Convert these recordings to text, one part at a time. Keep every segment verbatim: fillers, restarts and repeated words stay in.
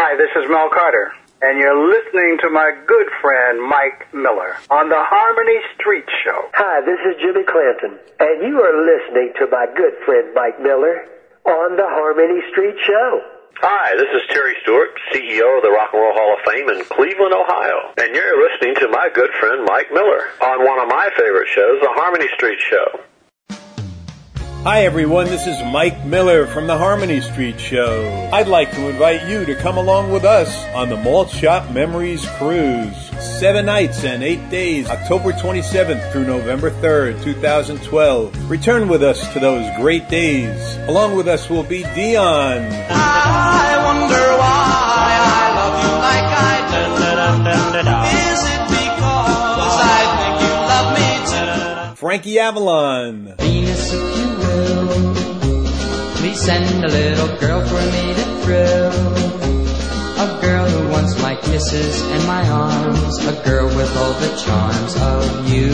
Hi, this is Mel Carter, and you're listening to my good friend Mike Miller on the Harmony Street Show. Hi, this is Jimmy Clanton, and you are listening to my good friend Mike Miller on the Harmony Street Show. Hi, this is Terry Stewart, C E O of the Rock and Roll Hall of Fame in Cleveland, Ohio, and you're listening to my good friend Mike Miller on one of my favorite shows, the Harmony Street Show. Hi everyone, this is Mike Miller from the Harmony Street Show. I'd like to invite you to come along with us on the Malt Shop Memories Cruise. Seven nights and eight days, October twenty-seventh through November third, twenty twelve. Return with us to those great days. Along with us will be Dion. I wonder why I love you like I do. Is it because I think you love me too? Frankie Avalon. Venus, if you will, please send a little girl for me to thrill. A girl who wants my kisses and my arms. A girl with all the charms of you.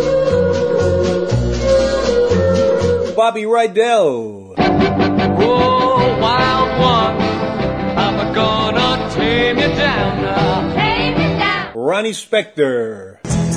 Bobby Rydell. Oh, wild one, I'm gonna tame you down now. Tame you down. Ronnie Spector.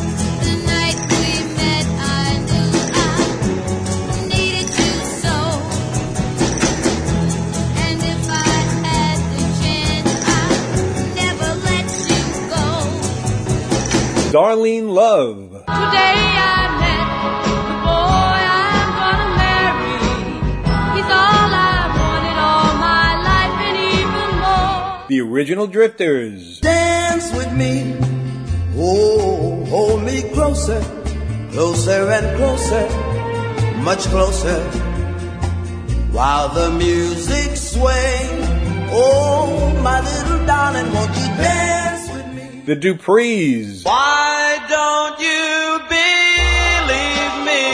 Darlene Love. Today I met the boy I'm gonna marry. He's all I wanted all my life and even more. The Original Drifters. Dance with me, oh, hold me closer, closer and closer, much closer, while the music sways. Oh, my little darling, won't you dance with me? The Duprees. Why don't you believe me?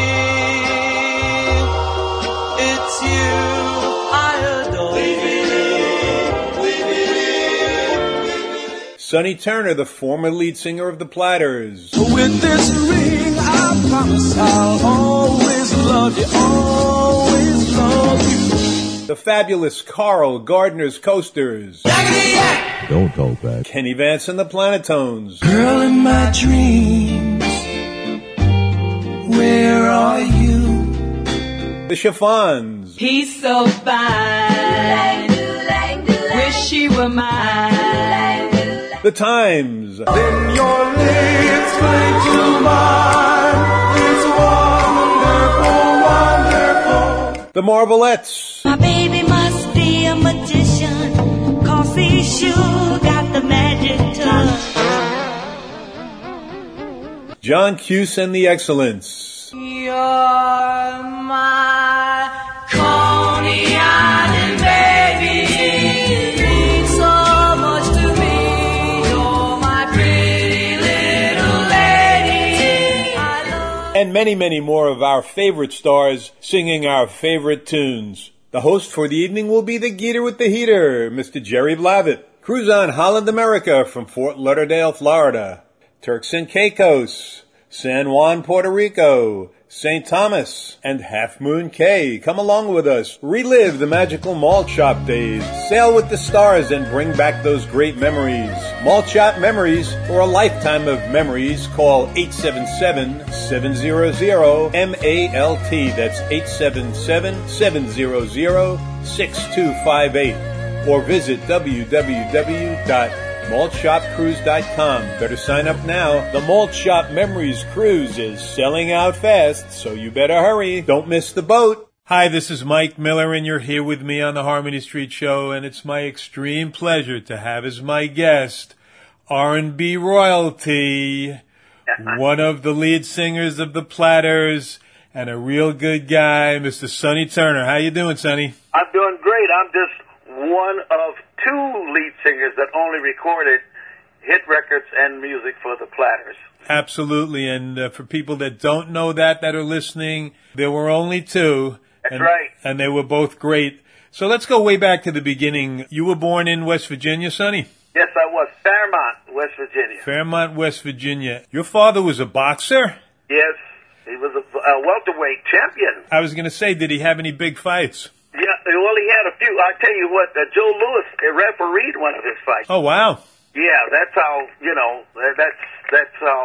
It's you I adore. We believe, we believe. Sonny Turner, the former lead singer of the Platters. With this ring, I promise I'll always love you, always love you. The fabulous Carl Gardner's Coasters. Don't talk back. Kenny Vance and the Planetones. Girl in my dreams, where are you? The Chiffons. He's so fine. Wish he were mine. The Times. Then your lips cling to mine. It's wonderful, wonderful. The Marvelettes. My baby must be a magician, 'cause he sure got the magic touch. John Cuse and the Excellents. You're my Coney Island baby. Means so much to me. You're my pretty little lady. I love. And many, many more of our favorite stars singing our favorite tunes. The host for the evening will be the Geeter with the Heater, Mister Jerry Blavitt. Cruise on Holland America from Fort Lauderdale, Florida. Turks and Caicos, San Juan, Puerto Rico, Saint Thomas, and Half Moon Cay. Come along with us. Relive the magical Malt Shop days. Sail with the stars and bring back those great memories. Malt Shop Memories, for a lifetime of memories, call eight seven seven, seven hundred, M A L T. That's eight seven seven, seven hundred, six two five eight. Or visit w w w dot malt shop cruise dot com. Better sign up now. The Malt Shop Memories Cruise is selling out fast, so you better hurry. Don't miss the boat. Hi, this is Mike Miller, and you're here with me on the Harmony Street Show, and it's my extreme pleasure to have as my guest R and B royalty, one of the lead singers of the Platters, and a real good guy, Mister Sonny Turner. How you doing, Sonny? I'm doing great. I'm just one of two lead singers that only recorded hit records and music for the Platters. Absolutely, and uh, for people that don't know that, that are listening, there were only two. That's and, right. And they were both great. So let's go way back to the beginning. You were born in West Virginia, Sonny? Yes, I was. Fairmont, West Virginia. Fairmont, West Virginia. Your father was a boxer? Yes, he was a, a welterweight champion. I was going to say, did he have any big fights? Yeah, well, he had a you, I tell you what, uh, Joe Louis refereed one of his fights. Oh, wow. Yeah, that's how, you know, that's that's how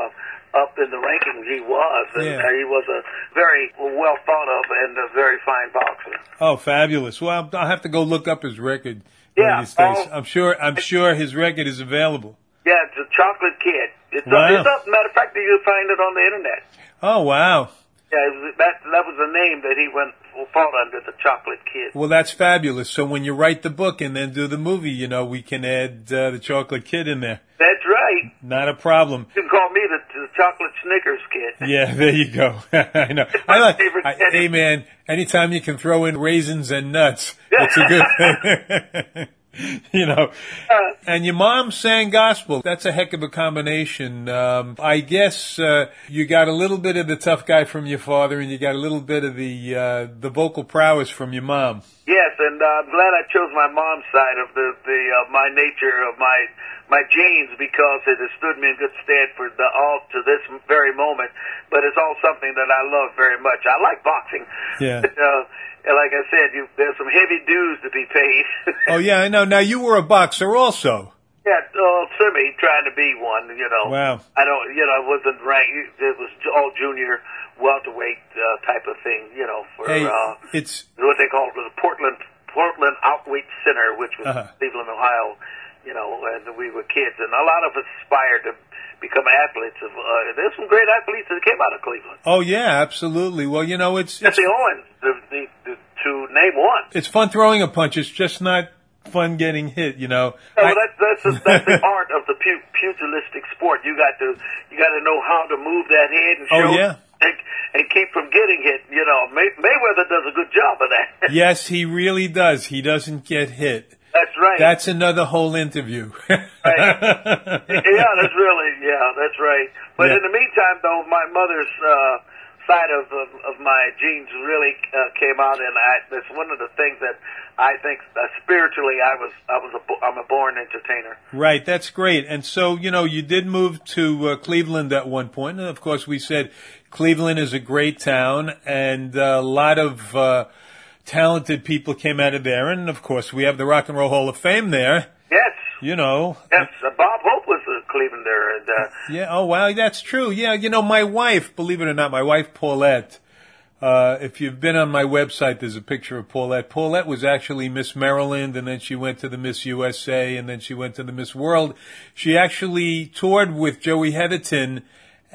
uh, up in the rankings he was. And Yeah. uh, he was a very well thought of and a very fine boxer. Oh, fabulous. Well, I'll- I'll have to go look up his record one Yeah, of these days. oh. I'm sure, I'm sure his record is available. Yeah, it's a Chocolate Kid. It's, Wow. up, it's up. Matter of fact, you can find it on the internet. Oh, wow. Yeah, it was, that that was the name that he went fought under, the Chocolate Kid. Well, that's fabulous. So when you write the book and then do the movie, you know, we can add uh, the Chocolate Kid in there. That's right. Not a problem. You can call me the, the Chocolate Snickers Kid. Yeah, there you go. I know. It's I my like, favorite I, candy. hey, man, anytime you can throw in raisins and nuts, it's a good thing. You know, and your mom sang gospel. That's a heck of a combination. Um, I guess uh, you got a little bit of the tough guy from your father, and you got a little bit of the uh, the vocal prowess from your mom. Yes, and uh, I'm glad I chose my mom's side of the the uh, my nature of my my genes, because it has stood me in good stead for the all to this very moment. But it's all something that I love very much. I like boxing. Yeah. But, uh, and like I said, you, there's some heavy dues to be paid. Oh yeah, I know. Now you were a boxer also. Yeah, uh, semi trying to be one. You know. Wow. I don't. You know, it wasn't ranked. It was all junior welterweight uh, type of thing. You know, for Hey, uh, it's what they called the Portland Portland Outweight Center, which was Uh-huh. Cleveland, Ohio. You know, and we were kids, and a lot of us aspired to become athletes. Of uh, there's some great athletes that came out of Cleveland. oh yeah, absolutely. Well, you know, it's it's, Jesse Owens, the, the, the, to name one. it's fun throwing a punch. It's just not fun getting hit. You know. Yeah, well, I- that's that's the, that's the art of the pu- pugilistic sport. You got to you got to know how to move that head and Oh, show yeah. and, and keep from getting hit. You know, May, Mayweather does a good job of that. Yes, he really does. He doesn't get hit. That's right. That's another whole interview. Right. Yeah, that's really yeah, that's right. But Yeah. in the meantime, though, my mother's uh, side of, of of my genes really uh, came out, and I, that's one of the things that I think uh, spiritually I was I was a bo- I'm a born entertainer. Right, that's great. And so, you know, you did move to uh, Cleveland at one point. And of course, we said Cleveland is a great town, and uh, a lot of uh, talented people came out of there. And of course, we have the Rock and Roll Hall of Fame there. Yes. You know. Yes, uh, Bob Hope was a Clevelander, and uh, Yeah, oh, wow, that's true. Yeah, you know, my wife, believe it or not, my wife Paulette, uh, if you've been on my website, there's a picture of Paulette. Paulette was actually Miss Maryland, and then she went to the Miss U S A, and then she went to the Miss World. She actually toured with Joey Heatherton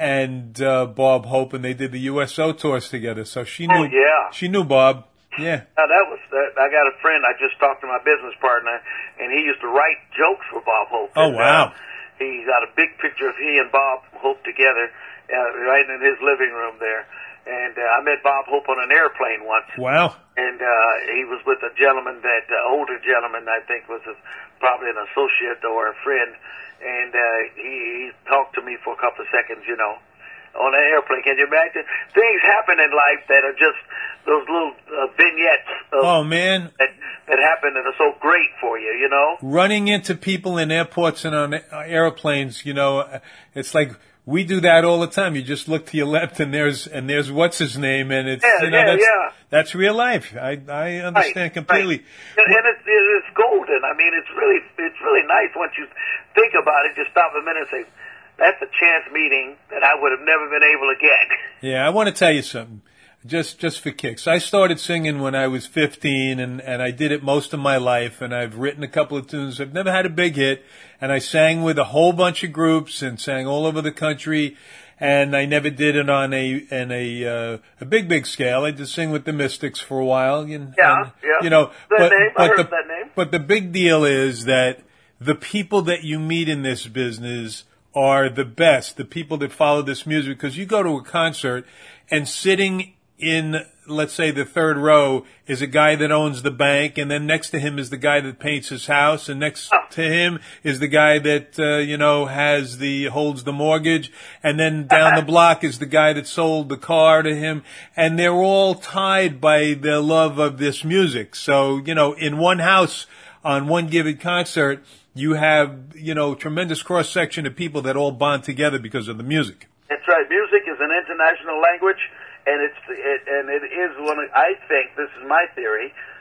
and uh, Bob Hope, and they did the U S O tours together. So she knew, Oh, yeah. she knew Bob. Yeah. now that was that. I got a friend. I just talked to my business partner, and he used to write jokes for Bob Hope. Oh, And, wow. Uh, he got a big picture of he and Bob Hope together, uh, right in his living room there. And uh, I met Bob Hope on an airplane once. Wow. And uh, he was with a gentleman that, uh, older gentleman, I think was a, probably an associate or a friend. And uh, he, he talked to me for a couple of seconds, you know, on an airplane. Can you imagine? Things happen in life that are just those little uh, vignettes of, Oh, man. that, that happen and are so great for you, you know? Running into people in airports and on uh, airplanes, you know, it's like we do that all the time. You just look to your left and there's and there's what's his name, and it's Yeah, you know yeah, that's yeah. that's real life. I I understand Right, completely. Right. And, and it's, it's golden. I mean, it's really it's really nice once you think about it. Just stop a minute and say, that's a chance meeting that I would have never been able to get. Yeah, I want to tell you something. Just just for kicks. I started singing when I was fifteen, and, and I did it most of my life, and I've written a couple of tunes. I've never had a big hit, and I sang with a whole bunch of groups and sang all over the country, and I never did it on a in a uh, a big big scale. I did sing with the Mystics for a while, and, Yeah, and, yeah. you know, That but name, I but heard the that name. but the big deal is that the people that you meet in this business are the best, the people that follow this music, because you go to a concert and sitting in, let's say, the third row is a guy that owns the bank, and then next to him is the guy that paints his house, and next Oh. to him is the guy that, uh, you know, has the, holds the mortgage, and then down the block is the guy that sold the car to him, and they're all tied by their love of this music. So, you know, in one house, on one given concert, you have, you know, tremendous cross-section of people that all bond together because of the music. That's right. Music is an international language, and it's it, and it is one. Of, I think this is my theory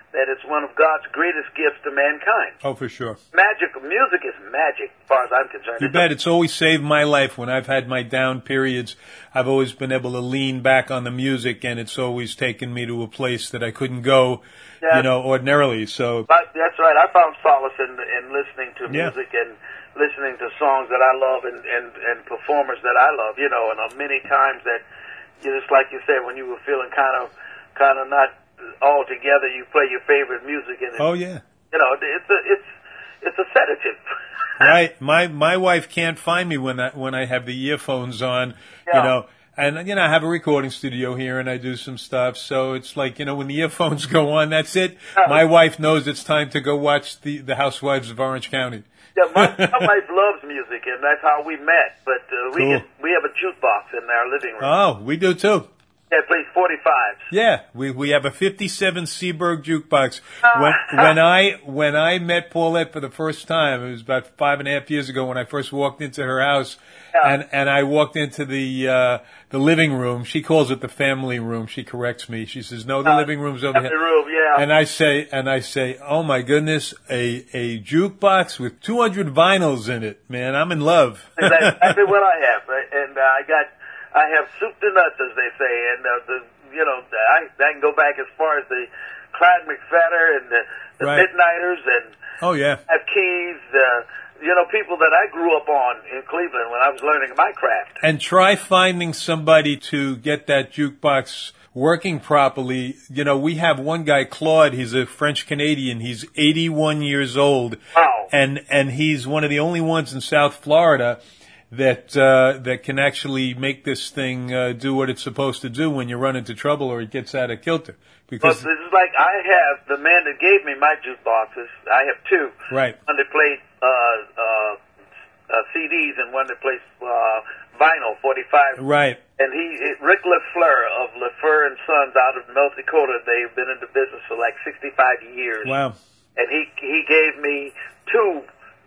that it's one of God's greatest gifts to mankind. Oh, for sure. Magic, music is magic, as far as I'm concerned. You bet. It's always saved my life when I've had my down periods. I've always been able to lean back on the music, and it's always taken me to a place that I couldn't go, yeah. you know, ordinarily. So but that's right. I found solace in in listening to yeah. music and listening to songs that I love and, and, and performers that I love, you know, and uh, many times that, you know, just like you said, when you were feeling kind of kind of not all together, you play your favorite music, and it, oh yeah, you know, it's a it's it's a sedative. Right. My my wife can't find me when I when I have the earphones on, yeah. you know. And, you know, I have a recording studio here and I do some stuff. So it's like, you know, when the earphones go on, that's it. My wife knows it's time to go watch the, the Housewives of Orange County. Yeah, my, my wife loves music, and that's how we met. But uh, we Cool. get, we have a jukebox in our living room. Oh, we do too. Yeah, it plays forty-fives. Yeah, we we have a fifty-seven Seaberg jukebox. When when I when I met Paulette for the first time, it was about five and a half years ago when I first walked into her house, yeah. and and I walked into the uh, the living room. She calls it the family room. She corrects me. She says, "No, the uh, living room's over here." The room, yeah. And I say and I say, "Oh my goodness, a a jukebox with two hundred vinyls in it, man! I'm in love." That's exactly what I have, right? And uh, I got. I have soup to nuts, as they say, and uh, the you know I, I can go back as far as the Clyde McPhatter and the, the right. Midnighters and oh yeah, have Keys, uh, you know, people that I grew up on in Cleveland when I was learning my craft. And try finding somebody to get that jukebox working properly. You know, we have one guy, Claude. He's a French Canadian. He's eighty-one years old, wow. and and he's one of the only ones in South Florida that uh, that can actually make this thing uh, do what it's supposed to do when you run into trouble or it gets out of kilter. Because but this is like I have the man that gave me my jukeboxes. I have two. Right. One that played uh, uh, uh, C Ds and one that plays uh, vinyl, forty-five. Right. And he, it, Rick LaFleur of LaFleur and Sons out of North Dakota. They've been in the business for like sixty-five years. Wow. And he he gave me two.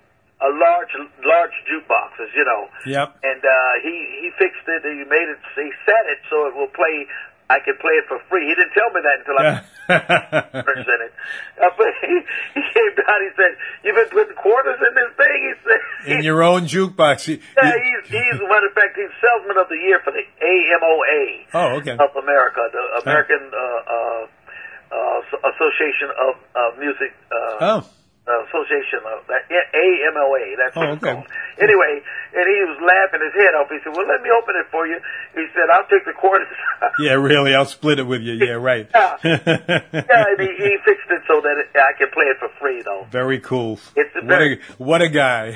A large, large jukeboxes, you know. Yep. And uh, he he fixed it. He made it. He set it so it will play. I can play it for free. He didn't tell me that until I presented it. Uh, but he, he came down. He said, "You've been putting quarters in this thing." He said, "In your own jukebox." You, yeah, he's he's one. In fact, he's salesman of the year for the A M O A. Oh, okay. Of America, the American uh, uh, uh, Association of uh, Music. Uh, oh. Uh, Association of that A M O A. That's what oh, it's okay. called. Anyway, and he was laughing his head off. He said, "Well, let me open it for you." He said, "I'll take the quarters." Yeah, really, I'll split it with you. Yeah, right. yeah, yeah and he, he fixed it so that it, I can play it for free, though. Very cool. It's a what very, a what a guy.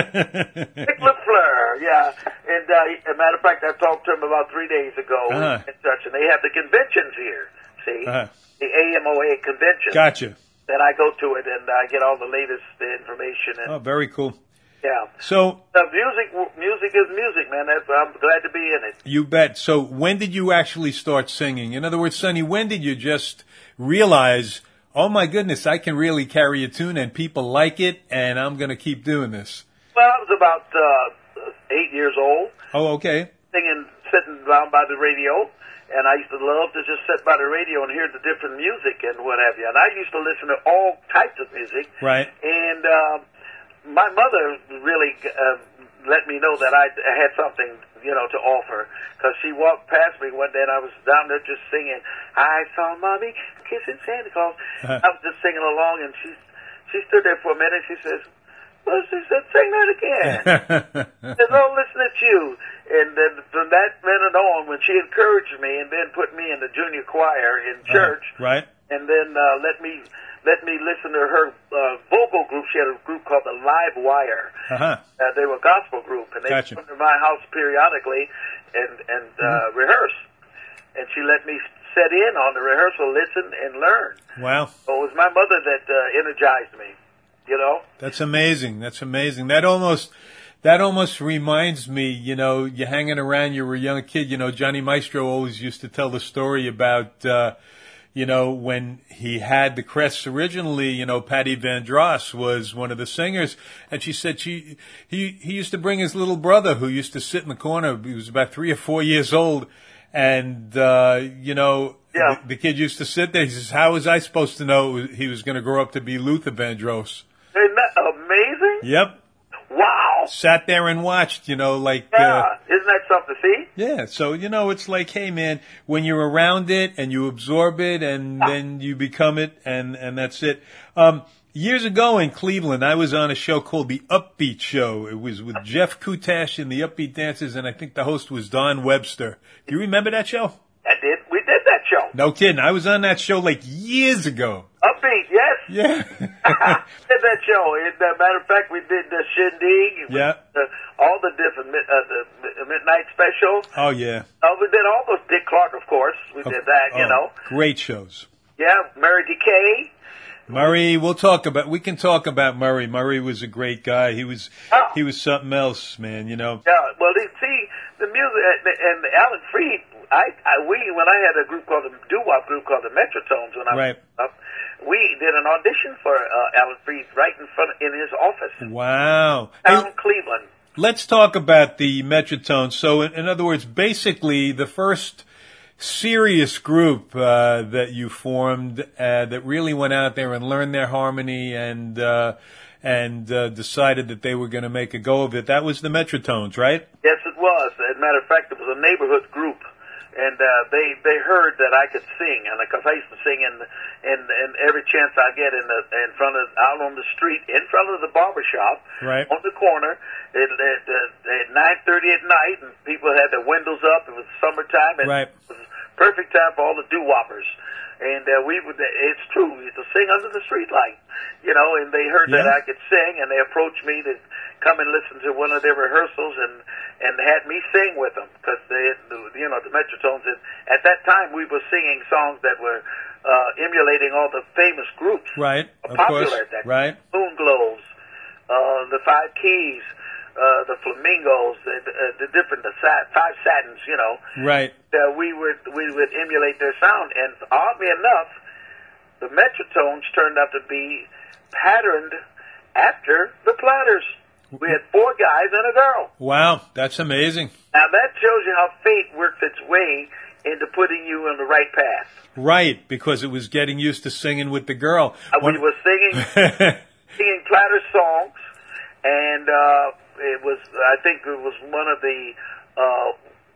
Rick LaFleur, yeah. And uh, he, as a matter of fact, I talked to him about three days ago uh-huh. in touch, and they have the conventions here. See, uh-huh. the A M O A convention. Gotcha. Then I go to it and I get all the latest information. And, oh, very cool. Yeah. So the music, music is music, man. That's, I'm glad to be in it. You bet. So when did you actually start singing? In other words, Sonny, when did you just realize, oh my goodness, I can really carry a tune and people like it, and I'm going to keep doing this? Well, I was about uh, eight years old. Oh, okay. Singing, sitting down by the radio. And I used to love to just sit by the radio and hear the different music and what have you. And I used to listen to all types of music. Right. And uh, my mother really uh, let me know that I, I had something, you know, to offer. Because she walked past me one day and I was down there just singing, "I saw Mommy kissing Santa Claus." Uh-huh. I was just singing along, and she she stood there for a minute. She says, "Well," she said, "sing that again." I said, "Oh, listen at you." And then from that minute on, when she encouraged me and then put me in the junior choir in church, uh, right, and then uh, let me let me listen to her uh, vocal group. She had a group called the Live Wire. Uh-huh. Uh, they were a gospel group, and they gotcha. come to my house periodically and and uh, mm-hmm. rehearse. And she let me sit in on the rehearsal, listen, and learn. Wow! So it was my mother that uh, energized me. You know, that's amazing. That's amazing. That almost. That almost reminds me, you know, you're hanging around, you were a young kid, you know, Johnny Maestro always used to tell the story about, uh, you know, when he had the Crests originally, you know, Patty Van Dross was one of the singers, and she said she, he, he used to bring his little brother who used to sit in the corner, he was about three or four years old, And, uh, you know, Yeah. the, the kid used to sit there. He says, how was I supposed to know he was going to grow up to be Luther Vandross? Isn't that amazing? Yep. Wow. Sat there and watched, you know, like... Yeah. Uh, Isn't that something to see? yeah, so, you know, it's like, hey, man, when you're around it and you absorb it and then you become it and, and that's it. Um, years ago in Cleveland, I was on a show called The Upbeat Show. It was with Jeff Kutash and the Upbeat Dancers, and I think the host was Don Webster. Do you remember that show? I did. We did that show. No kidding. I was on that show like years ago. Upbeat, yes. Yeah. did that show. As a matter of fact, we did the Shindig. We Yeah. did, uh, all the different mid, uh, the, the midnight specials. Oh, yeah. Uh, we did all those. Dick Clark, of course. We Oh, did that, you oh, know. Great shows. Yeah, Mary Decay. Murray, we'll talk about, we can talk about Murray. Murray was a great guy. He was, Oh. he was something else, man, you know. Yeah, well, you see, the music, and, and Alan Freed, I, I, we, when I had a group called the doo-wop group called the Metrotones when I Right. was up, we did an audition for uh, Alan Freed right in front, in his office. Wow. Down Hey, Cleveland. let's talk about the Metrotones. So, in, in other words, basically the first serious group uh, that you formed uh, that really went out there and learned their harmony and uh, and uh, decided that they were going to make a go of it. That was the Metrotones, right? Yes, it was. As a matter of fact, it was a neighborhood group, and uh, they they heard that I could sing, and because I used to sing in in, in every chance I get in the in front of out on the street, in front of the barber shop, Right. on the corner, at, at, at nine thirty at night, and people had their windows up. It was summertime, and Right. it was perfect time for all the doo-woppers. And uh, we would, it's true, we used to sing under the streetlight, you know, and they heard that Yeah. I could sing, and they approached me to come and listen to one of their rehearsals and, and had me sing with them, because they, you know, the Metrotones, at that time we were singing songs that were uh, emulating all the famous groups. Right, of Popular course. at that Right. Moon Globes, uh, the Five Keys, uh, the Flamingos, the, uh, the different, the sat, Five Satins, you know. Right. Uh, we would we would emulate their sound, and oddly enough, the Metrotones turned out to be patterned after the Platters. We had four guys and a girl. Wow, that's amazing. Now that shows you how fate works its way into putting you on the right path. Right, because it was getting used to singing with the girl. Uh, When- we were singing singing Platter songs, and uh, it was I think it was one of the uh,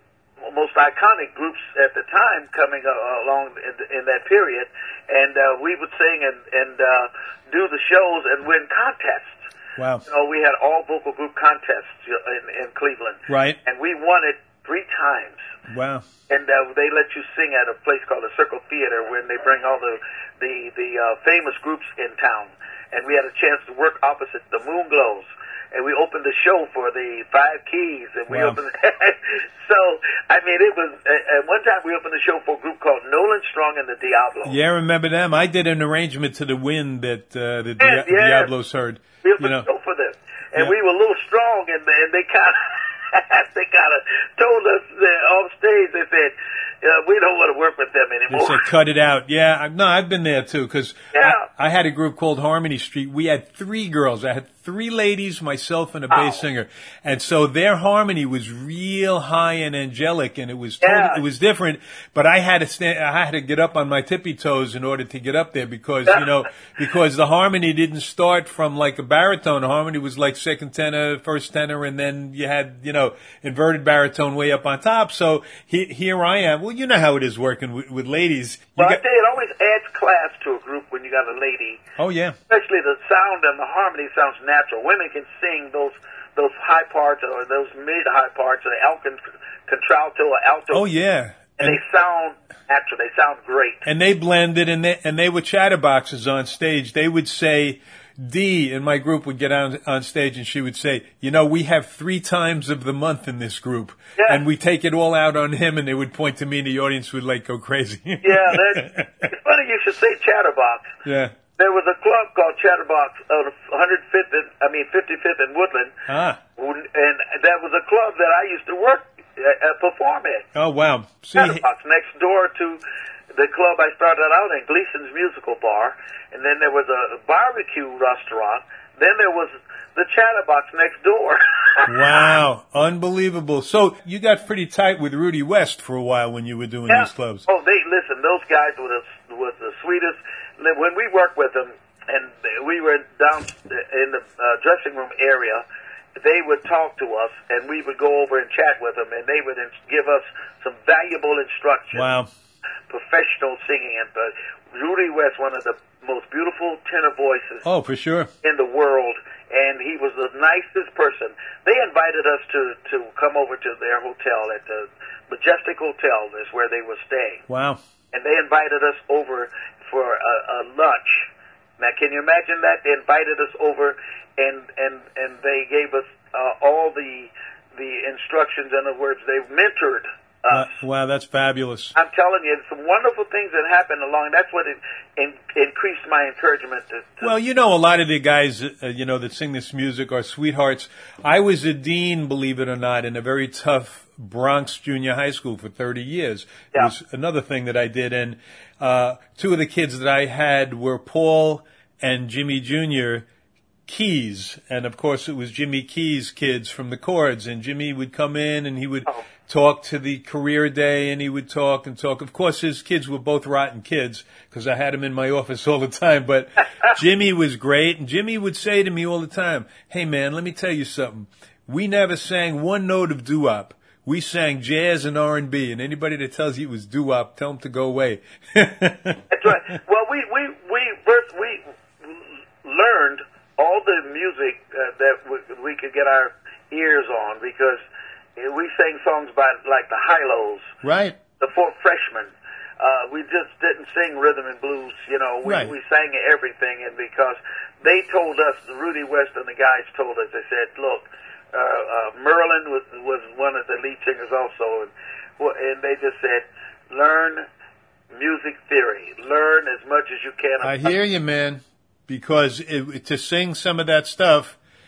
most iconic groups at the time coming uh, along in, in that period, and uh, we would sing and and uh, do the shows and win contests. Wow. You know, we had all vocal group contests in, in Cleveland, Right. and we won it three times. Wow. And uh, they let you sing at a place called the Circle Theater, when they bring all the the the uh, famous groups in town. And we had a chance to work opposite the Moon Glows, and we opened the show for the Five Keys, and we Wow. opened. So I mean, it was uh, at one time we opened the show for a group called Nolan Strong and the Diablos. Yeah, remember them? I did an arrangement to the wind that uh, the Yes, Dia- yes. Diablos heard. We You opened know. the show for them, and Yeah. we were a little strong, and, and they kind of. they kind of told us uh, off stage. They said, uh, "We don't want to work with them They anymore." said, cut it out. Yeah, I- no, I've been there too, because Yeah. I, I had a group called Harmony Street. We had three girls. I had three ladies, myself, and a bass Oh. singer. And so their harmony was real high and angelic, and it was Yeah. totally, it was different. But I had to stand, I had to get up on my tippy toes in order to get up there, because you know, because the harmony didn't start from like a baritone. The harmony was like second tenor, first tenor, and then you had you know inverted baritone way up on top. So he, here I am. Well, you know how it is working with, with ladies. You Well, I got- tell you, it always adds class to a group when you got a lady. oh yeah. Especially the sound and the harmony sounds natural. Women can sing those those high parts or those mid high parts, or the alto, contralto, or alto. Oh yeah. And, they sound natural. They sound great. And they blended, and they and they were chatterboxes on stage. They would say, Dee in my group would get on on stage, and she would say, you know, we have three times of the month in this group, Yeah. and we take it all out on him. And they would point to me, and the audience would like go crazy. Yeah, that, it's funny you should say chatterbox. Yeah. There was a club called Chatterbox on one hundred fifth, and, I mean fifty-fifth and Woodland, Ah. and that was a club that I used to work uh, uh, perform at. Oh wow. See, Chatterbox next door to the club I started out in, Gleason's Musical Bar, and then there was a barbecue restaurant. Then there was the chatterbox next door. Wow, unbelievable. So you got pretty tight with Rudy West for a while when you were doing Yeah. these clubs. Oh, they listen. Those guys were the was the sweetest. When we worked with them, and we were down in the uh, dressing room area, they would talk to us, and we would go over and chat with them, and they would ins- give us some valuable instruction. Wow. Professional singing, and uh, Rudy West, one of the most beautiful tenor voices Oh, for sure. in the world, and he was the nicest person. They invited us to to come over to their hotel at the Majestic Hotel. Is where they were staying, Wow. and they invited us over for a, a lunch. Now, can you imagine that? They invited us over, and and and they gave us uh, all the the instructions. In other words, they mentored Uh, us. wow, that's fabulous. I'm telling you, some wonderful things that happened along. That's what it, in, increased my encouragement to. to Well, you know, a lot of the guys, uh, you know, that sing this music are sweethearts. I was a dean, believe it or not, in a very tough Bronx junior high school for thirty years. It Yeah. was another thing that I did. And uh, two of the kids that I had were Paul and Jimmy Junior Keys. And, of course, it was Jimmy Keys' kids from the Chords. And Jimmy would come in and he would Oh. talk to the career day, and he would talk and talk. Of course, his kids were both rotten kids because I had him in my office all the time. But Jimmy was great, and Jimmy would say to me all the time, "Hey, man, let me tell you something. We never sang one note of doo-wop. We sang jazz and R and B, and anybody that tells you it was doo-wop, tell them to go away." That's right. Well, we we we first we learned all the music uh, that we, we could get our ears on because we sang songs by like the Hi-Los, Right. the Four Freshmen. Uh, we just didn't sing rhythm and blues, you know. We, Right. we sang everything, and because they told us, Rudy West and the guys told us, they said, "Look, uh, uh, Merlin was was one of the lead singers also, and well, and they just said, learn music theory, learn as much as you can." I hear you, man, because it, to sing some of that stuff,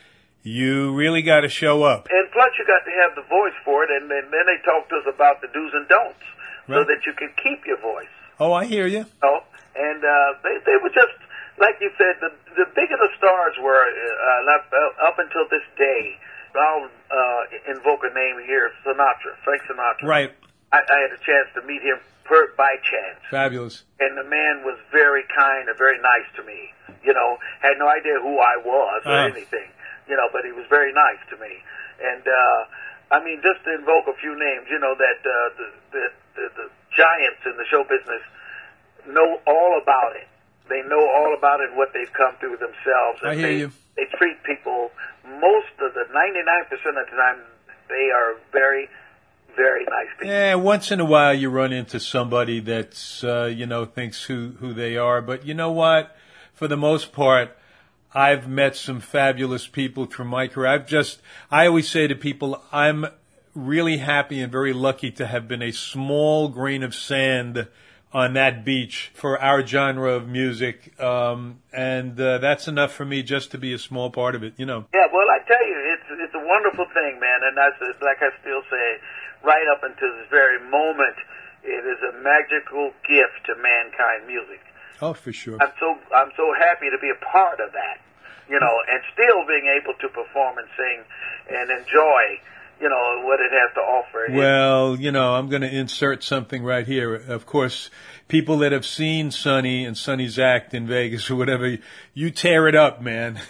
you really got to show up. And plus, you got to have the voice for it, and then, then they talked to us about the do's and don'ts, so Right. that you can keep your voice. Oh, I hear you. You know? And uh, they they were just like you said. The the bigger the stars were uh, not, uh, up until this day. I'll uh, invoke a name here: Sinatra, Frank Sinatra. Right. I, I had a chance to meet him per by chance, Fabulous. and the man was very kind and very nice to me. You know, had no idea who I was or Uh. anything. You know, but he was very nice to me. And uh, I mean, just to invoke a few names, you know, that uh, the, the, the the giants in the show business know all about it. They know all about it and what they've come through themselves. And I hear they, you. They treat people most of the ninety-nine percent of the time. They are very, very nice people. Yeah, once in a while you run into somebody that's, uh, you know, thinks who, who they are. But you know what? For the most part, I've met some fabulous people through my career. I've just, I always say to people, I'm really happy and very lucky to have been a small grain of sand on that beach for our genre of music. Um, and uh, that's enough for me just to be a small part of it, you know. Yeah, well, I tell you, it's it's a wonderful thing, man. And that's like I still say, right up until this very moment, it is a magical gift to mankind, music. Oh, for sure. I'm so I'm so happy to be a part of that, you know, and still being able to perform and sing and enjoy, you know, what it has to offer. Well, you know, I'm going to insert something right here. Of course, people that have seen Sonny and Sonny's act in Vegas or whatever, you tear it up, man.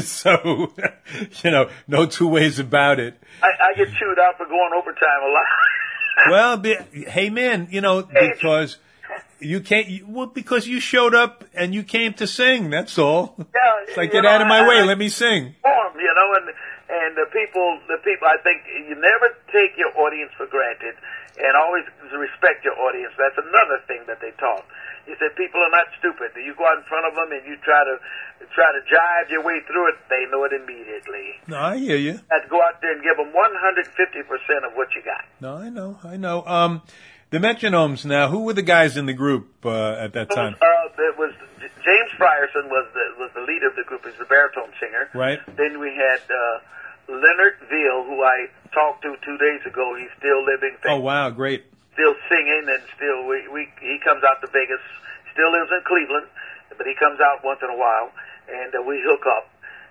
So, you know, no two ways about it. I, I get chewed out for going overtime a lot. Well, be, hey, man, you know, because you can't, you, well, because you showed up and you came to sing, that's all. Yeah, It's like, you get know, out of my I- way, I- let me sing. Perform, you know, and and the people, the people. I think you never take your audience for granted, and always respect your audience. That's another thing that they taught. You said people are not stupid. You go out in front of them and you try to try to jive your way through it. They know it immediately. No, I hear you. You have to go out there and give them one hundred fifty percent of what you got. No, I know, I know. Um, the Metronomes now, who were the guys in the group uh, at that It was, time? uh, it was James Frierson was the was the leader of the group. He's the baritone singer. Right. Then we had uh, Leonard Veal, who I talked to two days ago. He's still living, Oh, wow, great. still singing, and still we, we he comes out to Vegas. Still lives in Cleveland, but he comes out once in a while, and uh, we hook up.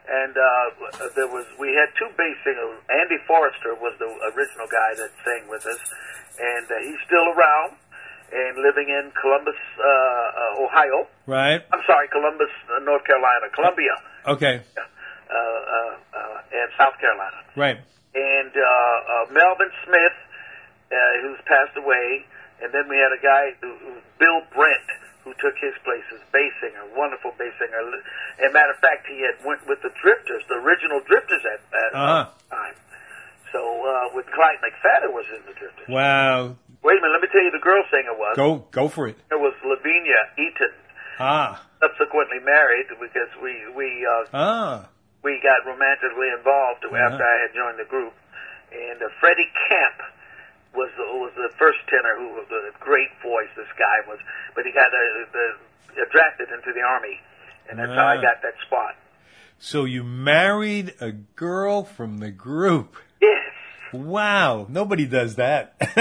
And uh, there was we had two bass singers. Andy Forrester was the original guy that sang with us, and uh, he's still around and living in Columbus, uh, uh, Ohio. Right. I'm sorry, Columbus, uh, North Carolina, Columbia. Okay. Uh, uh, uh, and South Carolina. Right. And uh, uh, Melvin Smith, uh, who's passed away, and then we had a guy, who, who, Bill Brent, who took his place as bass singer, wonderful bass singer. As a matter of fact, he had went with the Drifters, the original Drifters at that uh-huh. time. So uh, with Clyde McFadden was in the Drifters. Wow. Wait a minute, let me tell you who the girl singer was. Go, go for it. It was Lavinia Eaton. Ah. Subsequently married because we we uh, ah. we got romantically involved uh-huh. after I had joined the group. And uh, Freddie Camp was the, was the first tenor who was a great voice. This guy was, but he got uh, the, drafted into the Army, and that's ah. how I got that spot. So you married a girl from the group. Yes. Wow, nobody does that. Yes.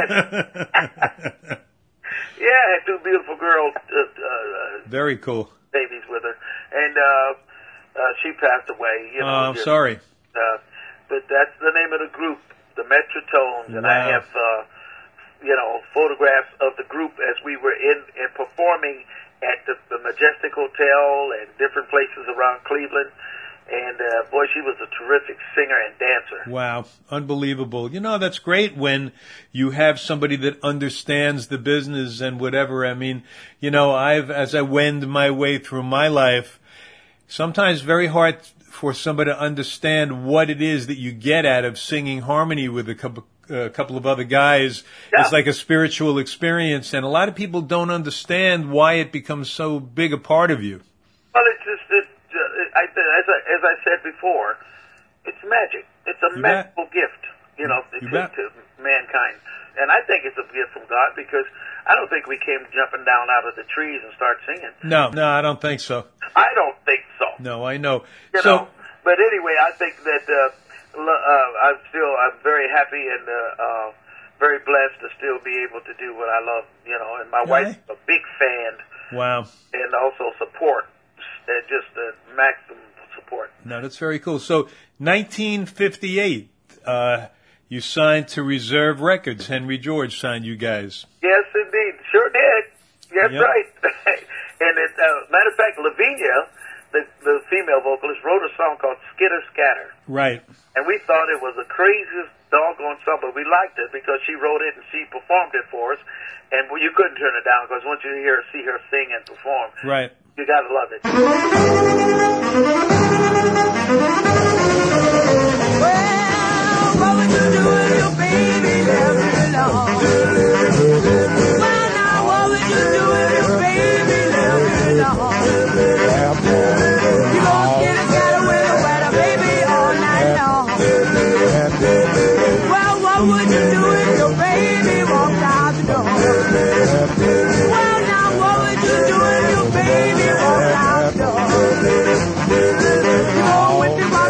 Yeah, I had two beautiful girls. Uh, uh, Very cool. Babies with her, and uh, uh, she passed away. You know, oh, I'm just, sorry. Uh, but that's the name of the group, the Metrotones, and wow. I have, uh, you know, photographs of the group as we were in and performing at the, the Majestic Hotel and different places around Cleveland. And, uh, boy, she was a terrific singer and dancer. Wow. Unbelievable. You know, that's great when you have somebody that understands the business and whatever. I mean, you know, I've, as I wend my way through my life, sometimes very hard for somebody to understand what it is that you get out of singing harmony with a couple, a couple of other guys. Yeah. It's like a spiritual experience. And a lot of people don't understand why it becomes so big a part of you. Well, it's just, it, uh, I, as, I, as I said before, it's magic. It's a You magical bet. gift, you know, You to, bet. to mankind. And I think it's a gift from God because I don't think we came jumping down out of the trees and start singing. No, no, I don't think so. I don't think so. No, I know. You so, know, but anyway, I think that uh, uh, I'm still I'm very happy and uh, uh, very blessed to still be able to do what I love. You know, and my Okay. wife's a big fan. Wow. And also support, uh, just uh, maximum support. No, that's very cool. So, nineteen fifty-eight, uh, you signed to Reserve Records. Henry George signed you guys. Yes, indeed, sure did. That's Yep. right. And it, uh, matter of fact, Lavinia, the, the female vocalist, wrote a song called Skitter Scatter. Right. And we thought it was the craziest doggone song, but we liked it because she wrote it and she performed it for us. And well, you couldn't turn it down because once you hear see her sing and perform, Right. you gotta love it. Well, what would you do if your baby left you alone? Well, now, what would you do if your baby left you alone? You gon' get a scatter with a wetter baby all night long. Well, what would you do if your baby walked out the door? Well, now, what would you do if your baby walked out the door? You go with the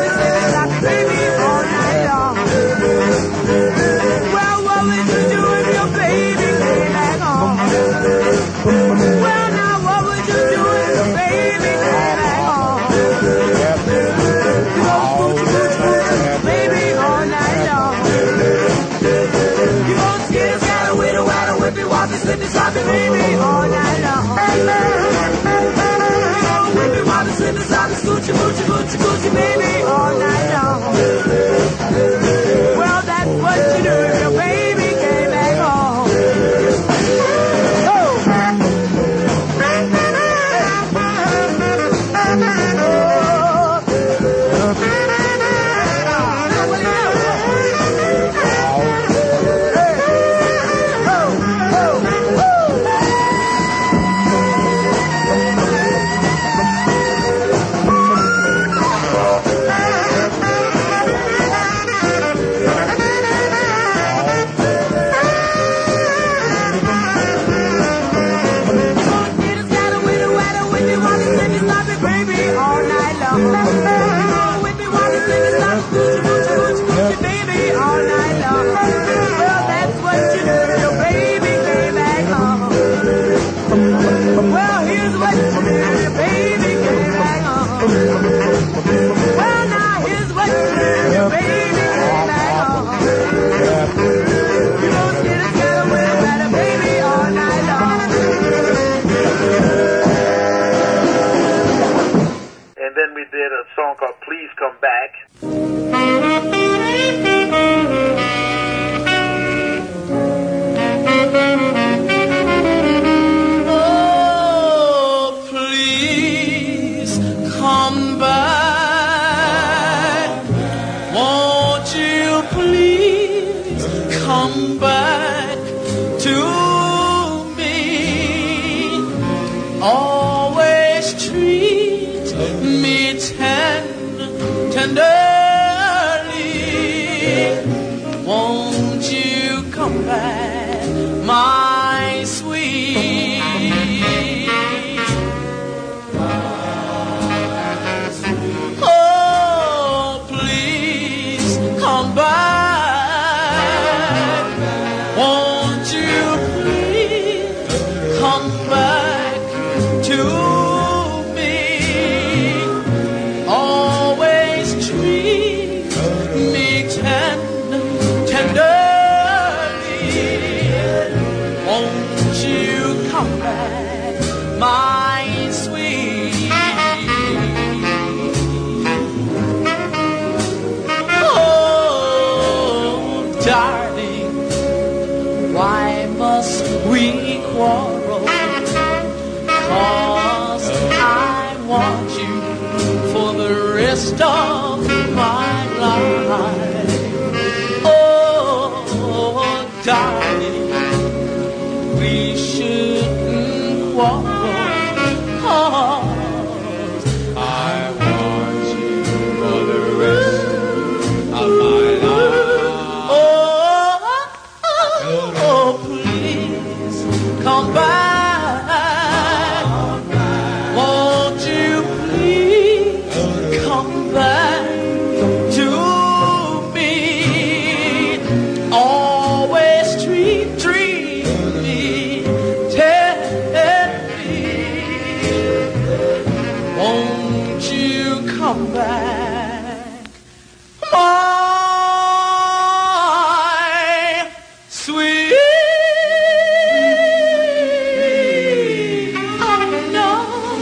baby all night long. You won't get a getaway without a baby all night long. And then we did a song called Please Come Back. Oh, please come back. Won't you please come back to me? Always treat me tender, tenderly. Won't you come back, my sweet? Oh, please come back. Won't you please come back to me? Always treat me tender, tenderly. Won't you come back, my sweet? Oh, darling, why must we quarrel? 'Cause I want you for the rest of my life. Oh, darling, we shouldn't quarrel. 'Cause I want you for the rest of my life. Oh, oh, please come back. Won't you please come back to me? Always treat, treat me tenderly. Won't you come back, my sweet? Oh, no.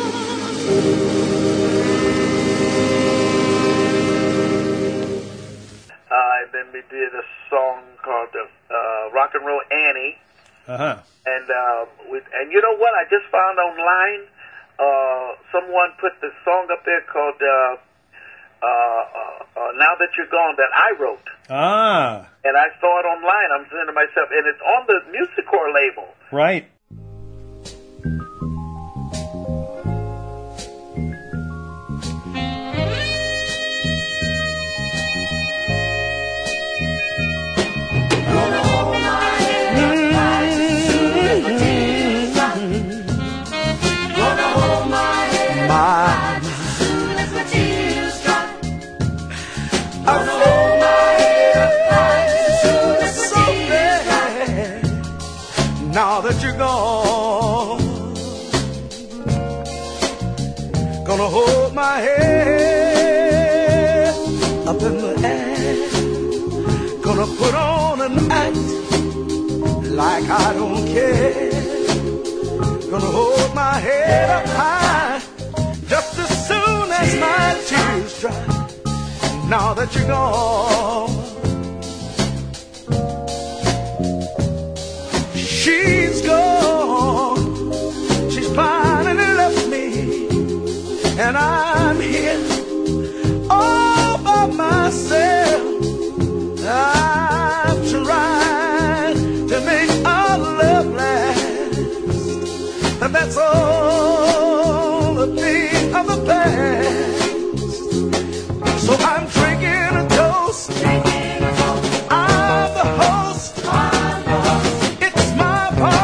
Uh, and then we did a song called uh, uh, Rock and Roll Annie. Uh-huh. And uh, with, and you know what? I just found online, uh, someone put the song up there called uh, uh, uh, uh, Now That You're Gone that I wrote. Ah, And I saw it online. I'm saying to myself, and it's on the Musicor label. right. Now that you're gone, gonna hold my head up in the air, gonna put on an act like I don't care, gonna hold my head up high just as soon as my tears dry. Now that you're gone, she's gone, she's finally left me, and I'm here all by myself. I'm trying to make our love last, and that's all a thing of the past. So I'm drinking a toast, I'm the host, it's my party.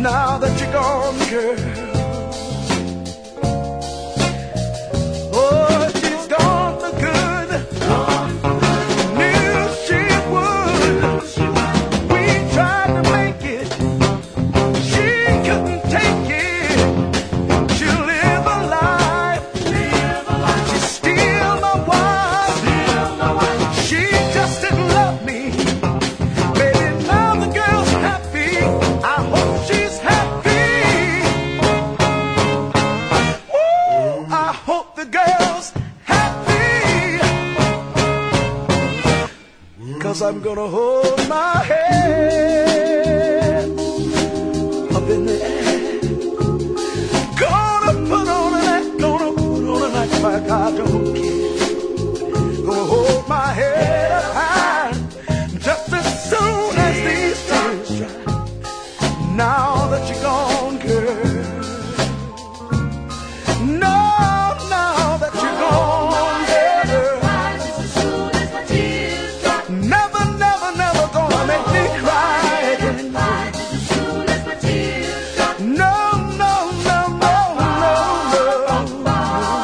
now that you're gone, girl. Oh, she's gone for good. Knew she would. We tried to make it. She couldn't take it. She'll live a life. She's still my wife. She just didn't love me. Baby, now the girl's happy. I hope she's happy. Ooh, I hope the girl's happy. 'Cause I'm gonna hold my head up in the air. Gonna put on an act, gonna put on an act like I don't care. Gonna hold my head up high just as soon as these tears dry. Now that you're gone, girl. No, now that you're gone, girl. Never, never, never gonna make me cry again. No, no, no, no, no, no.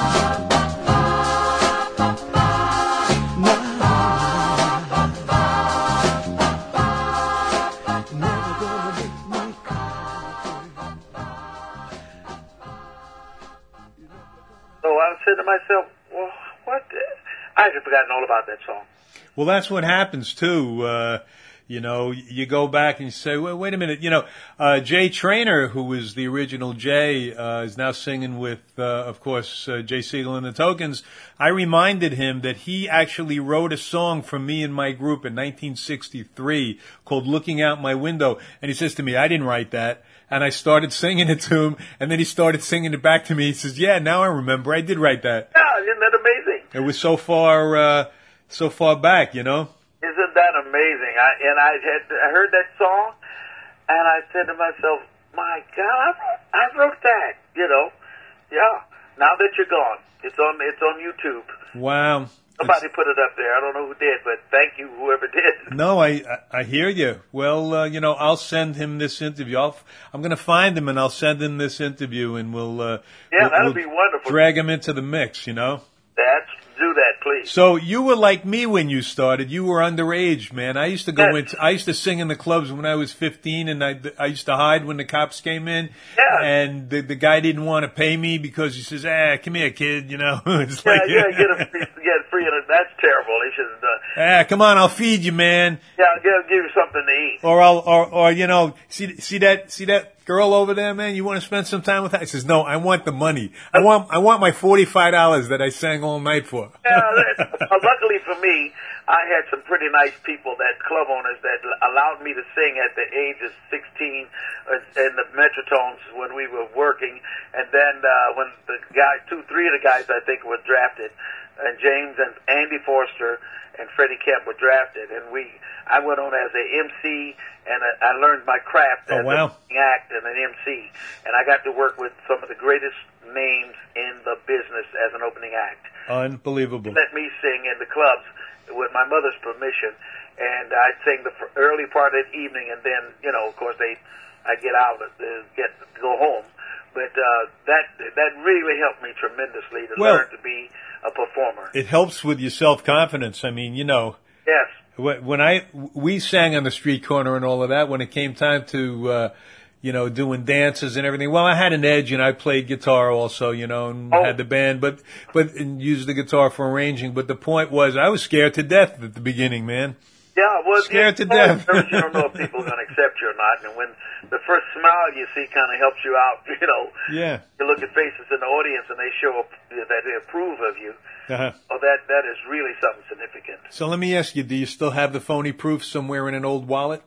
So I said to myself, well, what? the- I had forgotten all about that song. Well, that's what happens too. Uh, you know, you go back and you say, well, wait a minute. You know, uh, Jay Traynor, who was the original Jay, uh, is now singing with, uh, of course, uh, Jay Siegel and the Tokens. I reminded him that he actually wrote a song for me and my group in nineteen sixty-three called Looking Out My Window. And he says to me, I didn't write that. And I started singing it to him, and then he started singing it back to me. He says, yeah, now I remember. I did write that. Yeah, isn't that amazing? It was so far, uh, so far back, you know? Isn't that amazing? I, and I had I heard that song, and I said to myself, my God, I wrote, I wrote that, you know. Yeah. Now that you're gone, it's on it's on YouTube. Wow. Somebody put it up there. I don't know who did, but thank you, whoever did. No, I I I hear you. Well, uh, you know, I'll send him this interview. I'll, I'm going to find him and I'll send him this interview, and we'll uh, Yeah, we'll, that'll we'll be wonderful. drag him into the mix. You know. That's do that, please. So you were like me when you started. You were underage, man. I used to go Yes. into, I used to sing in the clubs when I was fifteen, and I, I used to hide when the cops came in. Yeah. And the the guy didn't want to pay me because he says, "Ah, come here, kid." You know, it's Yeah, like, yeah, get a free, get free, and that's terrible. They should have done. "Ah, come on, I'll feed you, man." Yeah, give, give you something to eat. Or I'll, or, or, you know, see, see that, see that girl over there, man? You want to spend some time with her? He says, no, I want the money. I want, I want my forty-five dollars that I sang all night for. Yeah, that, uh, luckily for me, I had some pretty nice people, that club owners, that allowed me to sing at the age of sixteen uh, in the Metrotones when we were working. And then uh, when the guy, two, three of the guys I think were drafted, and James and Andy Forster and Freddie Kemp were drafted, and we, I went on as a M C, and I, I learned my craft Oh, as wow. an act and an M C, and I got to work with some of the greatest names in the business as an opening act. Unbelievable. Let me sing in the clubs with my mother's permission, and I'd sing the f- early part of the evening, and then, you know, of course, they, I'd get out, uh, get go home. But uh, that that really helped me tremendously to Well- learn to be a performer. It helps with your self-confidence. I mean, you know, Yes. wh- when I, we sang on the street corner and all of that, when it came time to, uh, you know, doing dances and everything. Well, I had an edge, and I played guitar also, you know, and Oh. had the band, but, but, and used the guitar for arranging. But the point was, I was scared to death at the beginning, man. Yeah, well, Scared you to know, death. first you don't know if people are going to accept you or not, and when the first smile you see kind of helps you out, you know, Yeah. you look at faces in the audience and they show up that they approve of you. Uh-huh. Oh, that that is really something significant. So let me ask you, do you still have the phony proof somewhere in an old wallet?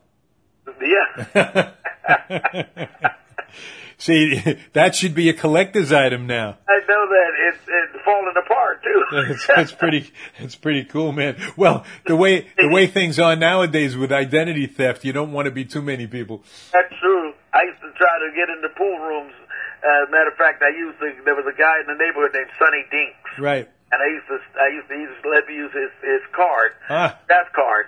Yeah. See, that should be a collector's item now. I know that it's it's falling apart too. That's, that's pretty. That's pretty cool, man. Well, the way the way things are nowadays with identity theft, you don't want to be too many people. That's true. I used to try to get into pool rooms. As a matter of fact, I used to. There was a guy in the neighborhood named Sonny Dinks, Right. and I used to. I used to. He used to let me use his his card, Ah. that card,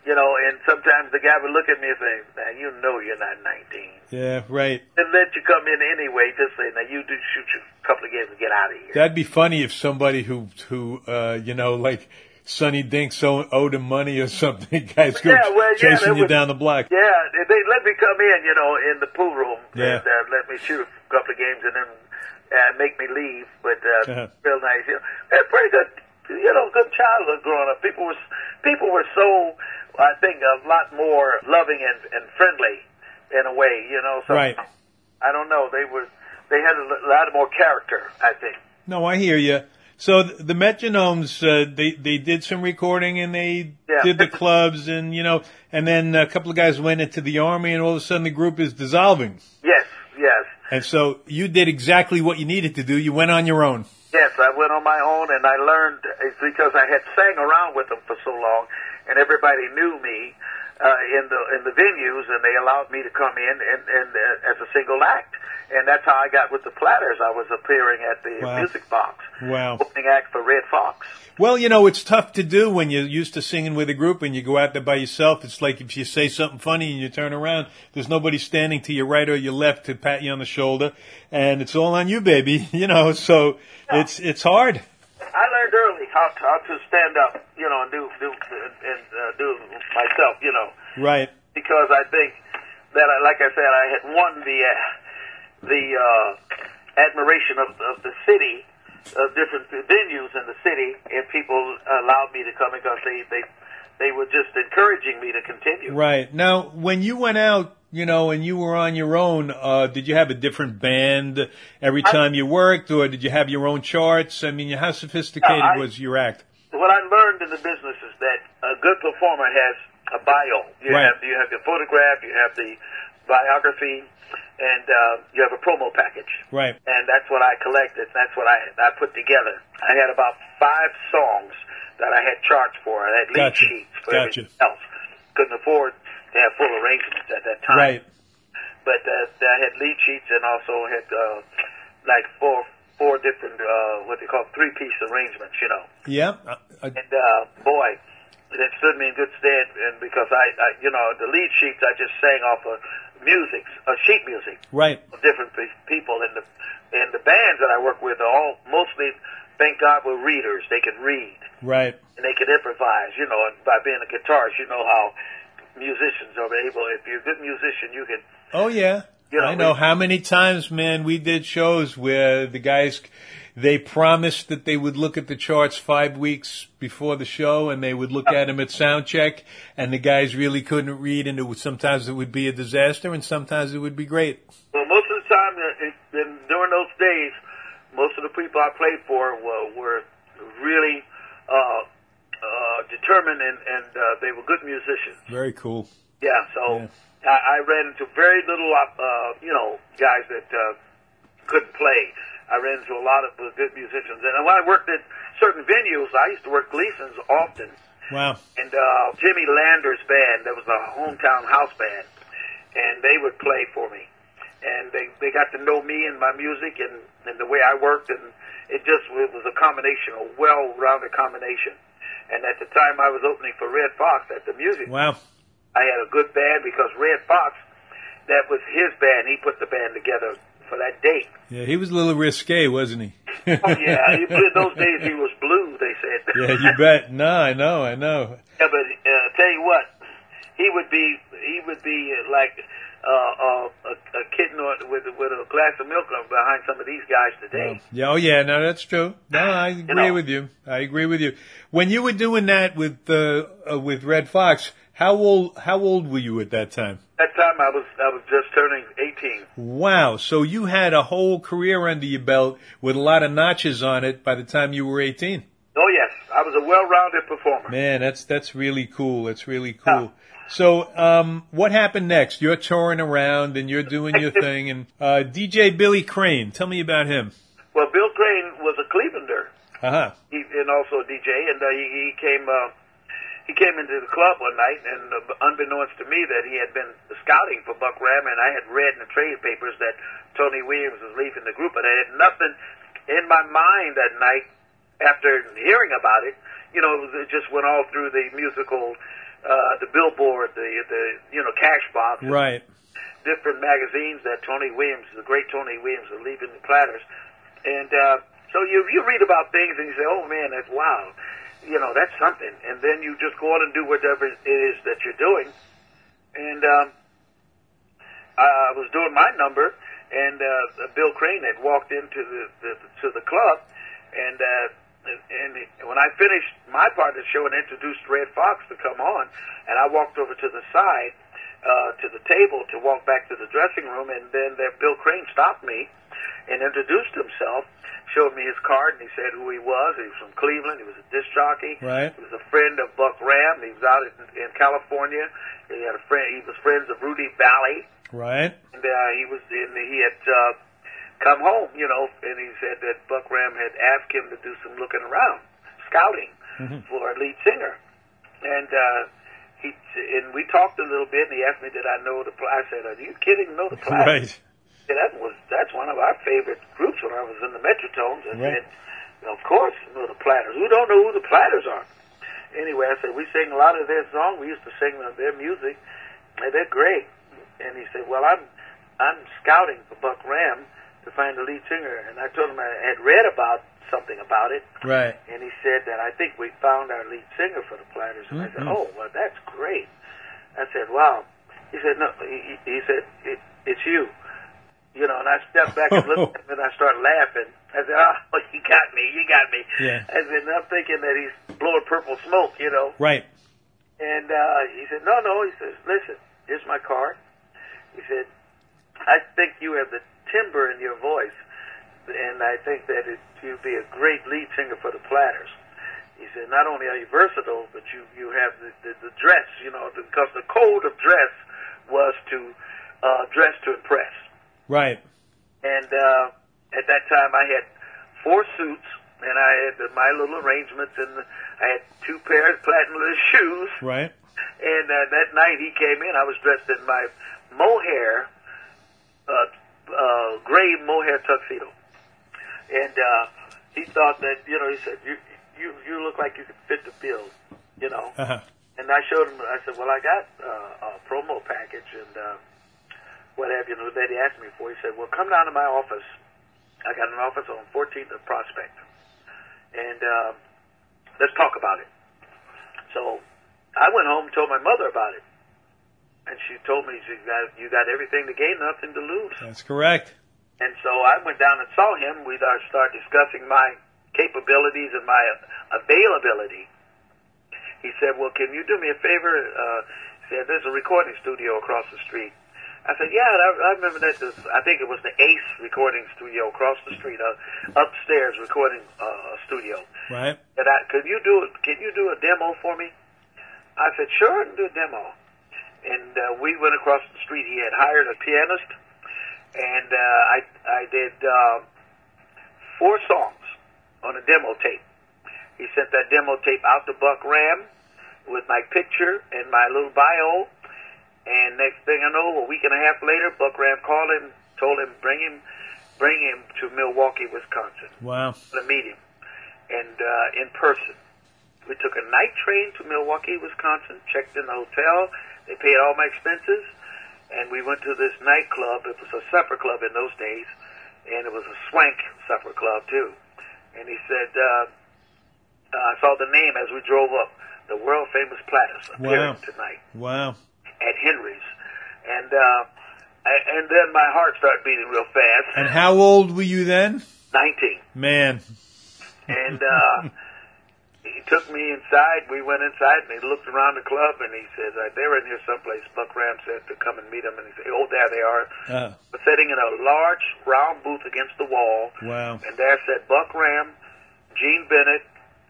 You know, and sometimes the guy would look at me and say, "Man, you know you're not nineteen." Yeah, right. And let you come in anyway. Just say, "Now you do shoot you a couple of games and get out of here." That'd be funny if somebody who, who, uh, you know, like Sonny Dinks owe- owed him money or something. Guys go Yeah, well, yeah, chasing they you would- down the block. Yeah, they they let me come in, you know, in the pool room Yeah. and uh, let me shoot a couple of games and then uh, make me leave. But uh, Uh-huh. real nice, you know. They're pretty good, you know, good childhood growing up. People were people were so, I think, a lot more loving and, and friendly in a way, you know. So Right. I don't know. They were they had a lot more character, I think. No, I hear you. So th- the Metronomes, uh, they they did some recording and they Yeah. did the clubs and you know, and then a couple of guys went into the army and all of a sudden the group is dissolving. Yes, yes. And so you did exactly what you needed to do. You went on your own. Yes, I went on my own, and I learned it's because I had sang around with them for so long, and everybody knew me uh, in the in the venues, and they allowed me to come in and, and uh, as a single act, and that's how I got with the Platters. I was appearing at the Wow. Music Box, Wow. opening act for Red Fox. Well, you know, it's tough to do when you're used to singing with a group and you go out there by yourself. It's like if you say something funny and you turn around, there's nobody standing to your right or your left to pat you on the shoulder, and it's all on you, baby. You know, so it's it's hard. I learned early how to, how to stand up, you know, and do do and uh, do it myself, you know. Right. Because I think that, I, like I said, I had won the uh, the uh, admiration of, of the city, of different venues in the city, and people allowed me to come because they they they were just encouraging me to continue. Right. Now, when you went out, you know, and you were on your own, uh, did you have a different band every time you worked, or did you have your own charts? I mean, how sophisticated I- was your act? What I learned in the business is that a good performer has a bio. You Right. have you have your photograph, you have the biography, and uh, you have a promo package. Right. And that's what I collected. That's what I I put together. I had about five songs that I had charts for. I had lead Gotcha. sheets for Gotcha. everything else. Couldn't afford to have full arrangements at that time. Right. But uh, I had lead sheets and also had uh, like four four different uh, what they call three piece arrangements. You know. Yeah. Uh, uh, And uh, boy, it stood me in good stead, and because I, I, you know, the lead sheets I just sang off of music, uh, sheet music, right. of different pe- people, and the and the bands that I work with are all mostly, thank God, were readers. They could read Right. and they could improvise. You know, and by being a guitarist, you know how musicians are able. If you're a good musician, you can. Oh, yeah. You know, I know we- how many times, man, we did shows where the guys, they promised that they would look at the charts five weeks before the show, and they would look at them at sound check, and the guys really couldn't read, and it would, sometimes it would be a disaster, and sometimes it would be great. Well, most of the time, uh, in, in, during those days, most of the people I played for were, were really uh, uh, determined, and, and uh, they were good musicians. Very cool. Yeah, so Yeah. I, I ran into very little, uh, you know, guys that uh, couldn't play. I ran into a lot of uh, good musicians. And when I worked at certain venues, I used to work Gleason's often. Wow. And uh, Jimmy Lander's band, that was a hometown house band, and they would play for me. And they, they got to know me and my music and, and the way I worked, and it just it was a combination, a well-rounded combination. And at the time I was opening for Red Fox at the music, Wow. I had a good band because Red Fox, that was his band. He put the band together for that date. Yeah, he was a little risque, wasn't he? Oh, yeah. He, in those days, he was blue, they said. Yeah, you bet. No, I know, I know. Yeah, but uh, tell you what, he would be he would be uh, like uh, uh, a, a kitten or, with with a glass of milk behind some of these guys today. Yeah, oh yeah, no, that's true. No, I agree know. with you. I agree with you. When you were doing that with uh, uh, with Red Fox, how old how old were you at that time? That time I was I was just turning eighteen. Wow, so you had a whole career under your belt with a lot of notches on it by the time you were eighteen. Oh yes, I was a well-rounded performer. Man, that's that's really cool. That's really cool. So, um, what happened next? You're touring around and you're doing your thing. And uh, D J Billy Crane, tell me about him. Well, Bill Crane was a Clevelander, Uh huh. he, and also a D J, and uh, he, he came uh, he came into the club one night, and uh, unbeknownst to me, that he had been scouting for Buck Ram, and I had read in the trade papers that Tony Williams was leaving the group, but I had nothing in my mind that night after hearing about it. You know, it just went all through the musical uh, the Billboard, the the you know Cashbox, Right. different magazines that Tony Williams, the great Tony Williams, was leaving the Platters, and uh, so you you read about things and you say, oh man, that's wow, you know that's something, and then you just go on and do whatever it is that you're doing, and um, I was doing my number, and uh, Bill Crane had walked into the, the to the club, and. Uh, And when I finished my part of the show and introduced Red Fox to come on, and I walked over to the side, uh, to the table to walk back to the dressing room, and then there, Bill Crane stopped me and introduced himself, showed me his card, and he said who he was. He was from Cleveland. He was a disc jockey. Right. He was a friend of Buck Ram. He was out in, in California. He had a friend. He was friends of Rudy Valley. Right. And uh, he was in. He had. Uh, come home, you know, and he said that Buck Ram had asked him to do some looking around, scouting Mm-hmm. for a lead singer. And uh, he and we talked a little bit, and he asked me, did I know the Platters? I said, are you kidding? Know the Platters? Right. Yeah, that was, that's one of our favorite groups when I was in the Metrotones. I Right. said, of course, know the Platters. Who don't know who the Platters are? Anyway, I said, we sing a lot of their songs. We used to sing their music, and they're great. And he said, well, I'm, I'm scouting for Buck Ram to find the lead singer, and I told him I had read about something about it, Right. and he said that I think we found our lead singer for the Platters, and Mm-hmm. I said, oh, well, that's great. I said, wow. He said, no, he, he said, it, it's you. You know, and I stepped back and looked at him, and I started laughing. I said, oh, you got me, you got me. Yeah. I said, and I'm thinking that he's blowing purple smoke, you know. Right. And uh, he said, no, no. He says, listen, here's my card. He said, I think you have the timbre in your voice, and I think that it, you'd be a great lead singer for the Platters. He said, not only are you versatile, but you, you have the, the, the dress, you know, because the code of dress was to uh, dress to impress. Right. And uh, at that time, I had four suits, and I had my little arrangements, and I had two pairs of platinum shoes. Right. And uh, that night he came in, I was dressed in my mohair, uh, uh, gray mohair tuxedo. And uh, he thought that, you know, he said, you you you look like you could fit the bill, you know. Uh-huh. And I showed him, I said, well, I got uh, a promo package and uh, what have you, that he asked me for. He said, well, come down to my office. I got an office on fourteenth of Prospect. And uh, let's talk about it. So I went home and told my mother about it. And she told me, you got, you got everything to gain, nothing to lose. That's correct. And so I went down and saw him. We started discussing my capabilities and my availability. He said, well, can you do me a favor? Uh, he said, there's a recording studio across the street. I said, yeah, I, I remember that. This, I think it was the Ace recording studio across the street, uh, upstairs recording uh, studio. Right. And I, could you do it? Can you do a demo for me? I said, sure, I can do a demo. And uh, we went across the street. He had hired a pianist, and uh, I I did uh, four songs on a demo tape. He sent that demo tape out to Buck Ram with my picture and my little bio. And next thing I know, a week and a half later, Buck Ram called him, told him bring him, bring him to Milwaukee, Wisconsin. Wow. To meet him, and uh, in person. We took a night train to Milwaukee, Wisconsin. Checked in the hotel. They paid all my expenses, and we went to this nightclub. It was a supper club in those days, and it was a swank supper club too. And he said, uh, uh, I saw the name as we drove up, the world famous Platters appearing Wow. tonight Wow. at Henry's, and uh, I- and then my heart started beating real fast. And how old were you then? Nineteen, Man. and. Uh, He took me inside. We went inside, and he looked around the club, and he said, uh, they were in here someplace. Buck Ram said to come and meet him, and he said, oh, there they are. Uh, But sitting in a large round booth against the wall, wow. and there sat Buck Ram, Gene Bennett,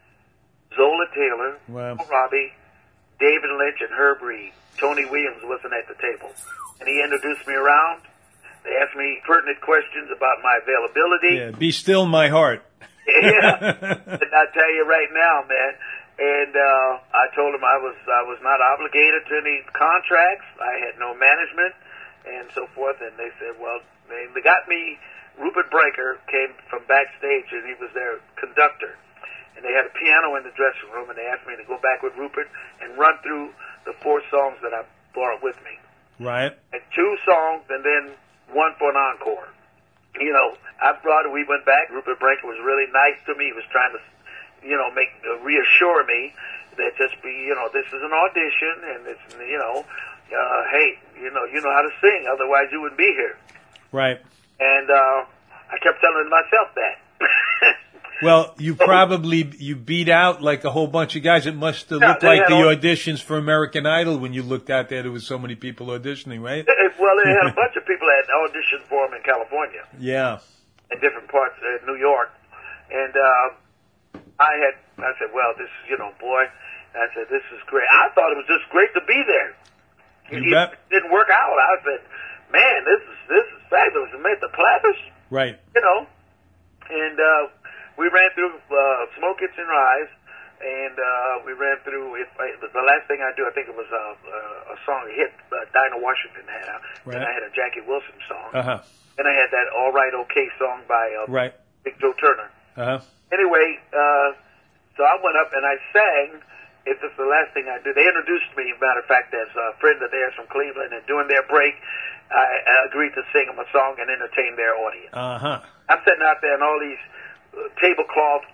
Zola Taylor, Wow. Robbie, David Lynch, and Herb Reed. Tony Williams wasn't at the table. And he introduced me around. They asked me pertinent questions about my availability. Yeah, be still my heart. Yeah, and I tell you right now, man. And uh, I told him I was I was not obligated to any contracts. I had no management, and so forth. And they said, well, they, they got me. Rupert Breaker came from backstage, and he was their conductor. And they had a piano in the dressing room, and they asked me to go back with Rupert and run through the four songs that I brought with me. Right. And two songs, and then one for an encore. You know, I brought it. We went back. Rupert Brinker was really nice to me. He was trying to, you know, make uh, reassure me that just be, you know, this is an audition, and it's, you know, uh, hey, you know, you know how to sing. Otherwise, you wouldn't be here. Right. And uh, I kept telling myself that. Well, you probably you beat out like a whole bunch of guys. It must have Yeah, looked they like had the all- auditions for American Idol when you looked out there. There was so many people auditioning, right? It- well, they had a bunch of people that auditioned for him in California, Yeah. in different parts of New York. And uh, I had, I said, well, this is, you know, boy, I said, this is great. I thought it was just great to be there. You it bet. didn't work out. I said, man, this is this is fabulous. It made the Platters, Right. you know. And uh, we ran through uh, Smoke Kitchen Rise, and uh, we ran through, if I, the last thing I do, I think it was a, a, a song, a hit uh, Dinah Washington had out. Right. And I had a Jackie Wilson song. Uh-huh. And I had that All Right Okay song by uh, Right. Big Joe Turner. Uh-huh. Anyway, uh, so I went up and I sang. It's just the last thing I do. They introduced me, matter of fact, as a friend of theirs from Cleveland, and during their break, I, I agreed to sing them a song and entertain their audience. Uh-huh. I'm sitting out there in all these uh, tablecloth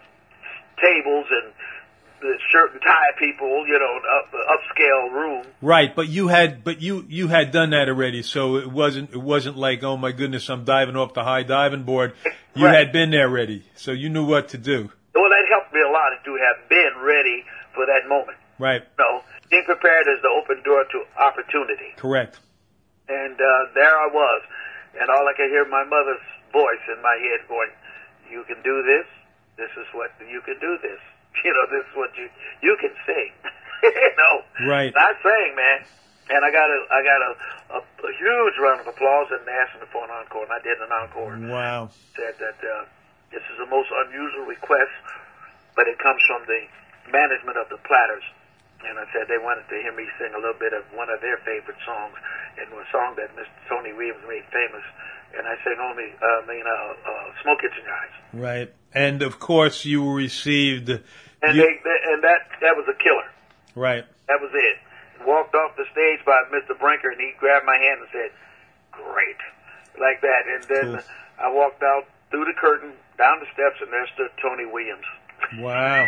tables and the shirt and tie people, you know, up, upscale room. Right, but you had but you you had done that already, so it wasn't it wasn't like, oh my goodness, I'm diving off the high diving board. You Right. had been there already, so you knew what to do. Well, that helped me a lot to have been ready for that moment. Right. You know, being prepared is the open door to opportunity. Correct. And uh, there I was, and all I could hear my mother's voice in my head going, "You can do this. This is what you can do. This, you know, this is what you you can sing." You know, Right. And I sang, man, and I got a I got a, a, a huge round of applause, and they asked me for an encore, and I did an encore. Wow. Said that uh, this is the most unusual request, but it comes from the management of the Platters. And I said they wanted to hear me sing a little bit of one of their favorite songs, and a song that Mister Tony Williams made famous. And I sang only, uh, I mean, uh, uh, Smoke Kitchen Guys. Right. And of course you received And you- they, they, and that that was a killer. Right. That was it. Walked off the stage by Mister Brinker, and he grabbed my hand and said, "Great," like that. And then Cool. I walked out through the curtain, down the steps, and there stood Tony Williams. Wow.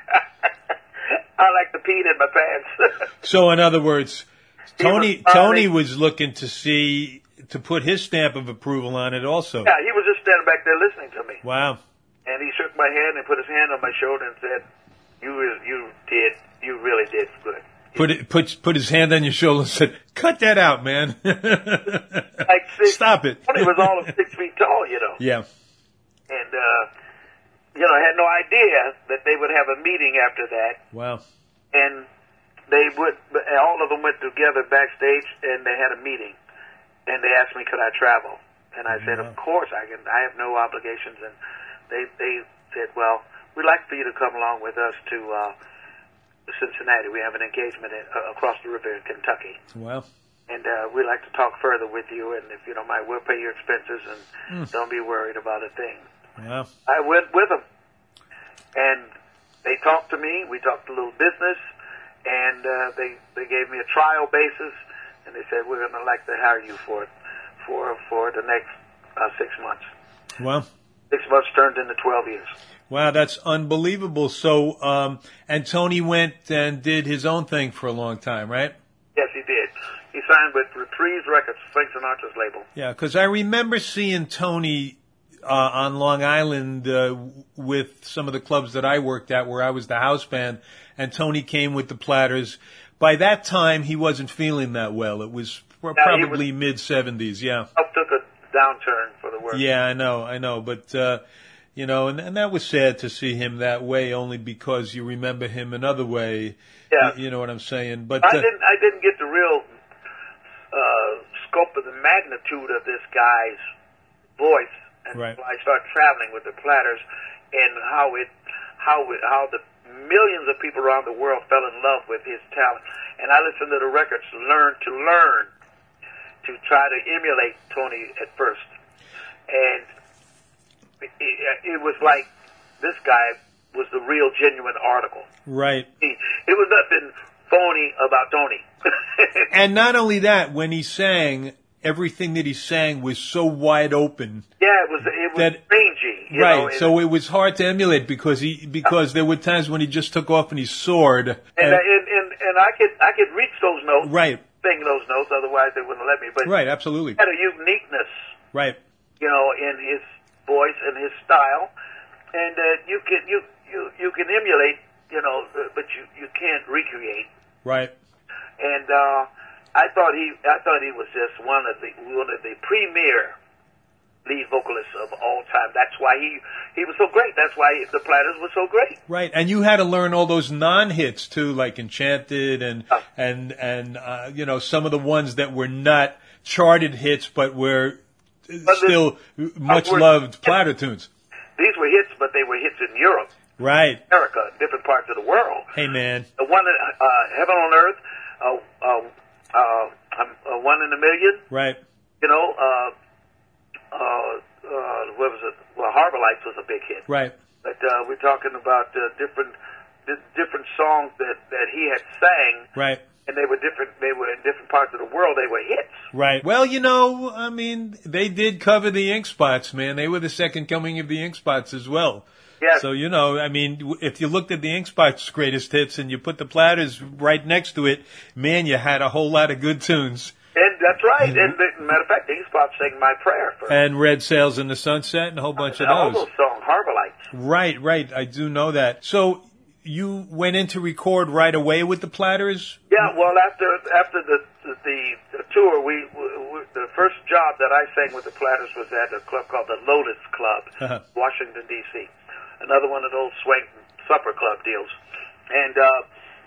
I like the peed in my pants. So in other words, Tony was Tony smiling. was looking to see to put his stamp of approval on it also. Yeah, he was just standing back there listening to me. Wow. And he shook my hand and put his hand on my shoulder and said, "You re- you did, you really did good." Put it, put put his hand on your shoulder and said, "Cut that out, man." Like six, Stop it. Tony was all of six feet tall, you know. Yeah. And, uh, you know, I had no idea that they would have a meeting after that. Wow. And they would, all of them went together backstage and they had a meeting. And they asked me, could I travel? And I said, of course I can. I have no obligations. And they, they said, well, we'd like for you to come along with us to, uh, Cincinnati. We have an engagement in, uh, across the river in Kentucky. Wow. And uh, we'd like to talk further with you, and if you don't mind, we'll pay your expenses, and Mm. don't be worried about a thing. Wow. I went with them, and they talked to me. We talked a little business, and uh, they they gave me a trial basis, and they said, we're going to like to hire you for for for the next uh, six months. Wow. Six months turned into twelve years. Wow, that's unbelievable. So, um, and Tony went and did his own thing for a long time, right? Yes, he did. He signed with Reprise Records, Frank Sinatra's label. Yeah, because I remember seeing Tony uh, on Long Island uh, with some of the clubs that I worked at where I was the house band, and Tony came with the Platters. By that time, he wasn't feeling that well. It was pr- Yeah, he probably mid-seventies, yeah. Health took a downturn for the worse. Yeah, I know, I know. But, uh, you know, and, and that was sad to see him that way only because you remember him another way. Yeah. You, you know what I'm saying? But I uh, didn't. I didn't get the real uh, scope of the magnitude of this guy's voice until Right. I started traveling with the Platters, and how it, how it, how the millions of people around the world fell in love with his talent. And I listened to the records to learn to learn to try to emulate Tony at first, and it, it, it was like this guy was the real, genuine article. right. It was nothing phony about Tony. And not only that, when he sang, everything that he sang was so wide open. Yeah, it was it was that, rangy. You right, know, and, so it was hard to emulate because he because there were times when he just took off and he soared. And and, and, and, and I could I could reach those notes. Right. Sing those notes, otherwise they wouldn't let me. But right, absolutely. He had a uniqueness. Right. You know, in his voice and his style, and uh, you can you, you you can emulate. You know, but you you can't recreate. Right. And uh, I thought he I thought he was just one of the one of the premier lead vocalists of all time. That's why he he was so great. That's why the Platters were so great. Right, and you had to learn all those non-hits too, like Enchanted and oh. and and uh, you know, some of the ones that were not charted hits but were but still the, much uh, loved Platter tunes. These were hits, but they were hits in Europe, right? America, different parts of the world. Hey man, the one uh, Heaven on Earth, uh, uh, uh, uh, One in a Million, right? You know. Uh, Uh, uh, what was it? Well, Harbor Lights was a big hit. Right. But uh, we're talking about uh, different di- different songs that, that he had sang. Right. And they were different. They were in different parts of the world. They were hits. Right. Well, you know, I mean, they did cover the Ink Spots, man. They were the second coming of the Ink Spots as well. Yeah. So, you know, I mean, if you looked at the Ink Spots greatest hits and you put the Platters right next to it, man, you had a whole lot of good tunes. And that's right. And the, matter of fact, the Ink Spots sang My Prayer. For and Red Sails in the Sunset and a whole bunch and of all those. those songs, Harbor Lights. Right, right. I do know that. So you went in to record right away with the Platters? Yeah, well, after after the the, the tour, we, we the first job that I sang with the Platters was at a club called the Lotus Club, uh-huh. Washington, D C Another one of those swank supper club deals. And uh,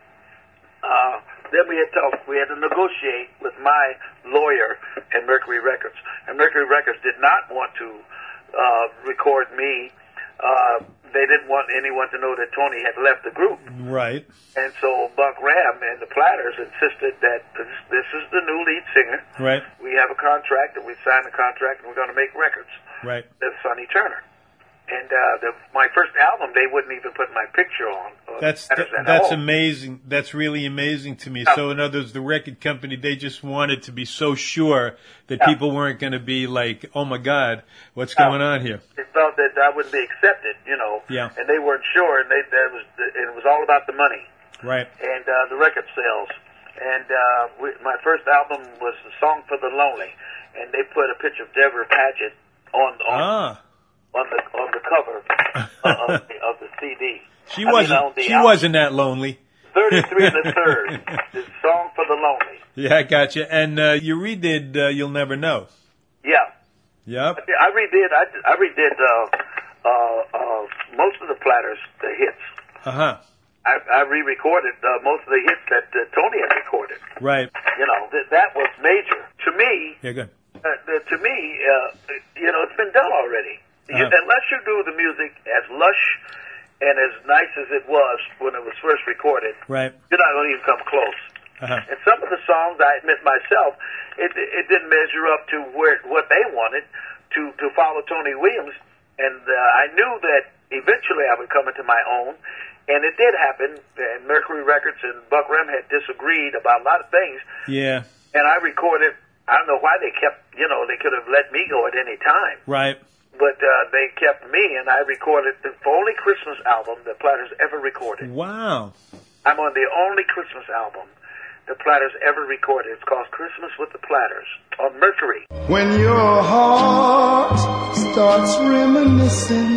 uh, then we had to we had to negotiate with my lawyer at Mercury Records, and Mercury Records did not want to uh, record me. Uh, they didn't want anyone to know that Tony had left the group. Right. And so Buck Ram and the Platters insisted that this, this is the new lead singer. Right. We have a contract, and we signed a contract, and we're going to make records. Right. That's Sonny Turner. And uh, the, my first album, they wouldn't even put my picture on. Uh, that's th- that's amazing. That's really amazing to me. Yeah. So in other words, the record company, they just wanted to be so sure that yeah. people weren't going to be like, oh my God, what's yeah. going on here? They felt that I wouldn't be accepted, you know. Yeah. And they weren't sure, and they that was and it was all about the money. Right. And uh, the record sales. And uh, we, my first album was "The Song for the Lonely," and they put a picture of Deborah Paget on on. Ah. On the on the cover uh, of, the, of the C D. She I wasn't. Mean, she album. wasn't that lonely. Thirty-three and a third. The Song for the Lonely. Yeah, I got you. And uh, you redid uh, "You'll Never Know." Yeah. Yep. I redid. I, I redid uh, uh, uh, most of the Platters, the hits. Uh huh. I, I re-recorded uh, most of the hits that uh, Tony had recorded. Right. You know th- that was major to me. Yeah, good. Uh, to me, uh, you know, it's been done already. Uh-huh. You, unless you do the music as lush and as nice as it was when it was first recorded, right. you're not going to even come close. Uh-huh. And some of the songs, I admit myself, it it didn't measure up to where what they wanted to, to follow Tony Williams. And uh, I knew that eventually I would come into my own, and it did happen. And Mercury Records and Buck Ram had disagreed about a lot of things. Yeah. And I recorded. I don't know why they kept. You know, they could have let me go at any time. Right. But uh, they kept me, and I recorded the only Christmas album the Platters ever recorded. Wow. I'm on the only Christmas album the Platters ever recorded. It's called Christmas with the Platters on Mercury. When your heart starts reminiscing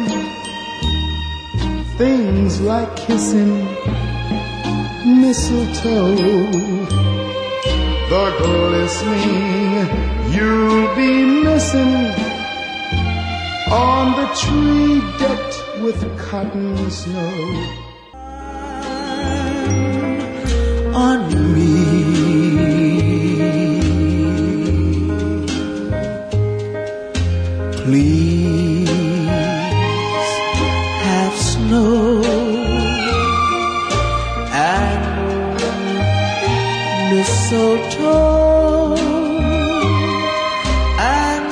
things like kissing mistletoe, the glistening you'll be missing on the tree decked with cotton snow. Henri, please have snow and mistletoe and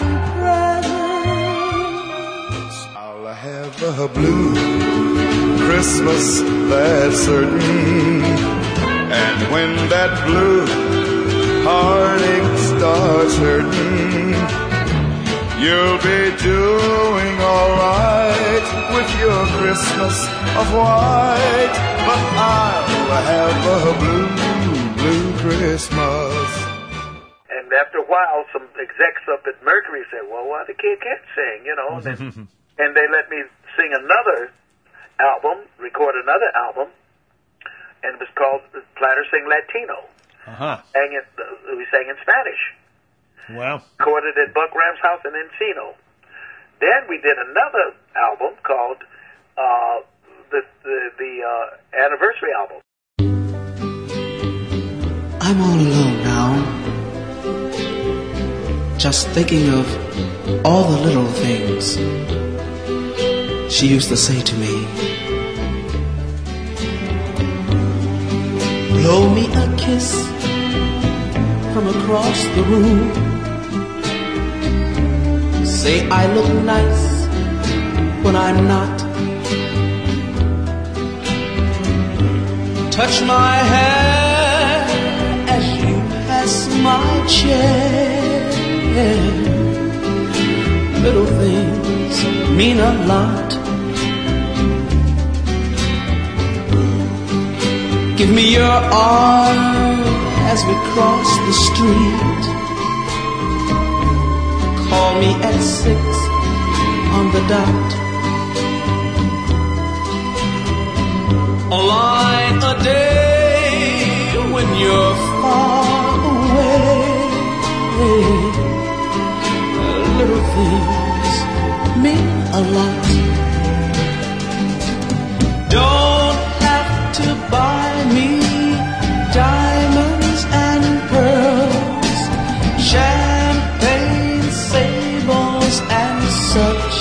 presents. I'll have a blue Christmas, that's certain. And when that blue heartache starts hurting, you'll be doing alright with your Christmas of white. But I'll have a blue, blue Christmas. And after a while, some execs up at Mercury said, well, why the kid can't sing, you know? And, then, and they let me sing another album, record another album, and it was called Platters Sing Latino. Uh-huh. Sang it, uh, we sang in Spanish. Wow. Recorded at Buck Ram's house in Encino. Then we did another album called uh, the the, the uh, anniversary album. I'm all alone now, just thinking of all the little things she used to say to me. Blow me a kiss from across the room. Say I look nice when I'm not. Touch my hair as you pass my chair. Little things mean a lot. Give me your arm as we cross the street. Call me at six on the dot. A line a day when you're far away. Little things mean a lot. Don't have to buy me diamonds and pearls, champagne, sables and such.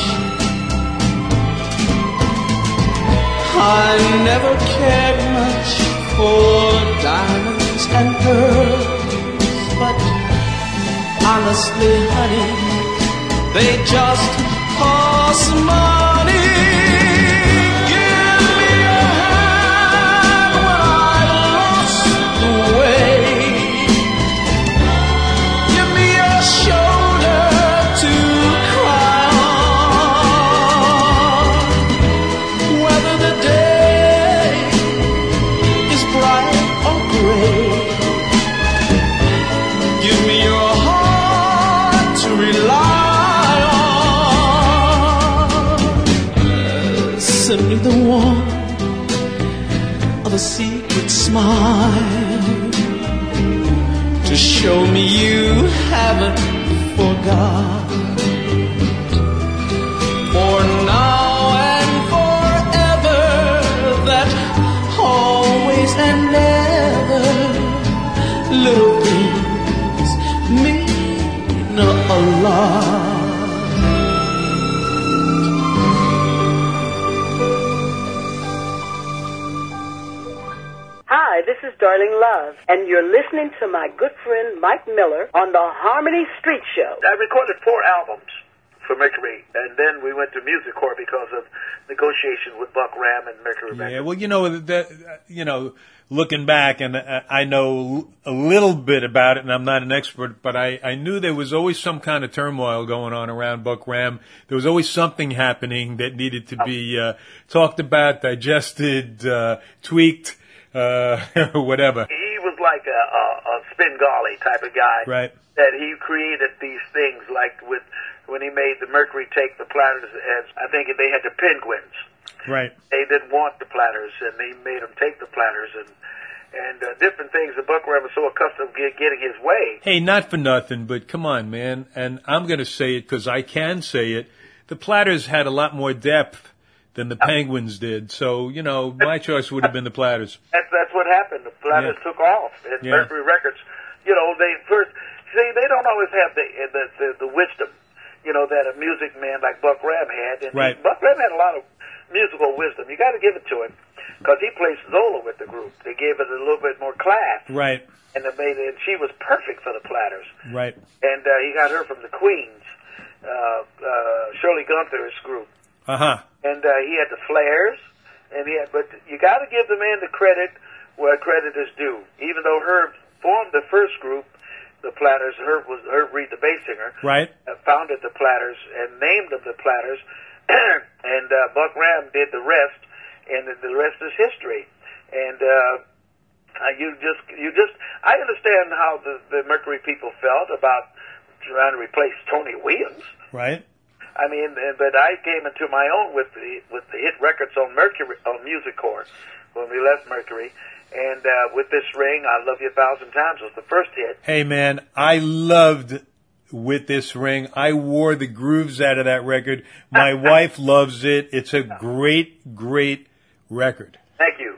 I never cared much for diamonds and pearls, but honestly, honey, they just cost money. Give me a hand when I lost the way. Give me a shoulder to cry on. Whether the day is bright or gray, give me your heart to rely on. Simply the warmth of a secret smile to show me you haven't forgot. For now and forever, that always and never, little things mean a lot. Hi, this is Darling Love, and you're listening to my good friend Mike Miller on the Harmony Street Show. I recorded four albums for Mercury, and then we went to Music Corps because of negotiations with Buck Ram and Mercury Records. Yeah, well, you know, that, you know, looking back, and I know a little bit about it, and I'm not an expert, but I, I knew there was always some kind of turmoil going on around Buck Ram. There was always something happening that needed to be uh, talked about, digested, uh, tweaked, uh, whatever. He was like a, a, a Svengali type of guy. Right. That he created these things, like with when he made the Mercury take the Platters, as I think they had the Penguins. Right. They didn't want the Platters, and he made them take the Platters, and and uh, different things. The Buck Ram was so accustomed to get, getting his way. Hey, not for nothing, but come on, man. And I'm going to say it because I can say it. The Platters had a lot more depth than the Penguins did. So, you know, my choice would have been the Platters. That's, that's what happened. The Platters Yeah. took off. And Yeah. Mercury Records, you know, they first, see, they don't always have the, the, the, the wisdom, you know, that a music man like Buck Ram had. And Right. Buck Ram had a lot of musical wisdom. You got to give it to him because he plays Zola with the group. They gave it a little bit more class. Right. And they made it, and she was perfect for the Platters. Right. And uh, he got her from the Queens, uh, uh, Shirley Gunther's group. Uh-huh. And uh, he had the Flares, and he had, but you got to give the man the credit where credit is due. Even though Herb formed the first group, the Platters, Herb was Herb Reed, the bass singer, Right. uh, founded the Platters and named them the Platters, and uh, Buck Ram did the rest, and the rest is history. And uh, uh, you just, you just, I understand how the, the Mercury people felt about trying to replace Tony Williams. Right. I mean, uh, but I came into my own with the with the hit records on Mercury on Music Core when we left Mercury. And uh, With This Ring, I Love You a Thousand Times was the first hit. Hey, man, I loved With This Ring. I wore the grooves out of that record. My wife loves it. It's a great, great record. Thank you.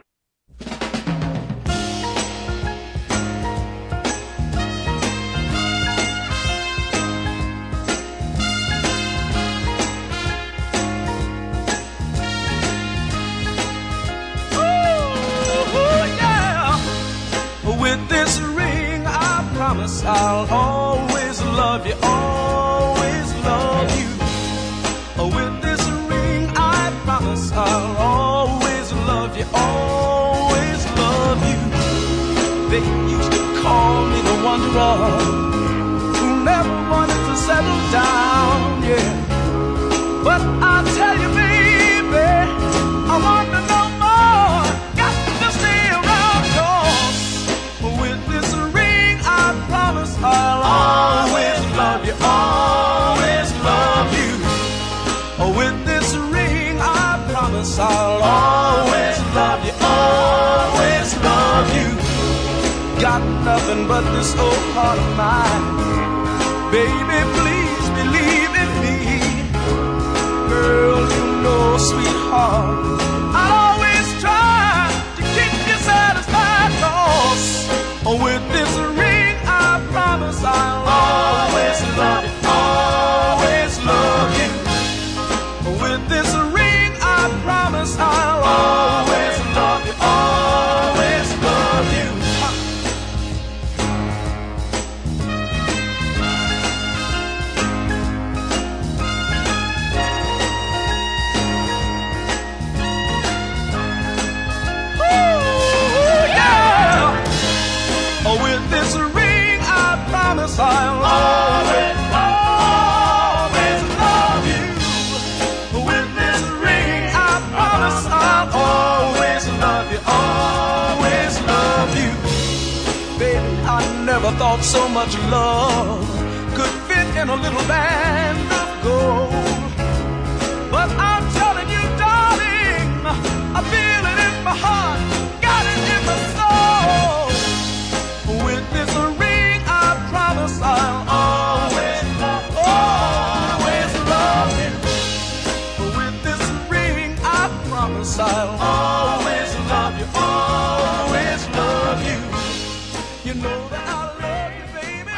With this ring, I promise I'll always love you, always love you. With this ring, I promise I'll always love you, always love you. They used to call me the wanderer who never wanted to settle down, yeah. But I tell you, baby, I want to know more, got to stay around, 'cause with this ring, I promise I'll always love you, always love you. With this ring, I promise I'll always love you, always love you. Got nothing but this old heart of mine. Baby, please believe in me. Girl, you know, sweetheart, I'll always try to keep you satisfied, 'cause with this ring, I promise I'll always love you, always love you. With this ring, I promise I'll always love you, always love you. With this ring, I promise I'll always, always love you. With this ring, I promise I'll always love you, always love you. Baby, I never thought so much love could fit in a little band of gold. But I'm telling you, darling, I feel it in my heart, got it in my soul. With this ring, I promise I'll always, always love you. With this ring, I promise I'll always love you, always love you. You know that I love you, baby.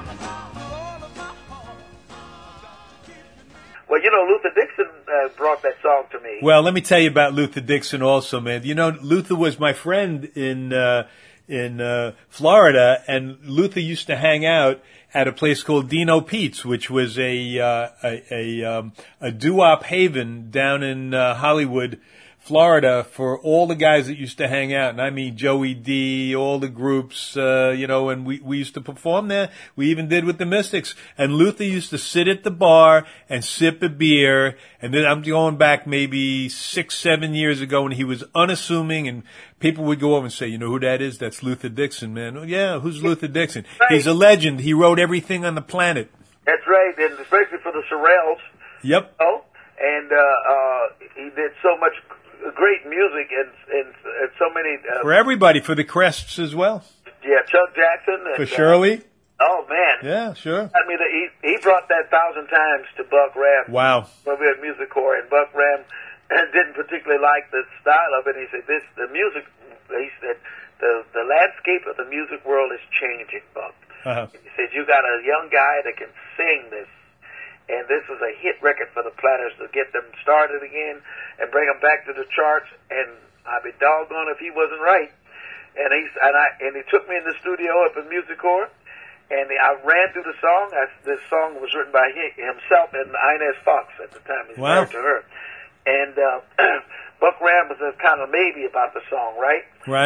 Well, you know, Luther Dixon uh, brought that song to me. Well, let me tell you about Luther Dixon also, man. You know, Luther was my friend in uh, in uh, Florida, and Luther used to hang out at a place called Dino Pete's, which was a uh, a a, um, a doo-wop haven down in uh, Hollywood, Florida, for all the guys that used to hang out. And I mean Joey D, all the groups, uh, you know, and we, we used to perform there. We even did with the Mystics. And Luther used to sit at the bar and sip a beer. And then I'm going back maybe six, seven years ago, and he was unassuming, and people would go over and say, you know who that is? That's Luther Dixon, man. Oh, yeah, who's Luther Dixon? Right. He's a legend. He wrote everything on the planet. That's right, and especially for the Sorrells. Yep. Oh, and uh, uh, he did so much great music and and, and so many. Uh, For everybody, for the Crests as well. Yeah, Chuck Jackson. And, For Shirley. Uh, oh man. Yeah, sure. I mean, he he brought that thousand times to Buck Ram. Wow. When we had Music Core, and Buck Ram didn't particularly like the style of it. He said, "This the music." He said, "the the landscape of the music world is changing, Buck." Uh-huh. He said, "You got a young guy that can sing this." And this was a hit record for the Platters to get them started again and bring them back to the charts. And I'd be doggone if he wasn't right. And he and I and he took me in the studio up in Music Core, and I ran through the song. I, this song was written by he, himself and Inez Fox at the time. He's Wow. married to her. And uh, Buck Ram was kind of maybe about the song, right? Right.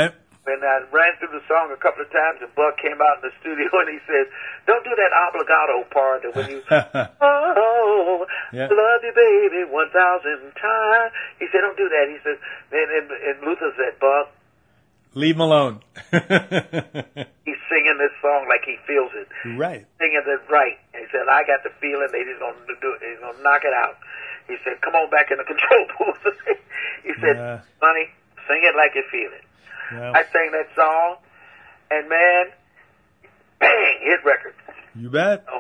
And I ran through the song a couple of times, and Buck came out in the studio and he said, "Don't do that obligato part that when you, oh, Yeah. love you, baby, one thousand times." He said, "Don't do that." He said, and, and, and Luther said, "Buck, Leave him alone. he's singing this song like he feels it, Right. singing it right." And he said, "I got the feeling that he's gonna do it. He's gonna knock it out." He said, "Come on back in the control booth." He said, Yeah. "Honey, sing it like you feel it." Yeah. I sang that song, and man, bang, hit record. You bet. Oh.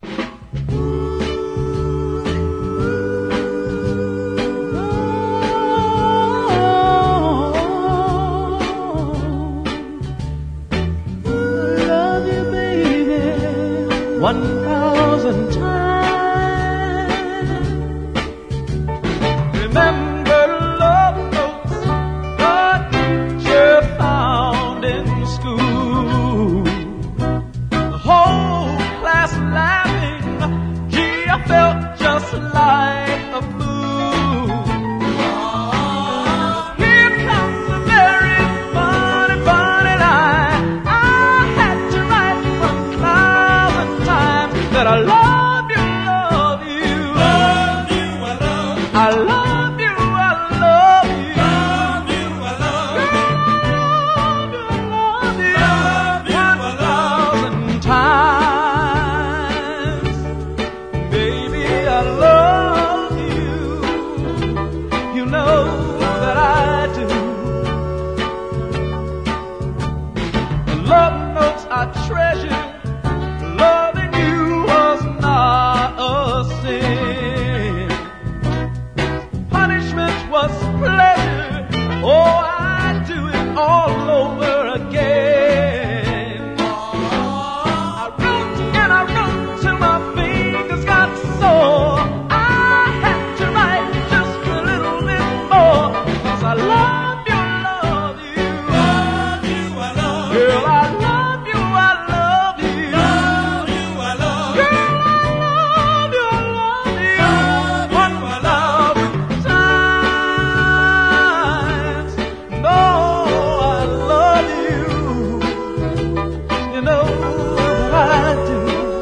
Love you, baby, one thousand times. Remember love notes the teacher found in school. The whole class laughing. Gee, I felt just like a fool. Here comes a very funny, funny line. I had to write one thousand times that I love you, love you. Love you, I love you. I love you, I love you. Love you, I love you. Love you, I love you. One thousand times. Baby, I love you. You know that I do. The love notes I treasure. Loving you was not a sin. Punishment was pleasure. Oh, I'd do it all over again. I wrote and I wrote till my fingers got sore. I had to write just a little bit more. 'Cause I love you, love you. Love you, I love you. Girl, I love you, I love you. Love you, I love you. Girl, I love you, I love you. One thousand times. No, I love you. You know that I do.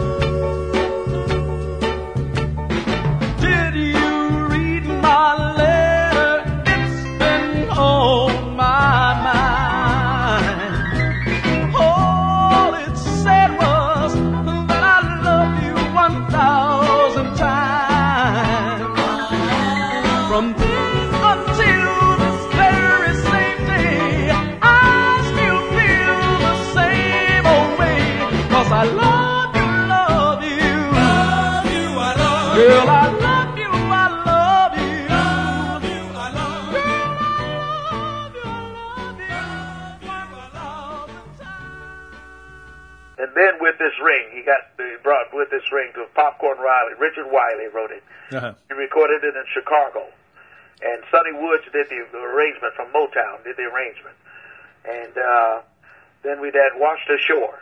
Did you read my letter? It's been on my mind. All it said was that I love you one thousand times. From then until this very same day, I still feel the same old way. 'Cause I love you, love you. Love you, I love you. Girl, I love you, I love you. Love you, I love you. Girl, I love you, I love you. One thousand times. And then With This Ring, he got he brought With This Ring to Popcorn Riley. Richard Wiley wrote it. Uh-huh. He recorded it in Chicago. And Sonny Woods did the arrangement from Motown, did the arrangement. And uh, then we had Washed Ashore.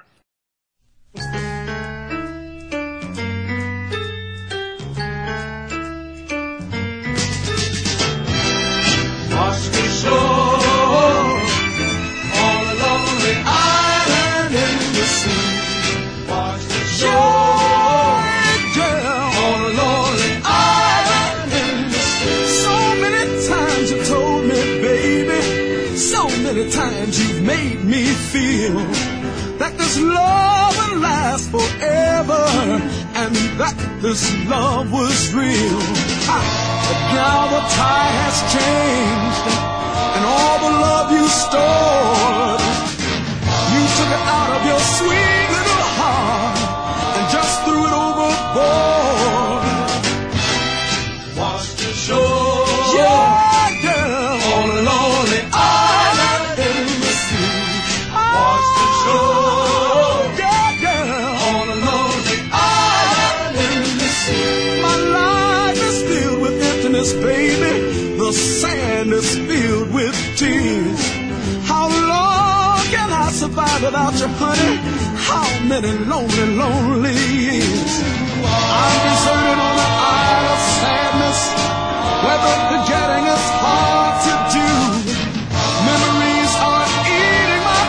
Washed ashore on a lonely island in the sea. Washed ashore on a lonely island in the sea. So many times you told me, baby, so many times you've made me feel that this love will last forever and that this love was real. Ah, but now the tide has changed and all the love you stored, you took it out of your sweet little heart and just threw it overboard. Washed ashore, yeah, girl, on a lonely island in the sea. Washed ashore, yeah, girl, on a lonely island in the sea. My life is filled with emptiness, baby. The sand is filled with tears. How long can I survive without you, honey? How many lonely, lonely years? I'm deserted on an isle of sadness, where the forgetting is hard to do. Memories are eating my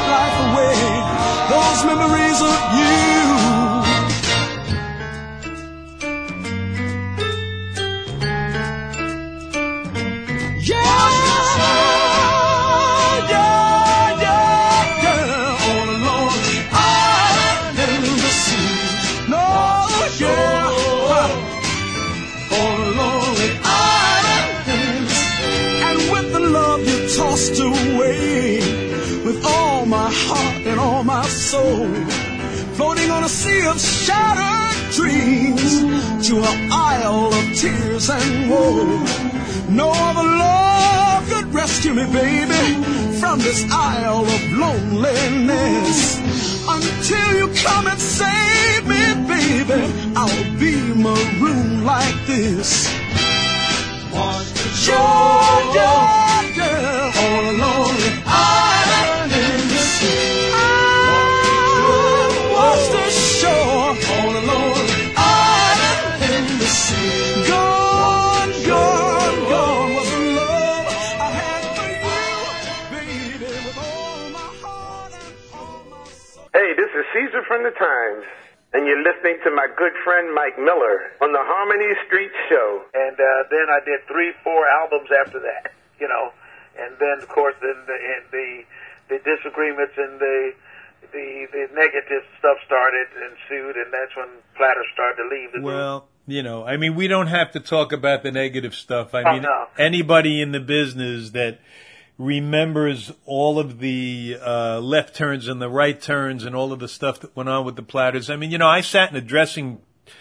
soul, floating on a sea of shattered dreams, to an isle of tears and woe. No other love could rescue me, baby, from this isle of loneliness. Until you come and save me, baby, I'll be marooned like this. Watch the shore, yeah, yeah, all alone, island in the sea. Watch the shore, all alone, island in the sea. Gone, gone, gone was the love I had for you, baby, with all my heart and all my soul. Hey, this is Caesar from the Times, and you're listening to my good friend Mike Miller on the Harmony Street Show. And uh, then I did three, four albums after that, you know. And then, of course, then the the, the disagreements and the, the the negative stuff started and ensued, and that's when Platter started to leave the group. Well, you know, I mean, we don't have to talk about the negative stuff. I Oh, mean, no. anybody in the business that remembers all of the uh, left turns and the right turns and all of the stuff that went on with the Platters. I mean, you know, I sat in a dressing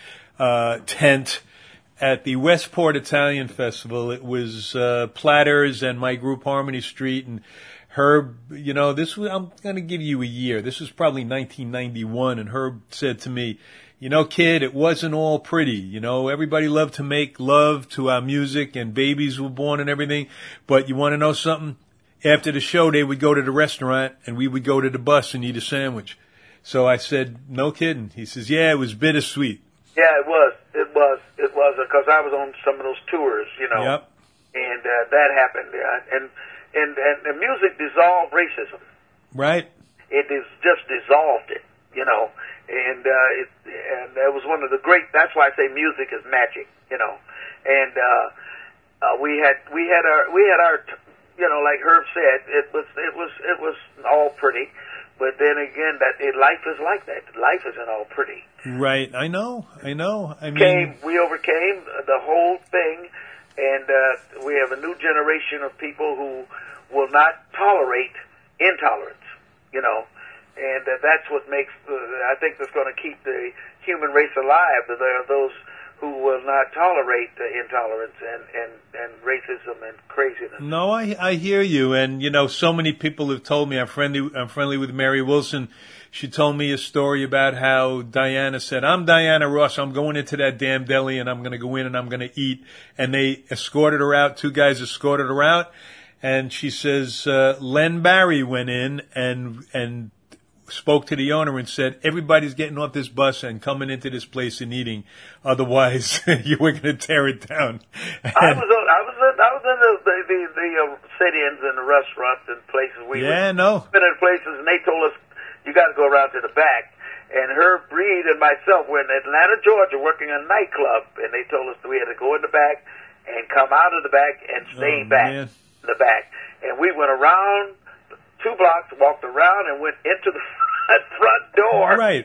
uh, tent at the Westport Italian Festival. It was uh, Platters and my group Harmony Street and Herb. You know, this was, I'm going to give you a year. This was probably nineteen ninety-one, and Herb said to me, you know, kid, it wasn't all pretty. You know, everybody loved to make love to our music and babies were born and everything. But you want to know something? After the show, they would go to the restaurant and we would go to the bus and eat a sandwich. So I said, no kidding. He says, yeah, it was bittersweet. Yeah, it was. It was. It was because I was on some of those tours, you know. Yep. And uh, that happened. Yeah. And, and and the music dissolved racism. Right. It is just dissolved it, you know. And uh, it and that was one of the great. That's why I say music is magic, you know. And uh, uh, we had we had our we had our, you know, like Herb said, it was it was it was all pretty. But then again, that it, life is like that. Life isn't all pretty. Right. I know. I know. I mean, Came, we overcame the whole thing, and uh, we have a new generation of people who will not tolerate intolerance, you know, and uh, that's what makes, uh, I think that's going to keep the human race alive. That there are those who will not tolerate uh, intolerance and, and, and racism and craziness. no, I I hear you, and you know, so many people have told me I'm friendly. I'm friendly with Mary Wilson. She told me a story about how Diana said, "I'm Diana Ross. I'm going into that damn deli, and I'm going to go in and I'm going to eat." And they escorted her out. Two guys escorted her out, and she says uh, Len Barry went in and and spoke to the owner and said, everybody's getting off this bus and coming into this place and eating. Otherwise, you were going to tear it down. I was on, I was in, I was in the the the, the uh, sit-ins and the restaurants and places. We Yeah, were, no. been in places, and they told us you got to go around to the back. And Herb Reed and myself were in Atlanta, Georgia, working a nightclub, and they told us that we had to go in the back and come out of the back and stay Oh, back man. in the back. And we went around two blocks, walked around, and went into the front, front door. Right.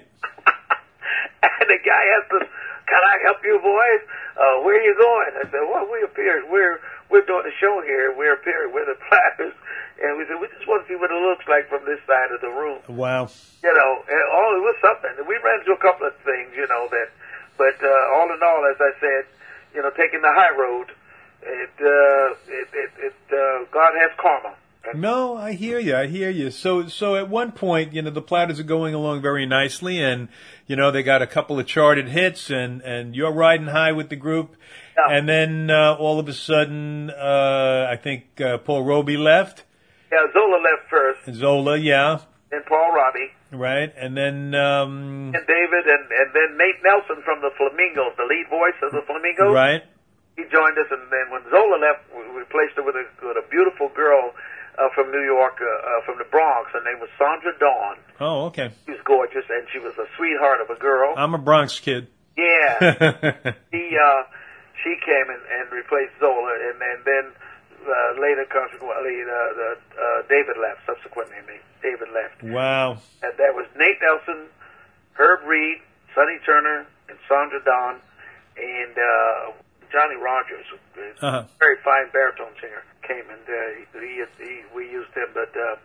And the guy asked us, "Can I help you boys? Uh, where are you going?" I said, "Well, we appear we're we're doing a show here. We're appearing. We're the Platters." And we said, "We just want to see what it looks like from this side of the room." Wow. You know, and all it was something. We ran into a couple of things, you know, that. But uh, all in all, as I said, you know, taking the high road, it uh, it it, it uh, God has karma. No, I hear you. I hear you. So, so at one point, you know, the Platters are going along very nicely, and you know, they got a couple of charted hits, and and you're riding high with the group. Yeah. And then uh, all of a sudden, uh, I think uh, Paul Roby left. Yeah, Zola left first, Zola, yeah, and Paul Robbie, right, and then um, and David, and and then Nate Nelson from the Flamingos, the lead voice of the Flamingos. right, He joined us, and then when Zola left, we we replaced her with a with a beautiful girl uh, from New York, uh, uh, from the Bronx. Her name was Sandra Dawn. oh, okay. She was gorgeous, and she was a sweetheart of a girl. I'm a Bronx kid. Yeah. She uh, she came and, and replaced Zola, and, and then uh, later, consequently, uh, the, uh, David left. Subsequently, David left. Wow. And that was Nate Nelson, Herb Reed, Sonny Turner, and Sandra Dawn, and uh, Johnny Rogers, a Uh-huh. very fine baritone singer, came and uh, he, he, he we used him. But uh,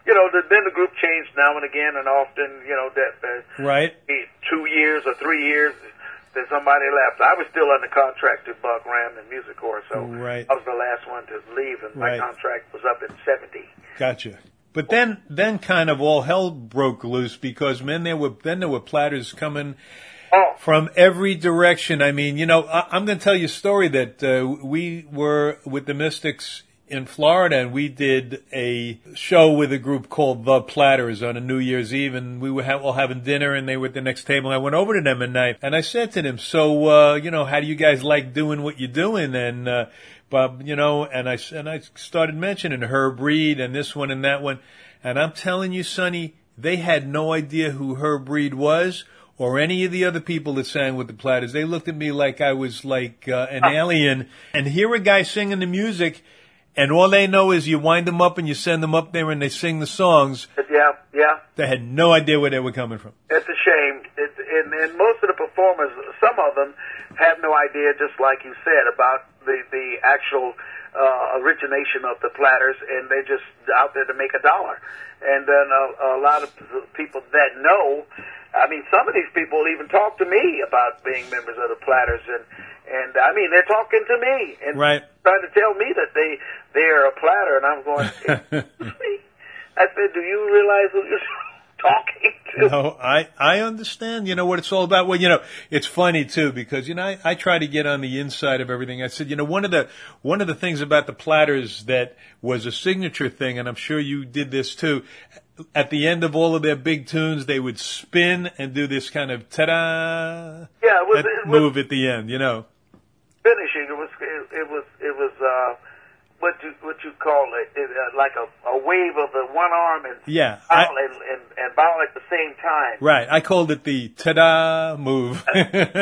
you know, the, then the group changed now and again, and often, you know, that uh, Right. two years or three years that somebody left. I was still under contract to Buck Ram and Music Corps, so Right. I was the last one to leave, and my Right. contract was up in seventy. Gotcha. But then, then kind of all hell broke loose because man, there were then there were platters coming oh. from every direction. I mean, you know, I, I'm going to tell you a story that uh, we were with the Mystics in Florida, and we did a show with a group called The Platters on a New Year's Eve, and we were ha- all having dinner, and they were at the next table, and I went over to them, and I, and I said to them, so, uh, you know, how do you guys like doing what you're doing? And, uh, Bob, you know, and I, and I started mentioning Herb Reed and this one and that one, and I'm telling you, Sonny, they had no idea who Herb Reed was or any of the other people that sang with the Platters. They looked at me like I was like uh, an alien, and hear a guy singing the music, and all they know is you wind them up and you send them up there and they sing the songs. Yeah, yeah. They had no idea where they were coming from. It's a shame. It, and, and most of the performers, some of them, have no idea, just like you said, about the, the actual uh, origination of the Platters, and they're just out there to make a dollar. And then a, a lot of people that know, I mean, some of these people even talk to me about being members of the Platters, and And, I mean, they're talking to me and right. trying to tell me that they, they're a Platter, and I'm going, excuse me? I said, do you realize who you're talking to? No, I, I understand, you know, what it's all about. Well, you know, it's funny, too, because, you know, I, I try to get on the inside of everything. I said, you know, one of the one of the things about the Platters that was a signature thing, and I'm sure you did this, too, at the end of all of their big tunes, they would spin and do this kind of ta-da yeah, it was, that it was, move at the end, you know. Finishing, it was it, it was it was uh, what you what you call it, it uh, like a, a wave of the one arm and yeah, bow I, and, and, and bow at the same time. Right, I called it the ta-da move. and,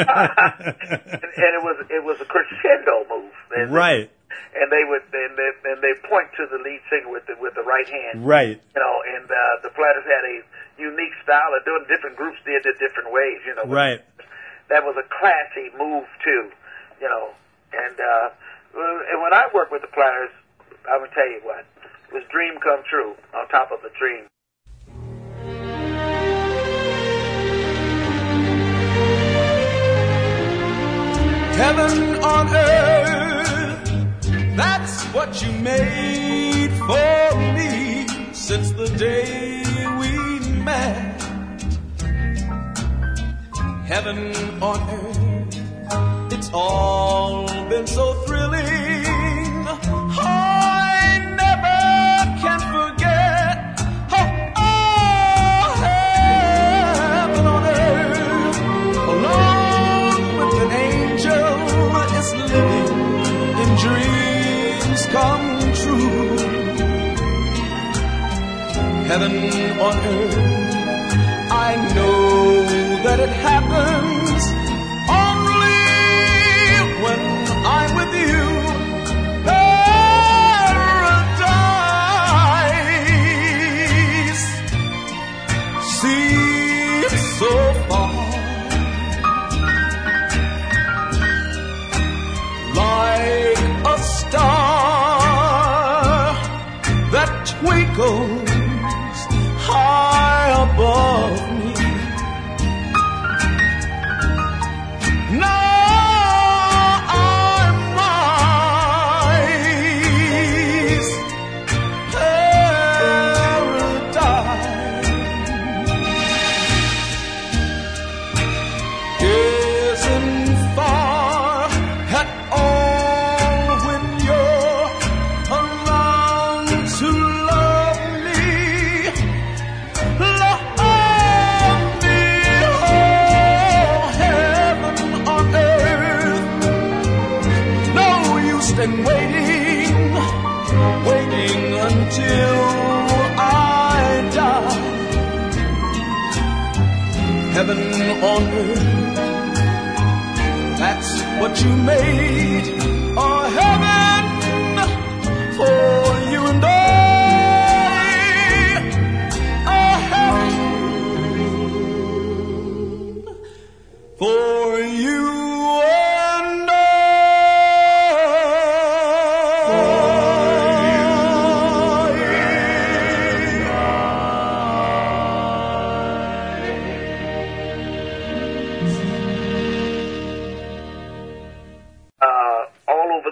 and it was it was a crescendo move. And right. They, and they would and they, and they point to the lead singer with the with the right hand. Right. You know, and uh, the Platters had a unique style of doing. Different groups did it different ways. You know. Right. That was a classy move too. You know, and uh, and when I worked with the Platters, I'm gonna tell you what, it was dream come true on top of a dream. Heaven on earth, that's what you made for me since the day we met. Heaven on earth, it's all been so thrilling. I never can forget. Oh, oh, heaven on earth, along with an angel, is living in dreams come true. Heaven on earth, I know that it happens only when I'm with you. Paradise seems so far, like a star that twinkles high above me. Now I'm eyes paradise isn't far at all when you're around to love me. Love me, oh heaven on earth. No use in waiting, waiting until I die. Heaven on earth, that's what you made. Oh, heaven for you and I. Oh, heaven for you and I. For you and I.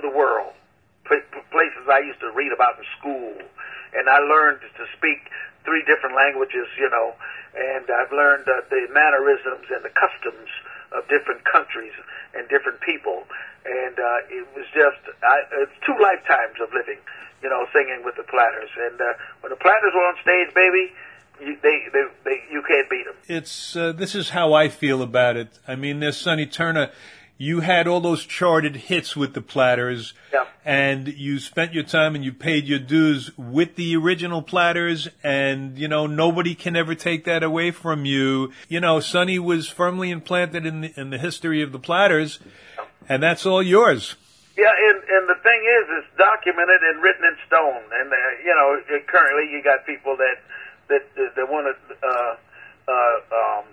the world, p- places I used to read about in school, and I learned to speak three different languages, you know, and I've learned uh, the mannerisms and the customs of different countries and different people, and uh, it was just, I, it's two lifetimes of living, you know, singing with the Platters, and uh, when the Platters were on stage, baby, you, they, they, they, you can't beat them. It's, uh, this is how I feel about it. I mean, there's Sonny Turner. You had all those charted hits with the Platters, yeah. and you spent your time and you paid your dues with the original Platters, and, you know, nobody can ever take that away from you. You know, Sonny was firmly implanted in the, in the history of the Platters, and that's all yours. Yeah, and, and the thing is, it's documented and written in stone, and, uh, you know, currently you got people that, that, that, that want to, uh, uh, um,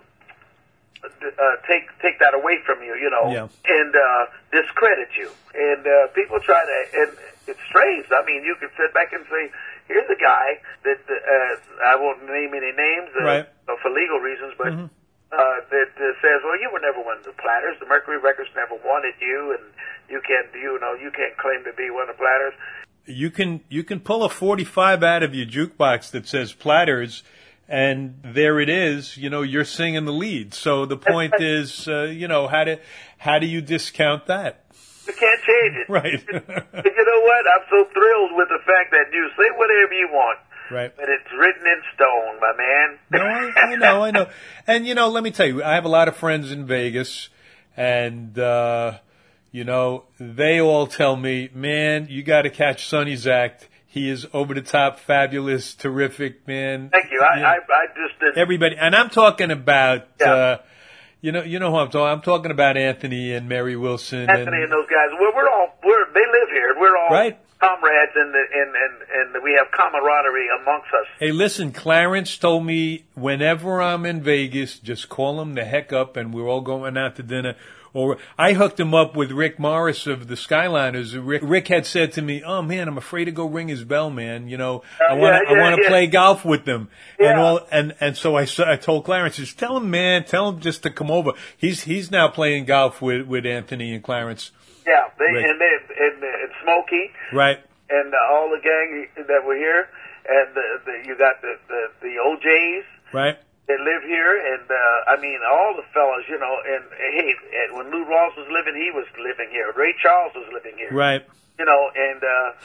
Uh, take take that away from you, you know, yeah. and uh, discredit you. And uh, people try to, and it's strange. I mean, you can sit back and say, here's a guy that, uh, I won't name any names uh, right. for legal reasons, but mm-hmm. uh, that uh, says, well, you were never one of the Platters. The Mercury Records never wanted you, and you can't, you know, you can't claim to be one of the Platters. You can you can pull a forty-five out of your jukebox that says Platters, and there it is, you know, you're singing the lead. So the point is, uh, you know, how do, how do you discount that? You can't change it. Right. You know what? I'm so thrilled with the fact that you say whatever you want. Right. But it's written in stone, my man. No, I, I know, I know. And, you know, let me tell you, I have a lot of friends in Vegas, and, uh, you know, they all tell me, man, you got to catch Sonny's act. He is over the top, fabulous, terrific, man. Thank you. I, you know, I, I just did. Everybody, and I'm talking about, yeah. uh, you know, you know who I'm talking. I'm talking about Anthony and Mary Wilson. Anthony and, and those guys. We're, we're all, we're, they live here. We're all right. comrades, and and and and we have camaraderie amongst us. Hey, listen, Clarence told me whenever I'm in Vegas, just call him the heck up, and we're all going out to dinner. Or I hooked him up with Rick Morris of the Skyliners. Rick, Rick had said to me, "Oh man, I'm afraid to go ring his bell, man. You know, uh, I want to, yeah, yeah, I want to yeah. play golf with them." Yeah. And all, and and so I, I told Clarence, just tell him, man, tell him just to come over. He's he's now playing golf with with Anthony and Clarence. Yeah, they Rick. and they and, and Smokey, right, and uh, all the gang that were here, and the, the, you got the the, the O Js, right. They live here, and uh, I mean all the fellas, you know. And hey, and when Lou Ross was living, he was living here. Ray Charles was living here, right? You know, and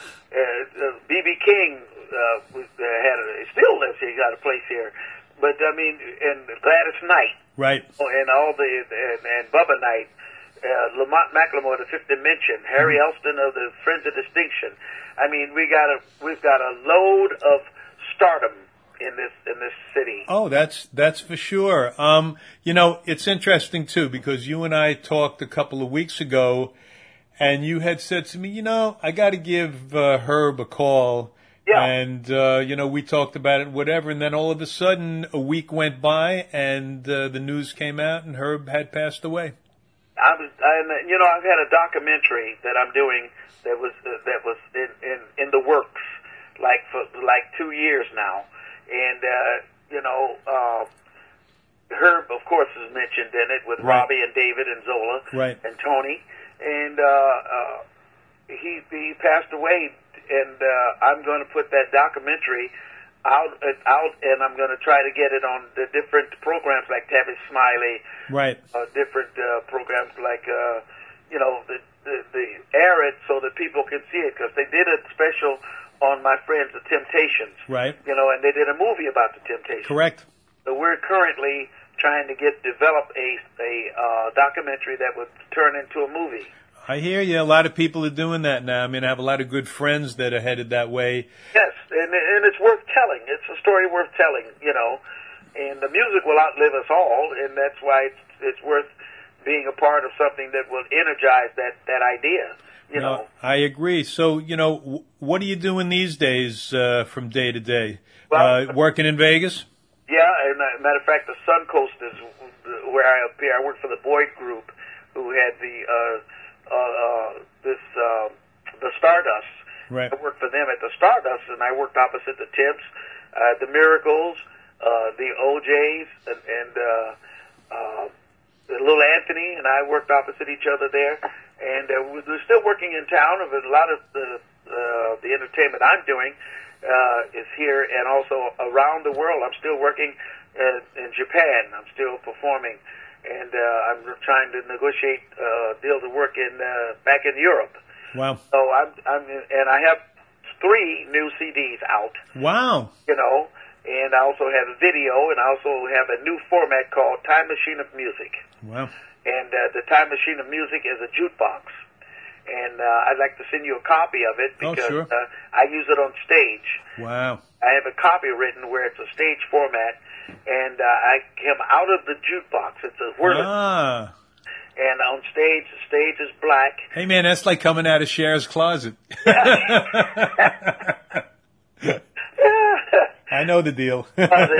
uh, B B uh, King uh, was, uh, had a, still lives here. He got a place here, but I mean, and Gladys Knight, right? And all the and, and Bubba Knight, uh, Lamont McLemore, the Fifth Dimension, Harry mm-hmm. Elston of the Friends of Distinction. I mean, we got a we've got a load of stardom in this in this city. Oh, that's that's for sure. Um, you know, it's interesting too because you and I talked a couple of weeks ago, and you had said to me, you know, I got to give uh, Herb a call. Yeah. And uh, you know, we talked about it, whatever, and then all of a sudden, a week went by, and uh, the news came out, and Herb had passed away. I was, and you know, I've had a documentary that I'm doing that was uh, that was in, in in the works, like for like two years now. And, uh, you know, uh, Herb, of course, is mentioned in it with right. Robbie and David and Zola right. and Tony. And uh, uh, he he passed away, and uh, I'm going to put that documentary out, uh, out, and I'm going to try to get it on the different programs like Tavis Smiley, right? Uh, different uh, programs like, uh, you know, the, the, the air it so that people can see it, because they did a special on my friends, the Temptations. Right. You know, and they did a movie about the Temptations. Correct. So we're currently trying to get, develop a, a uh, documentary that would turn into a movie. I hear you. A lot of people are doing that now. I mean, I have a lot of good friends that are headed that way. Yes, and, and it's worth telling. It's a story worth telling, you know. And the music will outlive us all, and that's why it's, it's worth being a part of something that will energize that, that idea. You no, know. I agree. So, you know, w- what are you doing these days uh, from day to day? Well, uh, working in Vegas? Yeah, and uh, matter of fact, the Suncoast is where I appear. I work for the Boyd Group, who had the uh, uh, uh, this uh, the Stardust. Right. I worked for them at the Stardust, and I worked opposite the Tips, uh, the Miracles, uh, the O Js, and, and uh, uh, the Little Anthony, and I worked opposite each other there. And uh, we're still working in town. A lot of the uh, the entertainment I'm doing uh, is here, and also around the world. I'm still working uh, in Japan. I'm still performing, and uh, I'm trying to negotiate uh, deals of work in uh, back in Europe. Wow. So I'm, I'm, and I have three new C Ds out. Wow. You know, and I also have a video, and I also have a new format called Time Machine of Music. Wow. And uh, the Time Machine of Music is a jukebox. And uh, I'd like to send you a copy of it because oh, sure. uh, I use it on stage. Wow. I have a copy written where it's a stage format, and uh, I come out of the jukebox. It's a word. Ah. And on stage, the stage is black. Hey, man, that's like coming out of Cher's closet. I know the deal.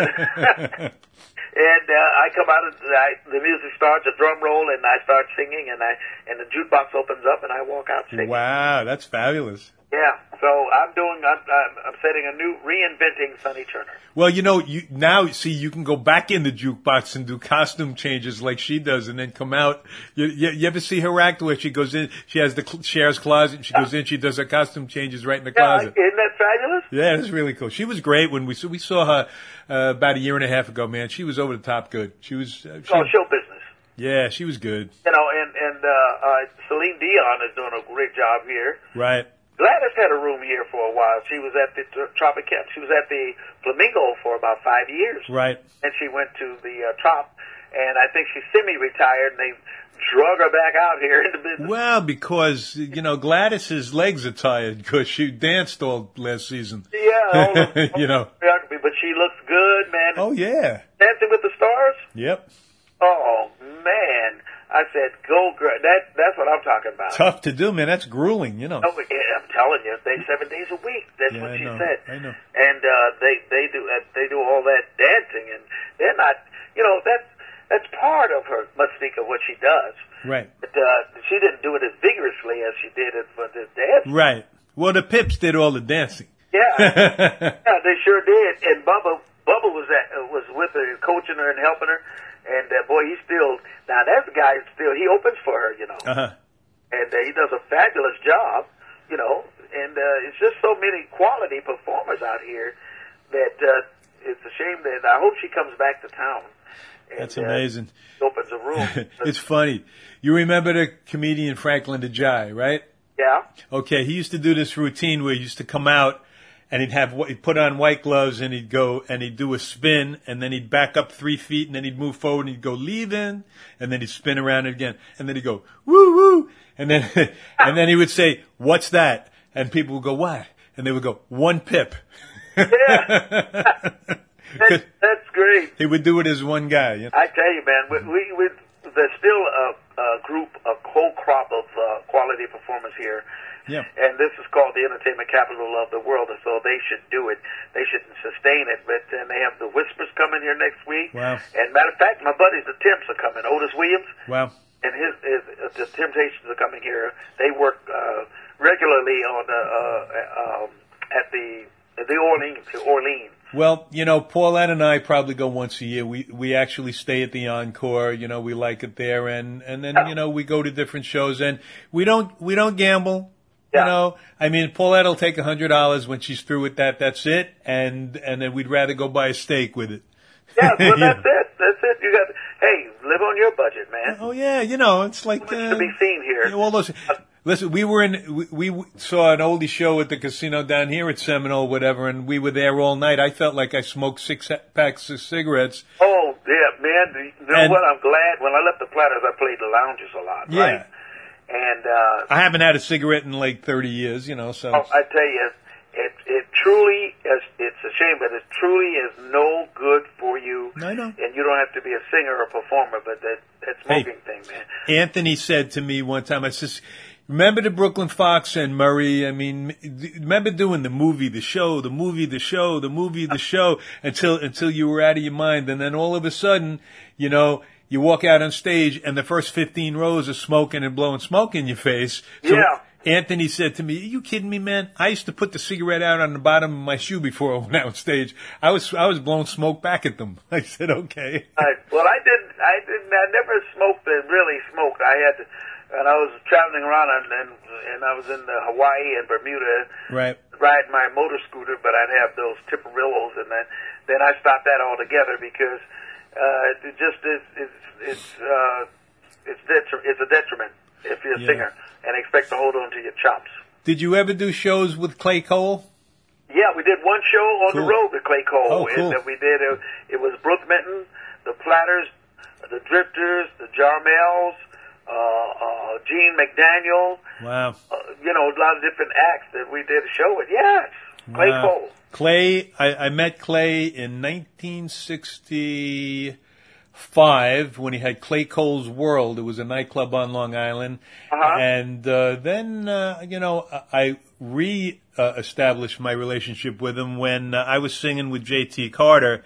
And uh, I come out of the, I, the music starts, a drum roll, and I start singing, and I and the jukebox opens up, and I walk out singing. Wow, that's fabulous. Yeah, so I'm doing, I'm, I'm, I'm setting a new, reinventing Sonny Turner. Well, you know, you now see you can go back in the jukebox and do costume changes like she does, and then come out. You, you, you ever see her act where she goes in? She has the cl- Cher's closet, and she goes in. She does her costume changes right in the Yeah, closet. isn't that fabulous? Yeah, it's really cool. She was great when we saw, we saw her uh, about a year and a half ago. Man, she was over the top good. She was. Uh, she, Oh, show business. Yeah, she was good. You know, and and uh, uh, Celine Dion is doing a great job here. Right. Gladys had a room here for a while. She was at the Tropicana. She was at the Flamingo for about five years. Right. And she went to the uh, Trop, and I think she's semi-retired, and they drug her back out here into business. Well, because, you know, Gladys's legs are tired because she danced all last season. Yeah, all the, you know. choreography, but she looks good, man. Oh, yeah. Dancing with the Stars? Yep. Oh, man. I said, go, girl. That, that's what I'm talking about. Tough to do, man. That's grueling, you know. Oh, yeah, I'm telling you, they seven days a week. That's Yeah, what I she know. said. I know. And uh, they they do uh, they do all that dancing, and they're not. You know, that's that's part of her mystique of what she does. Right. But uh, she didn't do it as vigorously as she did it for the dance. Right. Well, the Pips did all the dancing. Yeah, yeah, they sure did. And Bubba Bubba was at, uh, was with her, coaching her and helping her. And uh, boy, he still now that guy still he opens for her, you know. Uh-huh. And uh, he does a fabulous job, you know, and uh, it's just so many quality performers out here that uh, it's a shame that I hope she comes back to town. And, That's amazing. Uh, opens a room. It's funny. You remember the comedian Franklin DeJai, right? Yeah. Okay, he used to do this routine where he used to come out and he'd have he'd put on white gloves and he'd go and he'd do a spin and then he'd back up three feet and then he'd move forward and he'd go leaving and then he'd spin around again and then he'd go woo woo and then and then he would say what's that and people would go what and they would go one pip. Yeah. that's, that's great. He would do it as one guy. You know? I tell you, man, we, we, we there's still a, a group, a whole crop of uh, quality performers here. Yeah. And this is called the entertainment capital of the world, and so they should do it. They should sustain it. But and they have the Whispers coming here next week. Wow. And matter of fact, my buddies, the Temps, are coming. Otis Williams. Wow. And his, his uh, the Temptations are coming here. They work uh, regularly on uh, uh, um, at the the Orleans to Orleans. Well, you know, Paulette and I probably go once a year. We we actually stay at the Encore. You know, we like it there, and and then you know we go to different shows, and we don't we don't gamble. You know, I mean, Paulette'll take a hundred dollars when she's through with that. That's it, and and then we'd rather go buy a steak with it. Yeah, well, that's it. That's it. You got hey, live on your budget, man. Oh yeah, you know, it's like Too much uh, to be seen here. you know, all those. Listen, we were in, we, we saw an oldie show at the casino down here at Seminole, whatever, and we were there all night. I felt like I smoked six packs of cigarettes. Oh, yeah, man. You know And- what? I'm glad. When I left the Platters, I played the lounges a lot, Yeah. right? And, uh, I haven't had a cigarette in like thirty years, you know, so. oh, I tell you, it, it truly is, it's a shame, but it truly is no good for you. I know. And you don't have to be a singer or a performer, but that, that smoking thing, man. Anthony said to me one time, I says, remember the Brooklyn Fox and Murray? I mean, remember doing the movie, the show, the movie, the show, the movie, the show, until, until you were out of your mind. And then all of a sudden, you know, you walk out on stage and the first fifteen rows are smoking and blowing smoke in your face. So Yeah. Anthony said to me, are you kidding me, man? I used to put the cigarette out on the bottom of my shoe before I went out on stage. I was, I was blowing smoke back at them. I said, okay. I, well, I didn't, I didn't, I never smoked and really smoked. I had to, and I was traveling around, and, and and I was in uh, Hawaii and Bermuda, Right. riding my motor scooter, but I'd have those Tipperillos, and then then I stopped that altogether because uh, it just is it's it's uh, it's detri- it's a detriment if you're a Yeah. singer and expect to hold on to your chops. Did you ever do shows with Clay Cole? Yeah, we did one show on Cool. the road with Clay Cole. Oh, cool. And that we did, uh, it was Brooke Minton, the Platters, the Drifters, the Jarmels, uh, uh, Gene McDaniel, Wow. uh, you know, a lot of different acts that we did a show with. Yes, Clay Wow. Cole. Clay, I, I met Clay in nineteen sixty-five when he had Clay Cole's World. It was a nightclub on Long Island. Uh-huh. And uh, then, uh, you know, I re-established my relationship with him when uh, I was singing with J T Carter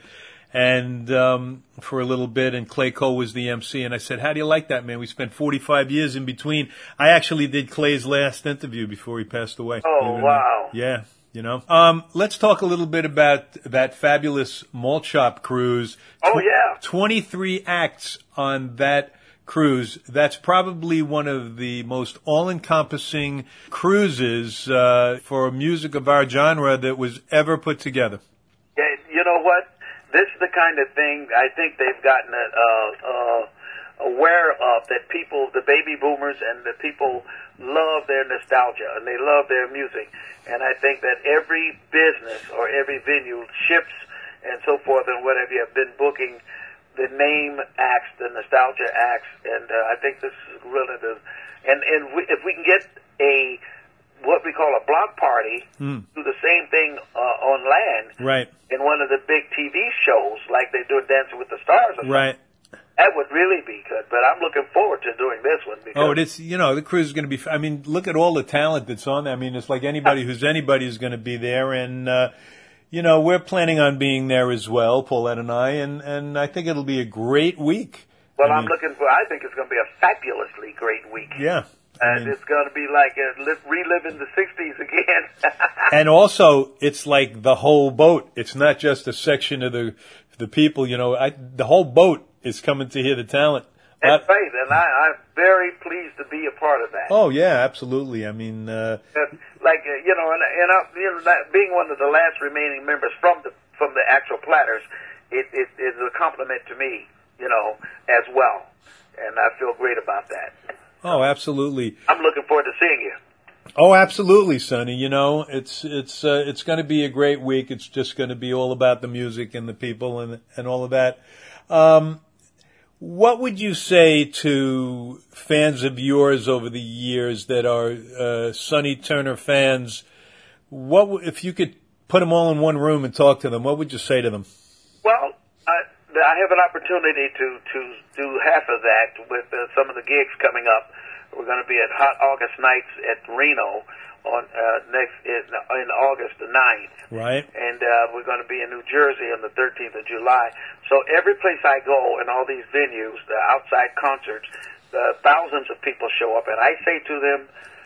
and um, for a little bit, and Clay Cole was the M C. And I said, how do you like that, man? We spent forty-five years in between. I actually did Clay's last interview before he passed away. Oh, Even wow. though- yeah. You know, um, let's talk a little bit about that fabulous malt shop cruise. Oh, yeah. twenty-three acts on that cruise. That's probably one of the most all-encompassing cruises uh, for music of our genre that was ever put together. Yeah, you know what? This is the kind of thing I think they've gotten uh, uh, aware of, that people, the baby boomers and the people love their nostalgia and they love their music. And I think that every business or every venue, ships and so forth and whatever, you have been booking the name acts, the nostalgia acts, and uh, I think this is really the, and, and we, if we can get a, what we call a block party, Mm. do the same thing uh, on land Right, in one of the big T V shows like they do in Dancing with the Stars or right. that would really be good, but I'm looking forward to doing this one because Oh, it's, you know, the cruise is going to be, I mean, look at all the talent that's on there. I mean, it's like anybody who's anybody is going to be there. And, uh, you know, we're planning on being there as well, Paulette and I, and, and I think it'll be a great week. well, I I'm mean, looking for. I think it's going to be a fabulously great week. Yeah. I And mean, it's going to be like uh, li- reliving the sixties again. and also, it's like the whole boat. It's not just a section of the the people, you know, I, the whole boat is coming to hear the talent. That's right, and I, I'm very pleased to be a part of that. Oh, yeah, absolutely. I mean, uh, And, like uh, you know, and, and I, you know, that, being one of the last remaining members from the from the actual Platters, it, it is a compliment to me, you know, as well, and I feel great about that. oh, absolutely. I'm looking forward to seeing you. Oh, absolutely, Sonny. You know, it's it's uh, it's going to be a great week. It's just going to be all about the music and the people and and all of that. Um, what would you say to fans of yours over the years that are uh, Sonny Turner fans? What w- if you could put them all in one room and talk to them? What would you say to them? Well, I, I have an opportunity to, to do half of that with uh, some of the gigs coming up. We're going to be at Hot August Nights at Reno on uh, next in, in August the ninth. Right. And uh, we're going to be in New Jersey on the thirteenth of July. So every place I go in all these venues, the outside concerts, uh, thousands of people show up, and I say to them,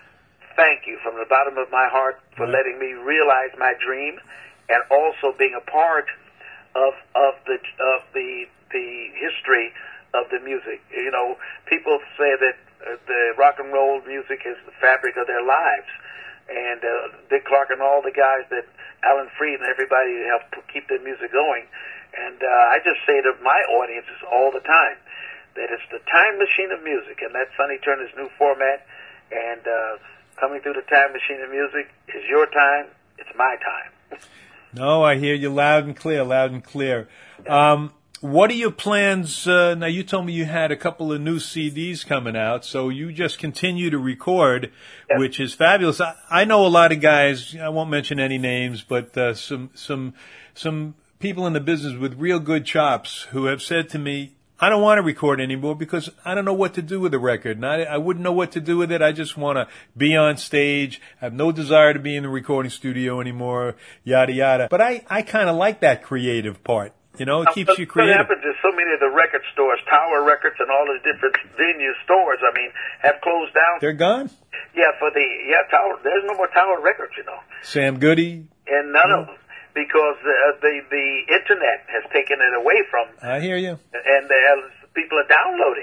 thank you from the bottom of my heart for Right. letting me realize my dream, and also being a part of of the of the the history of the music. You know, people say that uh, the rock and roll music is the fabric of their lives, and uh, Dick Clark and all the guys that Alan Freed and everybody helped to keep the music going. And uh, I just say to my audiences all the time that it's the time machine of music, and that's Sonny Turner's new format. And uh, coming through the time machine of music is your time. It's my time. No, I hear you loud and clear, loud and clear. Um, what are your plans? Uh, now, you told me you had a couple of new C Ds coming out, so you just continue to record, Yep. which is fabulous. I, I know a lot of guys. I won't mention any names, but uh, some some some people in the business with real good chops who have said to me, I don't want to record anymore because I don't know what to do with the record. And I, I wouldn't know what to do with it. I just want to be on stage. I have no desire to be in the recording studio anymore, yada, yada. But I, I kind of like that creative part. You know, it keeps But you What creative. happens is so many of the record stores, Tower Records and all the different venue stores, I mean, have closed down. They're gone. Yeah, for the, yeah, Tower, there's no more Tower Records, you know. Sam Goody. And none of them. Because uh, the, the internet has taken it away from I hear you. and uh, people are downloading.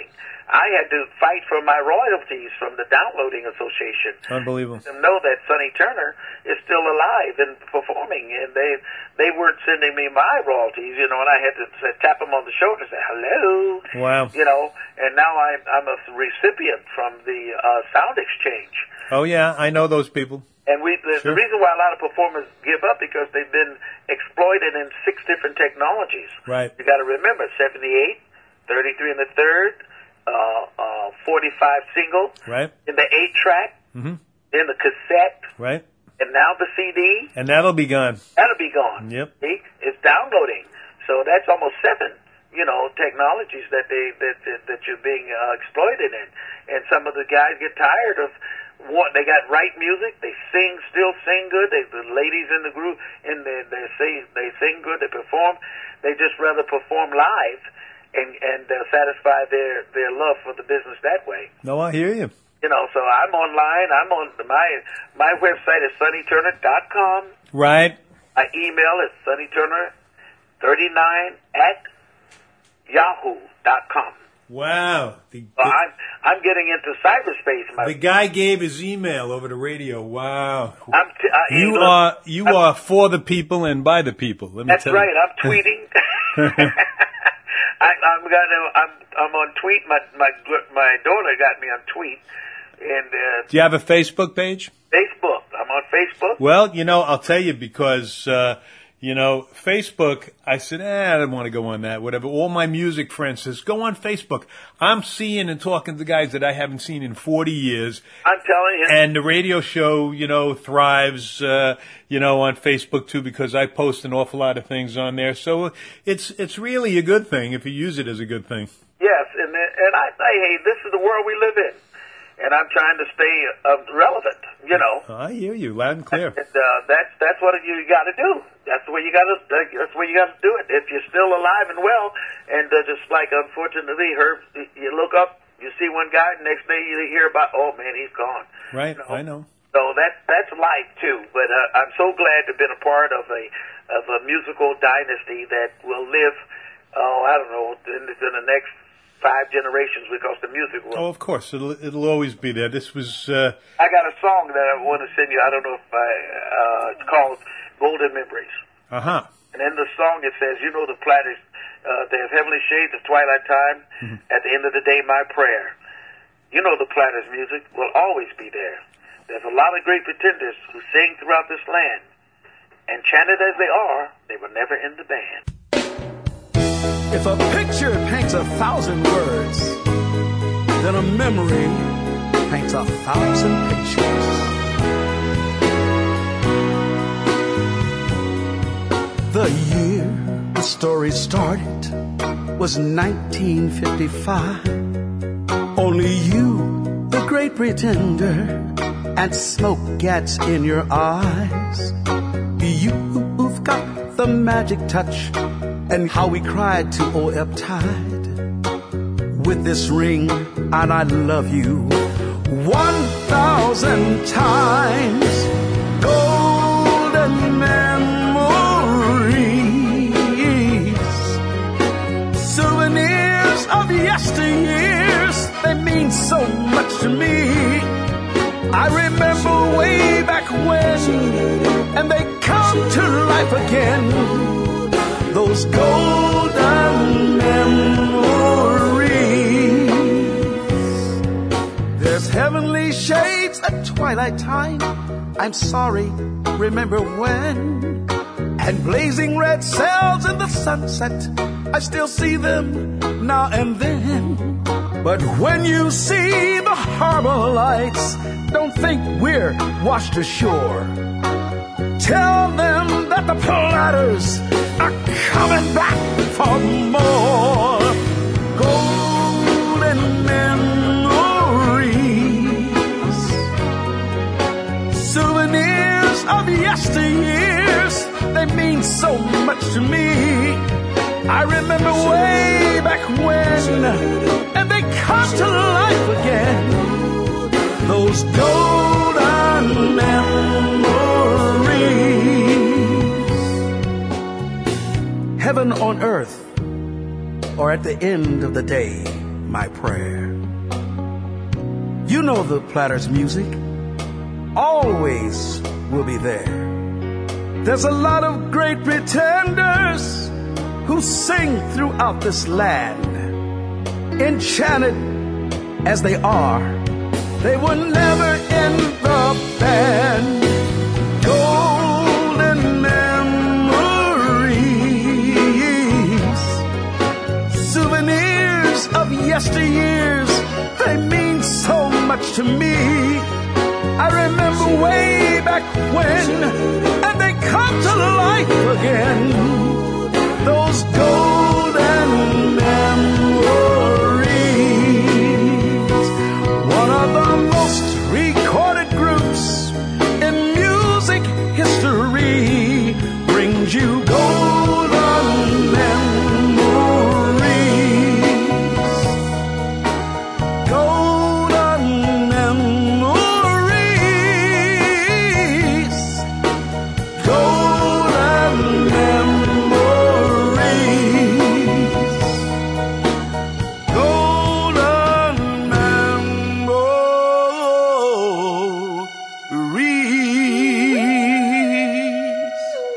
I had to fight for my royalties from the Downloading Association. Unbelievable. Let them know that Sonny Turner is still alive and performing, and they they weren't sending me my royalties, you know, and I had to say, tap them on the shoulder and say, hello. Wow. You know, and now I'm, I'm a recipient from the uh, Sound Exchange. Oh, yeah, I know those people. And we the, Sure. the reason why a lot of performers give up because they've been exploited in six different technologies. Right. You got to remember, seventy-eight, thirty-three and a third, uh, uh, forty-five single, Right. in the eight track, Mm-hmm. in the cassette, Right. and now the C D. And that'll be gone. That'll be gone. Yep. See? It's downloading. So that's almost seven, you know, technologies that they that that, that you're being uh, exploited in. And some of the guys get tired of what they got. Right music, they sing, still sing good. They, the ladies in the group, and they they say they sing good. They perform. They just rather perform live and and uh, satisfy their their love for the business that way. No, I hear you. You know, so I'm online. I'm on my my website is sonny turner dot com. Right. My email is sonny turner thirty-nine at yahoo dot com. Wow. The, So I'm I'm getting into cyberspace. My, the guy gave his email over the radio. Wow. I'm t- uh, You look, are you I'm- are for the people and by the people. Let me That's tell right. you. I'm tweeting. I, I'm gonna. I'm I'm on tweet. My my my daughter got me on tweet, and uh, Do you have a Facebook page? Facebook. I'm on Facebook. Well, you know, I'll tell you because, uh, you know, Facebook, I said, eh, I don't want to go on that, whatever. All my music friends says, go on Facebook. I'm seeing and talking to guys that I haven't seen in forty years. I'm telling you. And the radio show, you know, thrives, uh, you know, on Facebook too because I post an awful lot of things on there. So it's it's really a good thing if you use it as a good thing. Yes, and and I say, hey, this is the world we live in, and I'm trying to stay uh, relevant. You know. I hear you loud and clear. And, uh, that's that's what you got to do. That's the way you got to. That's the way you got to do it. If you're still alive and well, and uh, just like unfortunately, Herb, you look up, you see one guy, the next day you hear about, oh man, he's gone. Right, You know? I know. So that's that's life too. But uh, I'm so glad to have been a part of a of a musical dynasty that will live. Oh, I don't know, in, in the next five generations because the music will. Oh, of course. It'll, it'll always be there. This was, uh, I got a song that I want to send you. I don't know if I, uh, it's called Golden Memories. uh-huh. And in the song it says, you know the platters, uh, there's heavenly shades of twilight time. Mm-hmm. At the end of the day, my prayer. You know the platters music will always be there. There's a lot of great pretenders who sing throughout this land. Enchanted as they are, they were never in the band. If a picture paints a thousand words, then a memory paints a thousand pictures. The year the story started was nineteen fifty-five. Only you, the great pretender, and smoke gets in your eyes. You've got the magic touch, and how we cried to old Eptide. With this ring, and I love you one thousand times. Golden memories, souvenirs of yesteryears, they mean so much to me. I remember way back when, and they come to life again. Those golden memories. There's heavenly shades at twilight time. I'm sorry, remember when? And blazing red sails in the sunset. I still see them now and then. But when you see the harbor lights, don't think we're washed ashore. Tell them that the platters are coming back for more. Golden memories, souvenirs of yesteryears, they mean so much to me. I remember way back when, and they come to life again. Those golden memories. Heaven on earth, or at the end of the day, my prayer. You know the Platters music always will be there. There's a lot of great pretenders who sing throughout this land. Enchanted as they are, they were never in the band. Golden memories, souvenirs of yesteryears, they mean so much to me. I remember way back when, and they come to life again. Those golden memories, one of the most recorded groups in music history, brings you golden memories. Golden memories. Golden memories. Golden memories.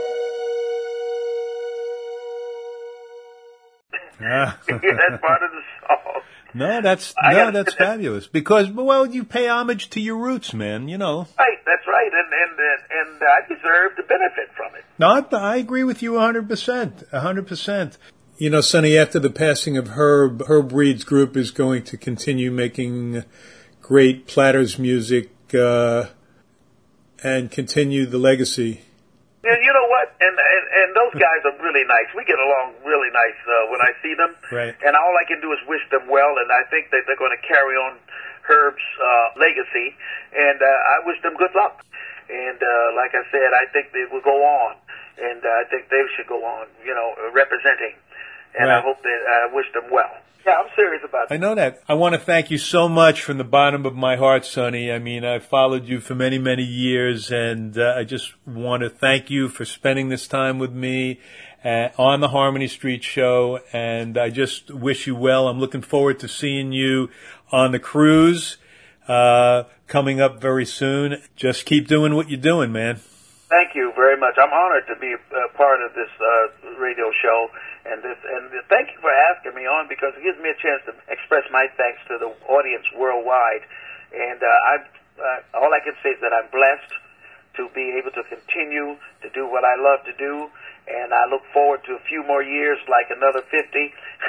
That's part of the song. No, that's I no, gotta- that's fabulous. Because, well, you pay homage to your roots, man. You know. Right, that's right, and and and, and I deserve to benefit from it. No, I, I agree with you a hundred percent. A hundred percent. You know, Sonny, after the passing of Herb, Herb Reed's group is going to continue making great Platters music uh, and continue the legacy. And you know what? And, and and those guys are really nice. We get along really nice uh, when I see them. Right. And all I can do is wish them well, and I think that they're going to carry on Herb's uh, legacy. And uh, I wish them good luck. And uh, like I said, I think they will go on, and uh, I think they should go on. You know, representing. And I Right. hope that I wish them well. Yeah, I'm serious about I it. know that. I want to thank you so much from the bottom of my heart, Sonny. I mean, I've followed you for many, many years, and uh, I just want to thank you for spending this time with me uh, on the Harmony Street Show, and I just wish you well. I'm looking forward to seeing you on the cruise uh, coming up very soon. Just keep doing what you're doing, man. Thank you very much. I'm honored to be a part of this uh, radio show, and this, and thank you for asking me on, because it gives me a chance to express my thanks to the audience worldwide. And uh, I, uh, all I can say is that I'm blessed to be able to continue to do what I love to do, and I look forward to a few more years, like another fifty,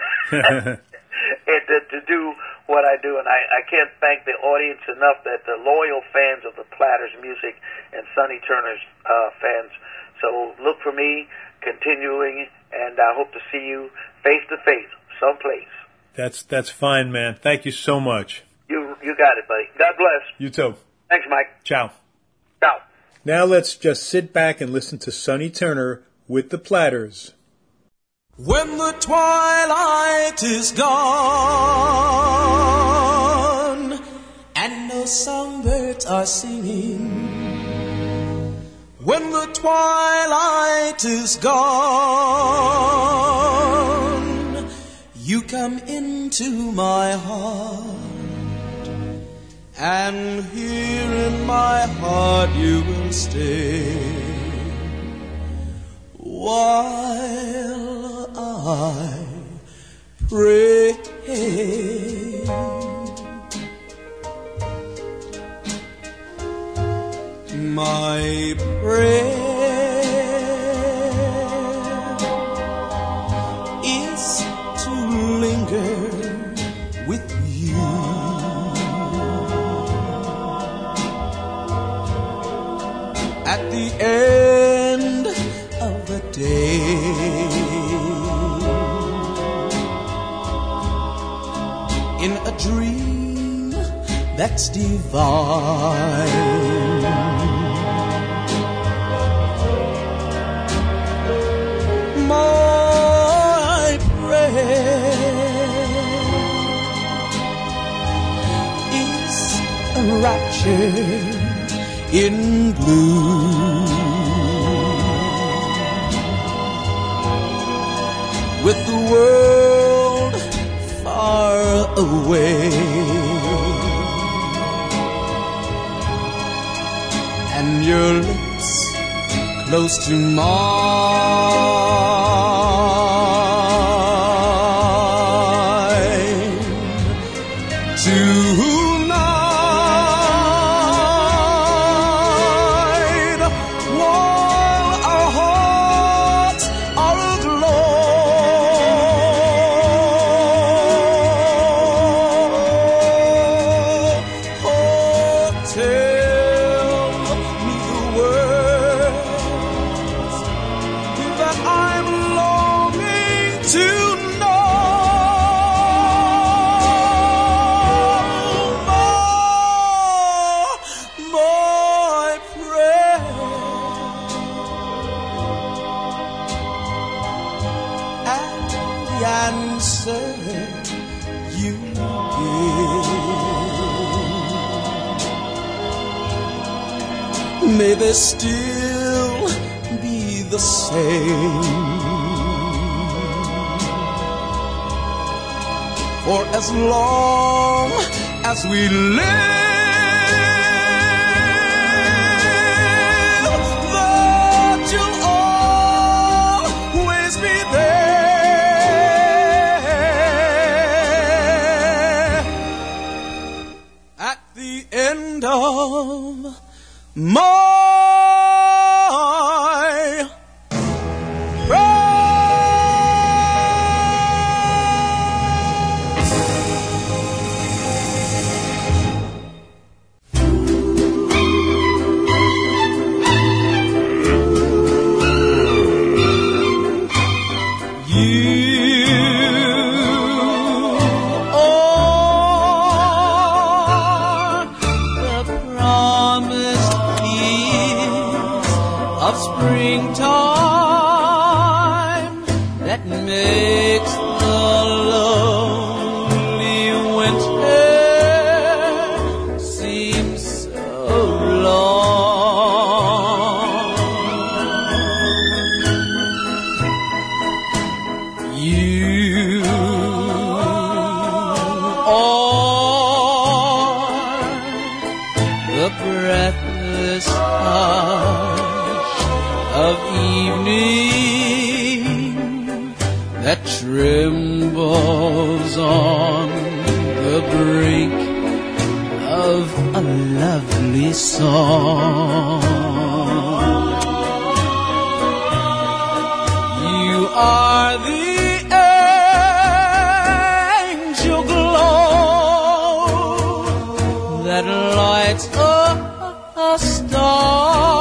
and to, to do what I do. And I, I can't thank the audience enough, that the loyal fans of the Platters music and Sonny Turner's uh, fans. So look for me continuing, and I hope to see you face to face someplace. That's that's fine, man. Thank you so much. You you got it, buddy. God bless. You too. Thanks, Mike. Ciao. Ciao. Now let's just sit back and listen to Sonny Turner with the Platters. When the twilight is gone and no songbirds are singing, when the twilight is gone, you come into my heart, and here in my heart you will stay while I pray. My prayer is to linger with you at the end of the day, in a dream that's divine. My prayer is a rapture in blue, with the world far away, your lips close to mine. Tonight, while our hearts are aglow, oh, tell me the words that I'm longing to know. My, my prayer, and the answer you give, may they still be the same. For as long as we live, that you'll always be there. At the end of my springtime that makes the lonely winter seem so long. You are the breathless hush of evening that trembles on the brink of a lovely song. You are the angel glow that lights up a star.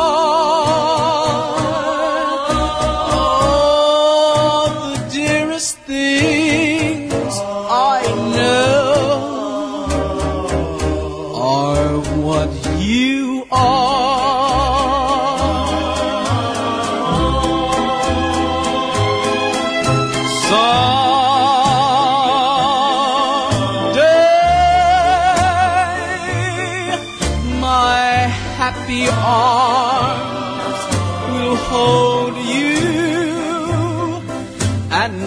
Happy arms will hold you, and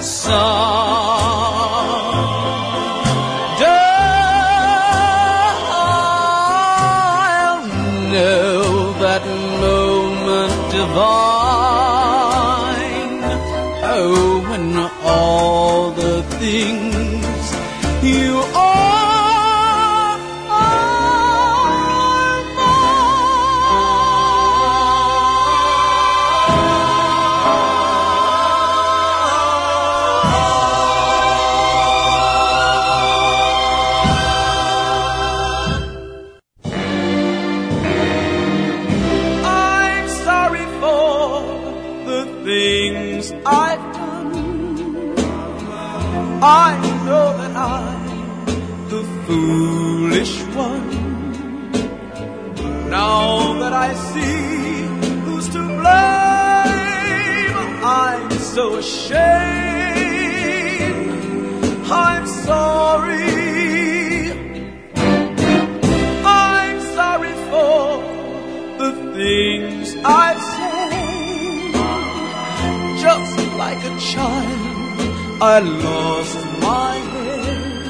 someday I'll know that moment divine. Oh, when all the things you are I've done. I know that I'm the foolish one. Now that I see who's to blame, I'm so ashamed. I'm sorry. I'm sorry for the things I've said. Just like a child, I lost my head.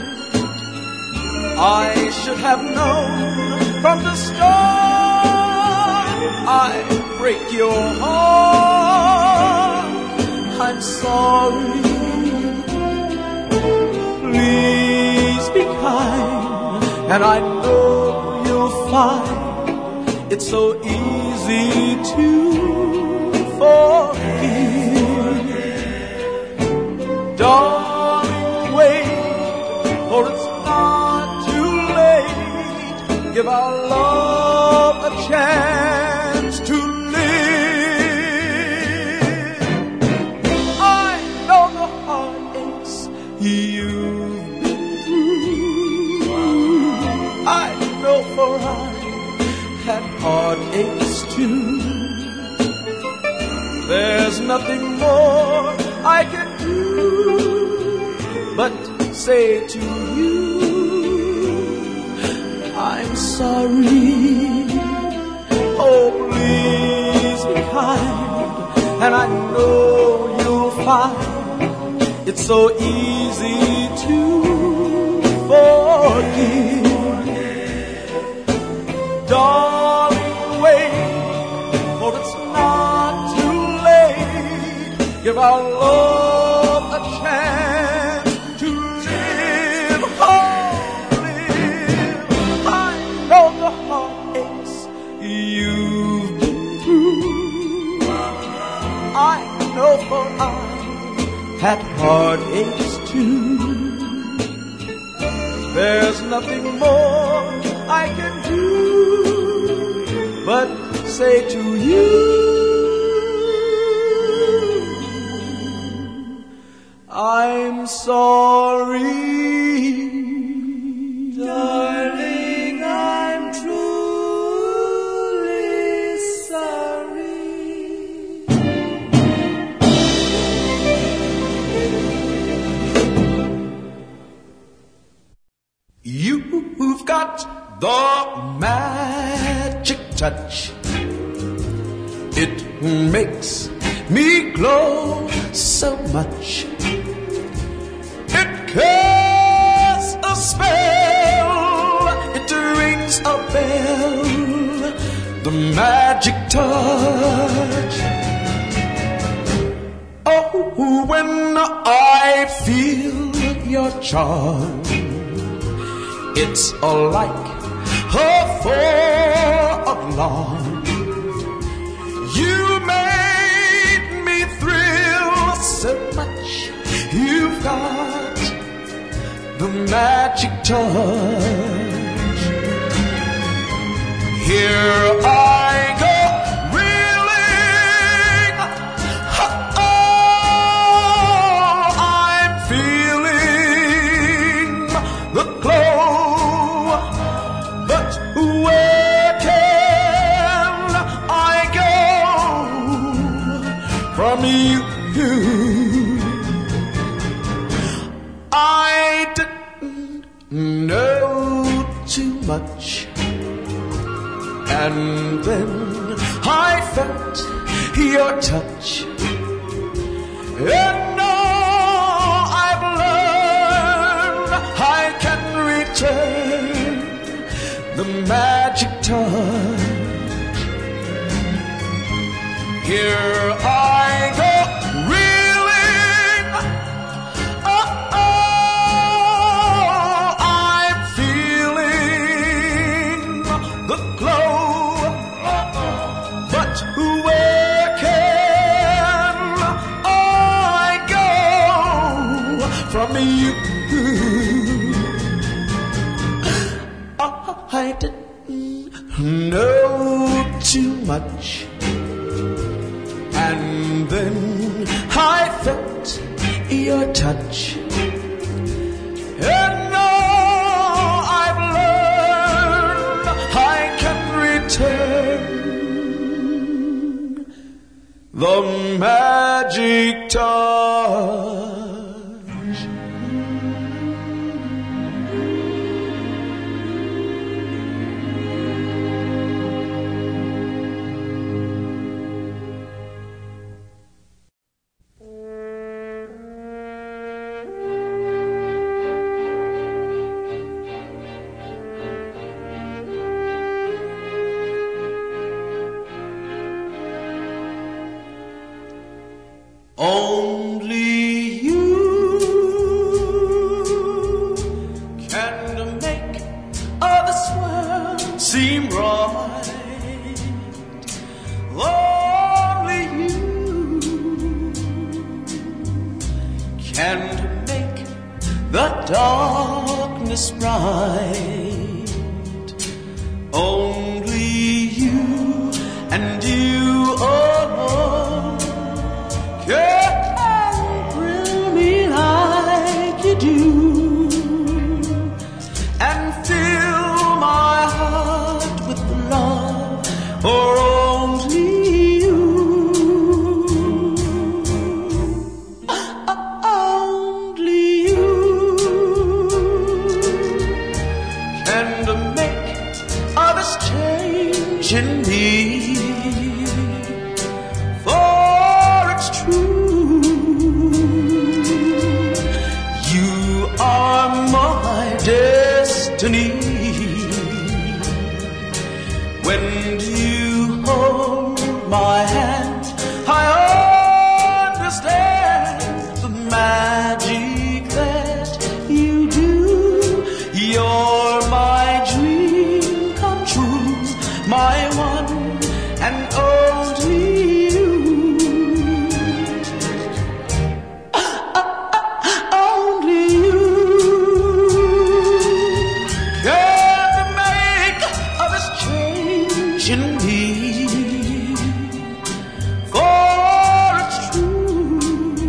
I should have known from the start I break your heart, I'm sorry. Please be kind, and I know you'll find it's so easy to forgive. Darling, wait, for it's not too late. Give our love a chance to live. I know the heartaches you've been through. I know for I had heartaches too. There's nothing more I can do but say to you, I'm sorry. Oh, please be kind, and I know you'll find it's so easy to forgive. Darling, wait, for it's not too late. Give our love a chance to live. Oh, live. I know the heartaches you've been through. I know for I had heartaches too. There's nothing more I can do but say to you, I'm sorry. Darling, I'm truly sorry. You've got the magic touch. It makes me glow so much. It casts a spell. It rings a bell. The magic touch. Oh, when I feel your charm, it's like a four-alarm. You made me thrill so much. You've got the magic touch. Here I go, reeling. Oh, I'm feeling the glow. But where can I go from you? I didn't know too much, and then I felt your touch, and now I've learned I can return the magic touch. Here I go, reeling. Oh, oh, I'm feeling the glow. But where can I go from you? I didn't know too much, and then I felt your touch, and now I've learned I can return the magic touch. Only you can make all this world seem right. Only you can make the darkness bright. Only you and you alone can thrill me like you do, and fill my heart with love for only you. Only you can make all this change in me. For it's true, you are my destiny. When you hold my hand, I understand the magic that you do. You're my dream come true, my one and only you. Only you can make all this change in me. For it's true,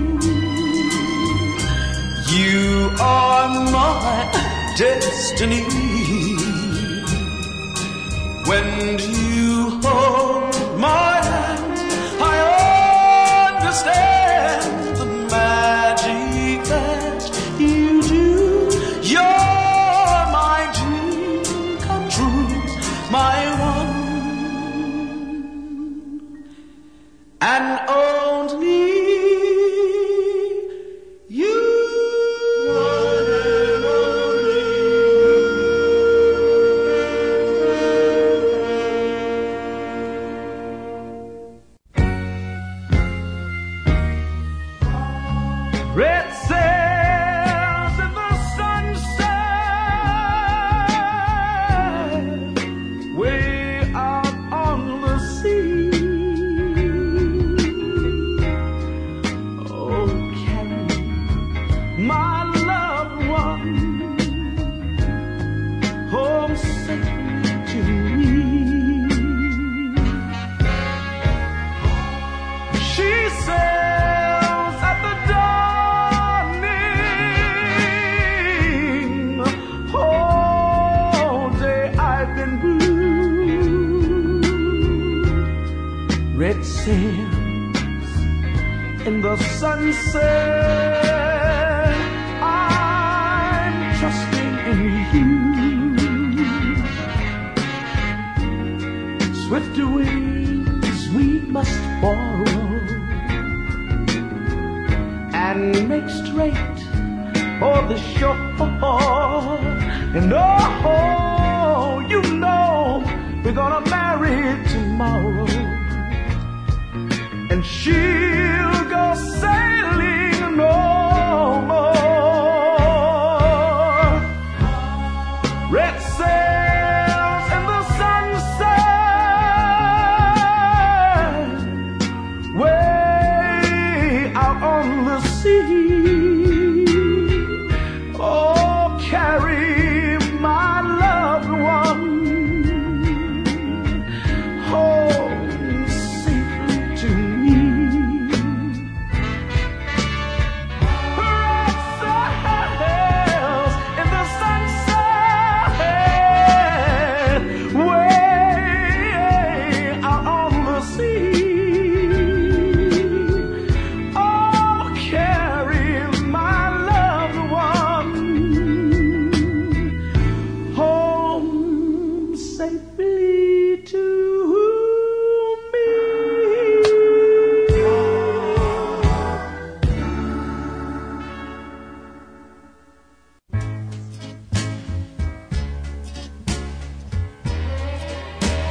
you are my destiny. When you hold my hand, I understand the magic that you do. You're my dream come true, my one and only you. Red sails in the sunset, way out on the sea. Oh, carry my loved one home safely to me. She sails at the dawning. All day I've been blue. Red sails in the sunset. I'm trusting in you. Swift wings we must borrow and make straight for the shore. And oh, you know we're gonna marry tomorrow, and she'll go sailing no more. Red sails in the sunset, way out on the sea. Oh, carry my loved one home safely to me. Red sails in the sunset, way out on the sea. Oh, carry my loved one home safely to me.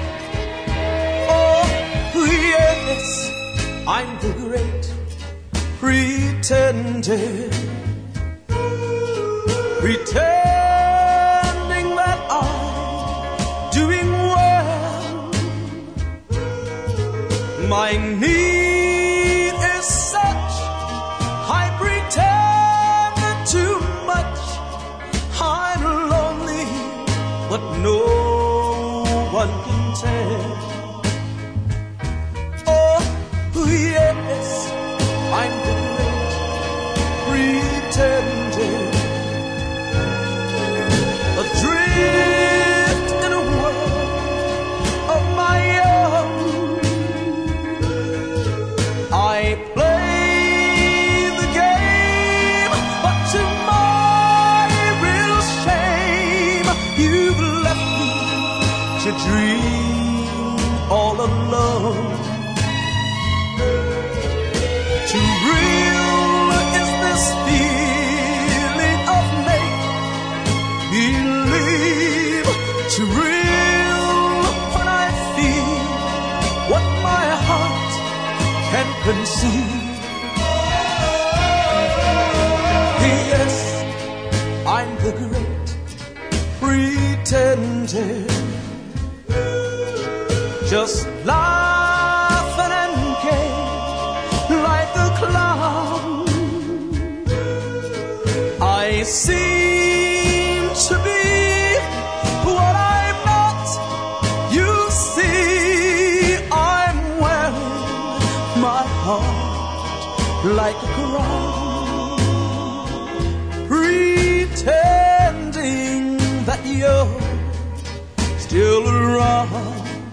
Oh, yes, I'm the great pretending, pretending that I'm doing well. My need is such, I pretend too much. I'm lonely, but no one can tell. Oh, yes, I'm the great pretending, adrift in a world of my own. I play the game, but to my real shame, you've left me to dream all alone. Too real is this feeling of make-believe. Too real when I feel what my heart can conceive. Yes, I'm the great pretender, just laughing and gay like a clown. I seem to be what I'm not. You see, I'm wearing my heart like a crown, pretending that you're still around.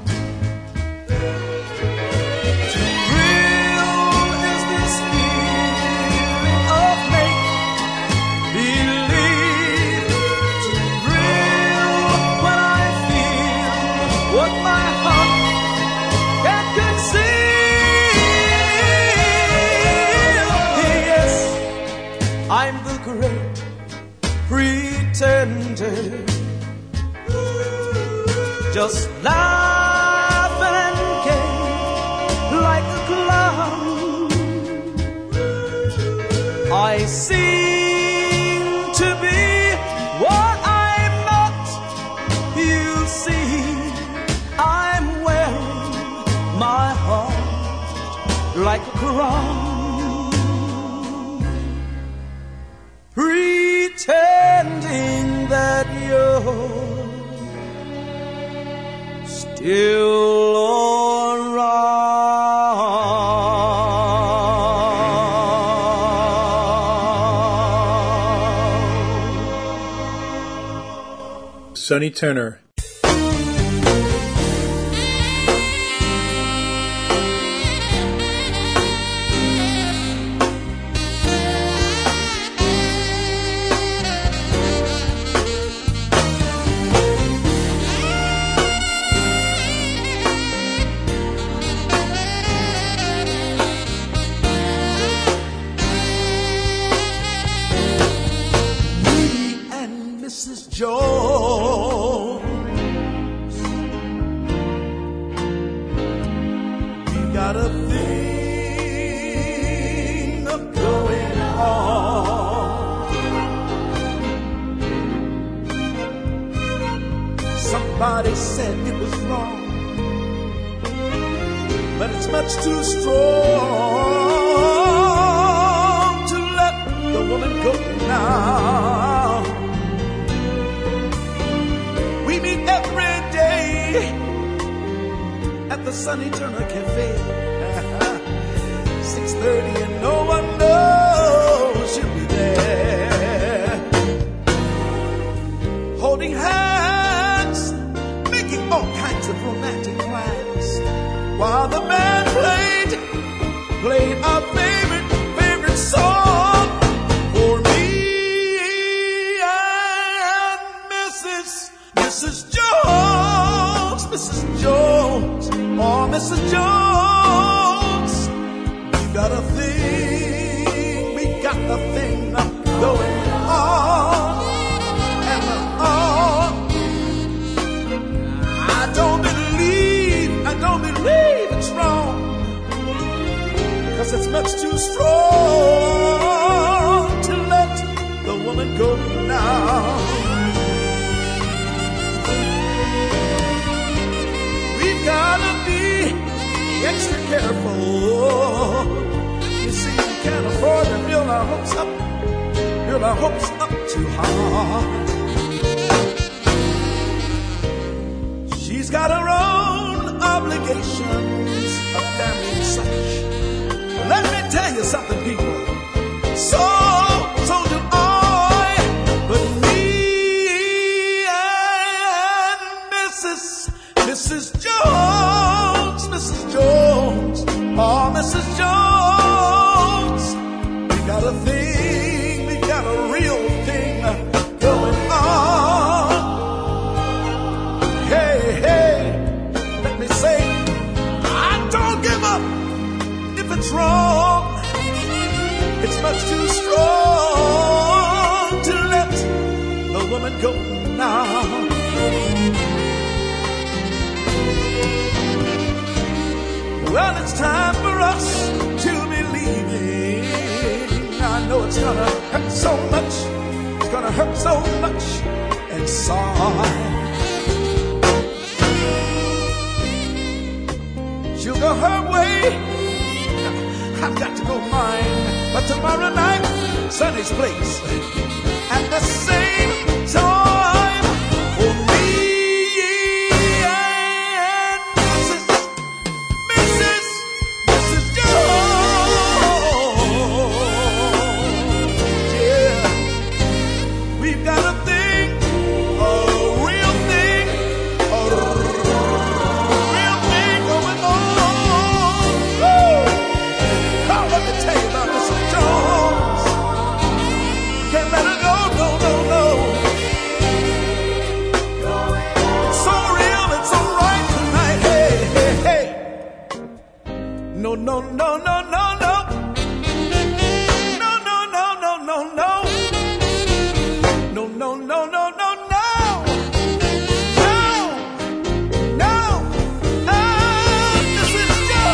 I'm the great pretender, just laughing and gay like a clown. I seem to be what I'm not. You see, I'm wearing my heart like a crown, pretending that you're still around. Sonny Turner. Missus Jones, you got a thing of going on. Somebody said it was wrong, but it's much too strong to let the woman go now. We meet every day at the Sonny Turner Cafe, six thirty, and no one knows she'll be there, holding hands, making all kinds of romantic plans, while the band played, played our favorite, favorite song for me and Missus Missus Jones, Missus Jones, oh Missus Jones, you got a thing 'cause it's much too strong to let the woman go now. We've gotta be extra careful. You see, we can't afford to build our hopes up, build our hopes up too hard. She's got her own obligations, a family and such. Let me tell you something, people. So, so do I. But me and Missus Missus Jones, Missus Jones, oh, Missus Jones, we got a thing, we got a real thing going on. Hey, hey, let me say, I don't give up if it's wrong. It's much too strong to let the woman go now. Well, it's time for us to be leaving. I know it's gonna hurt so much, it's gonna hurt so much inside. She'll go her way, I've got to go mine. But tomorrow night, Sonny's place, at the same time, for me and Missus Missus Missus Jones. Yeah, we've got a thing, a real thing, a real thing going on. Woo! Now let me tell you about Missus Jones. Can't let her go, no, no, no. It's so real, it's so right tonight. Hey, hey, hey. No, no, no, no, no, no. No, no, no, no, no, no. No, no, no, no, no, no. No, no. Ah, Missus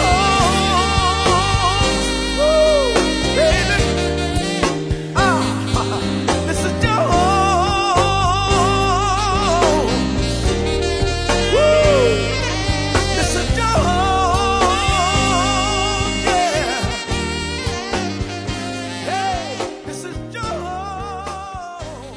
Jones. Woo, baby. Ah, Missus Jones. Woo, Missus Jones. Yeah. Hey, Missus Jones.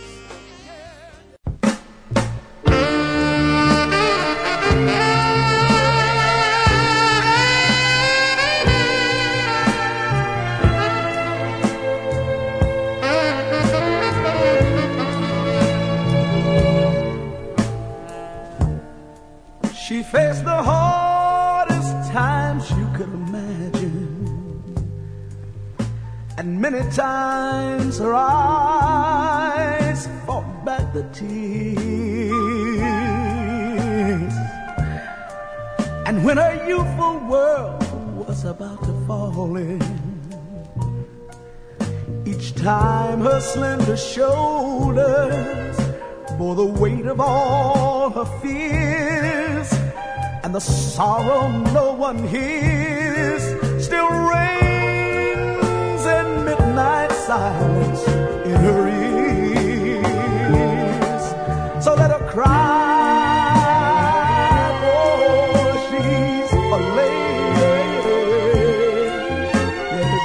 She faced the hardest times you could imagine, and many times her eyes fought back the tears. And when her youthful world was about to fall in, each time her slender shoulders bore the weight of all her fears, and the sorrow no one hears still reigns in midnight silence in her ears. So let her cry, for she's a lady. Let her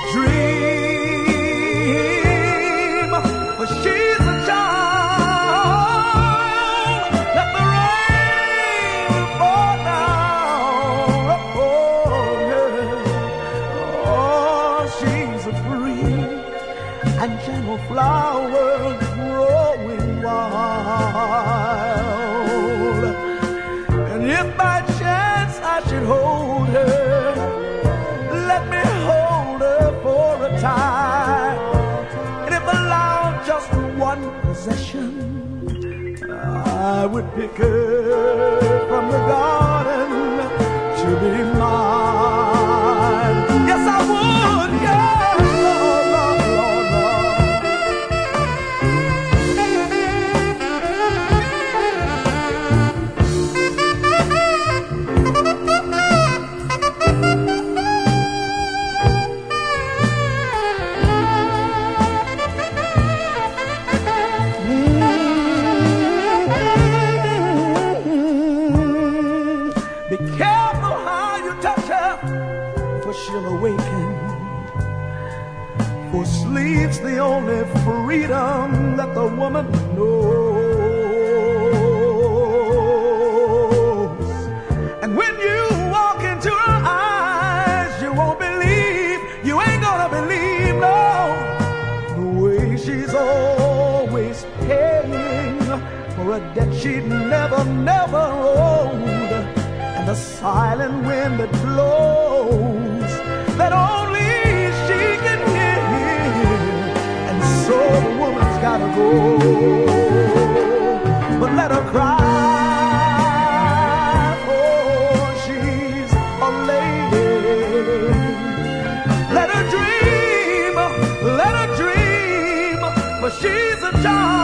dream, for she's a child. Let the rain fall down. Oh, oh, she's a free and gentle flower growing wild. And if by chance I should hold her, let me hold her for a time. And if allowed just one possession, I would pick her from the garden to be mine. Yes, I would, yeah, Lord, Lord, Lord, Lord. she'll awaken. For sleep's the only freedom that the woman knows. And when you walk into her eyes, you won't believe, you ain't gonna believe, no, the way she's always paying for a debt she'd never, never owed. And the silent wind that blows that only she can hear. And so the woman's gotta go, but let her cry, oh, she's a lady. Let her dream, let her dream, but she's a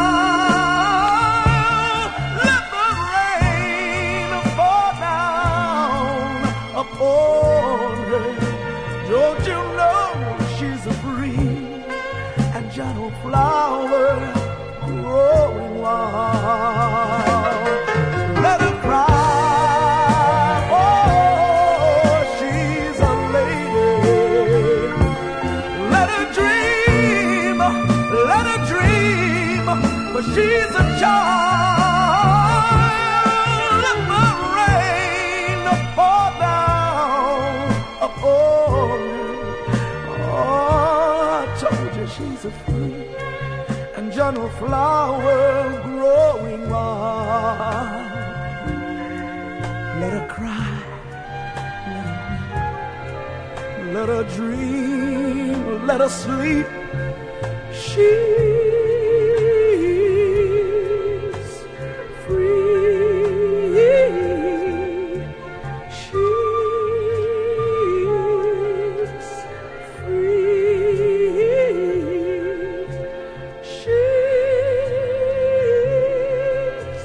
child. Let the rain fall down upon her. Don't you know she's a free and gentle flower growing wild? Let her cry, oh, she's a lady. Let her dream, let her dream, but she's a child. Let the rain pour down upon her. Oh, I told you she's a free and gentle flower growing wild. Let her cry, let her weep, let her dream, let her sleep. She's free. She's free. She's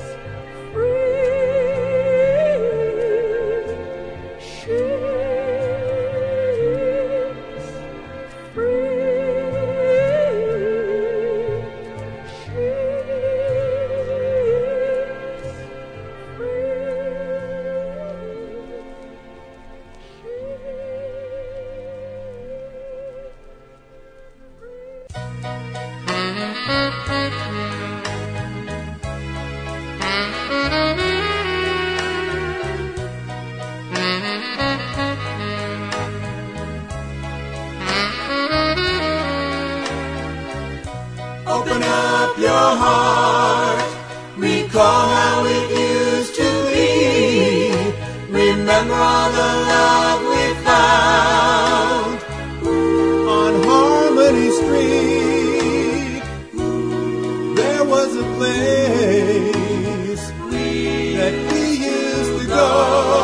Open up your heart, recall how it used to be. Remember all the love we found on Harmony Street. There was a place that we used to go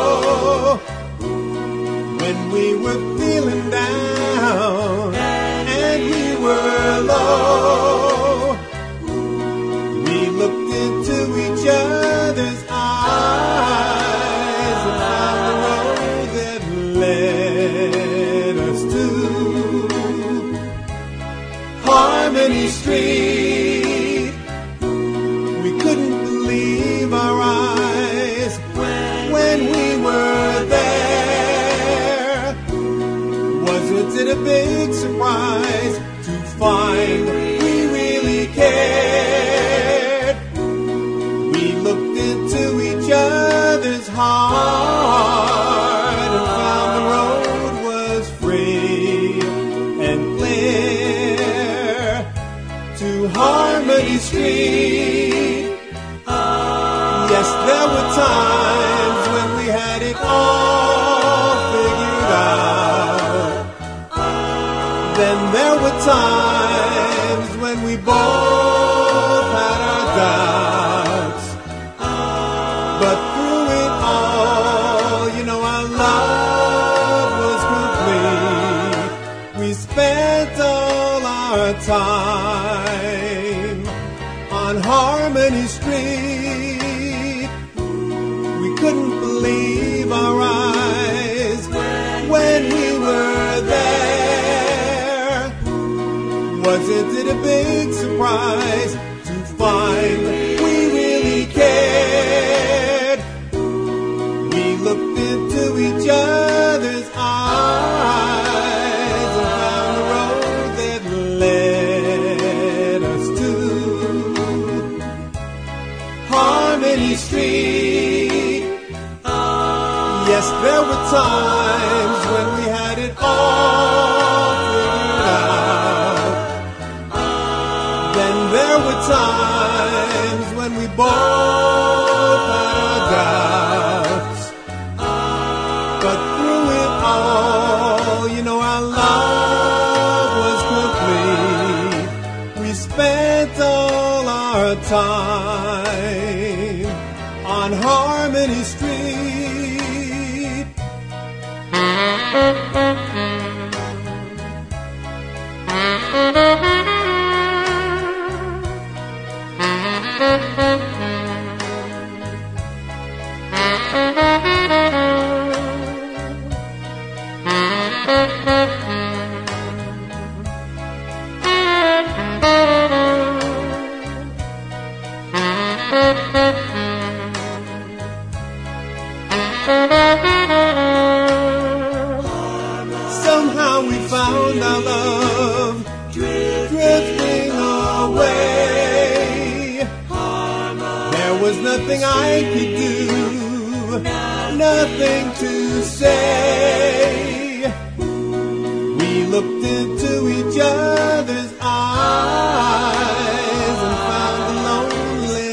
when we were feeling down and we were low. We looked into each other's eyes and found the road that led us to Harmony Street. We couldn't believe our eyes when we were there. Wasn't it a big surprise to find we really cared? We looked into each other's heart and found the road was free and clear to Harmony Street. Yes, there were times when we had it all figured out. Then there were times when we both had our doubts. But through it all, you know, our love was complete. We spent all our time on Harmony Street. We couldn't believe our eyes when we were there. Wasn't it a big surprise to find we really cared? We looked into each other's eyes times when we had it all figured out. Then there were times when we both had our doubts. But through it all, you know, our love was complete. We spent all our time on Harmony Street. Somehow we found our love drifting away. There was nothing I could do, nothing to say. We looked into each other's eyes and found a lonely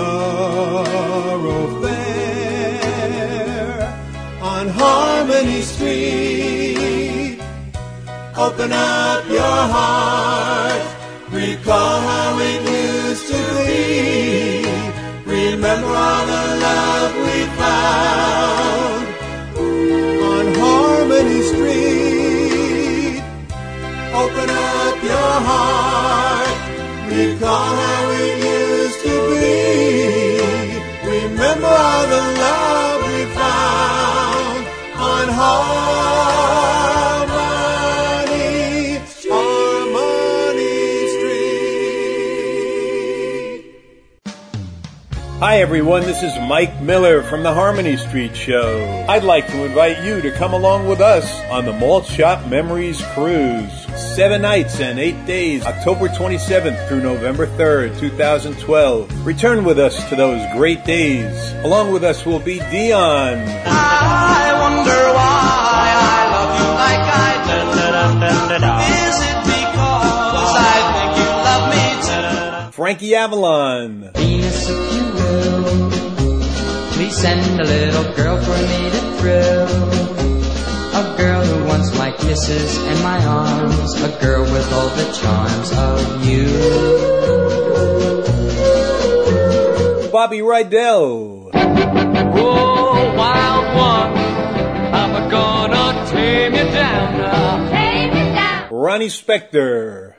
thoroughfare on Harmony Street. Open up your heart, recall how it used to be. Remember all the love we found on Harmony Street. Open up your heart, recall how it used to be. Remember all the love we found on Harmony, Harmony Street. Hi everyone, this is Mike Miller from the Harmony Street Show. I'd like to invite you to come along with us on the Malt Shop Memories Cruise. Seven nights and eight days, October twenty-seventh through November third, two thousand twelve. Return with us to those great days. Along with us will be Dion. I wonder why I love you like I do. Is it because I think you love me too? Frankie Avalon. Venus, if you will, please send a little girl for me to thrill. A girl who wants my kisses and my arms. A girl with all the charms of you. Bobby Rydell. Oh, wild one, I'm gonna tame you down now. Tame you down. Ronnie Spector.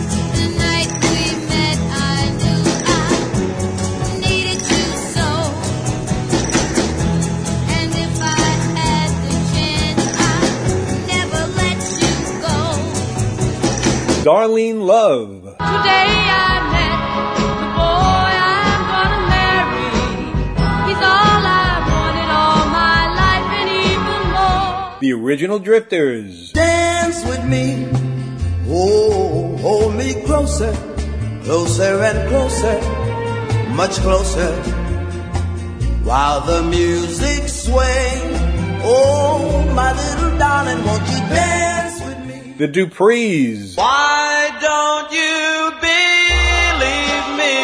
Darlene Love. Today I met the boy I'm gonna marry. He's all I wanted all my life and even more. The Original Drifters. Dance with me, oh, hold me closer, closer and closer, much closer, while the music swings. Oh, my little darling, won't you dance with me? The Duprees. Why don't you believe me?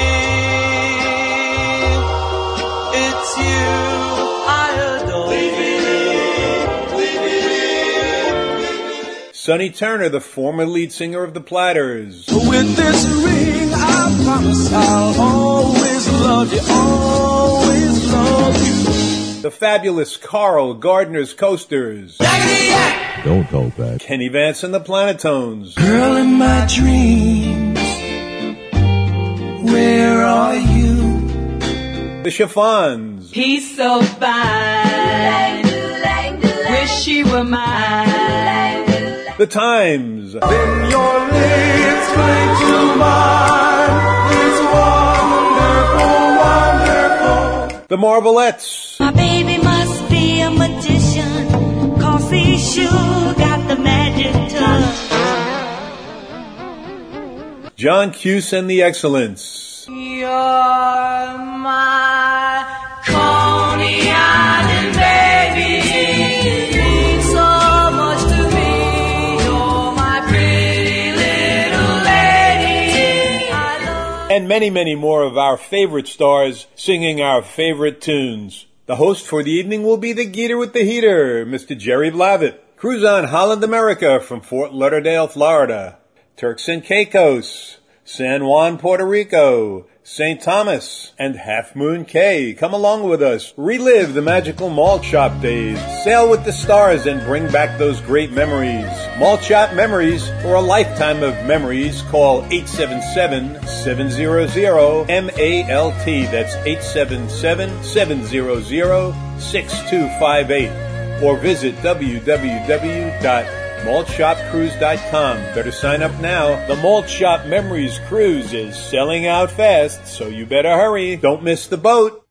It's you I adore. Sonny Turner, the former lead singer of the Platters. With this ring, I promise I'll always love you, always love you. The fabulous Carl Gardner's Coasters. Don't hold back. Kenny Vance and the Planetones. Girl in my dreams, where are you? The Chiffons. He's so fine, wish he were mine. The Times. Then your lips cling to mine. It's wonderful, wonderful. The Marvelettes. My baby must be a magician, 'cause he sure got the magic touch. John Cuse and the Excellents. You're my Coney Island baby. and many, many more of our favorite stars singing our favorite tunes. The host for the evening will be the Geeter with the Heater, Mister Jerry Blavitt. Cruise on Holland America from Fort Lauderdale, Florida, Turks and Caicos, San Juan, Puerto Rico, Saint Thomas, and Half Moon Cay. Come along with us. Relive the magical malt shop days. Sail with the stars and bring back those great memories. Malt shop memories for a lifetime of memories. Call eight seven seven, seven hundred, M A L T. That's eight seven seven, seven hundred, six two five eight. Or visit w w w dot malt shop cruise dot com. Better sign up now. The Malt Shop Memories Cruise is selling out fast, so you better hurry. Don't miss the boat.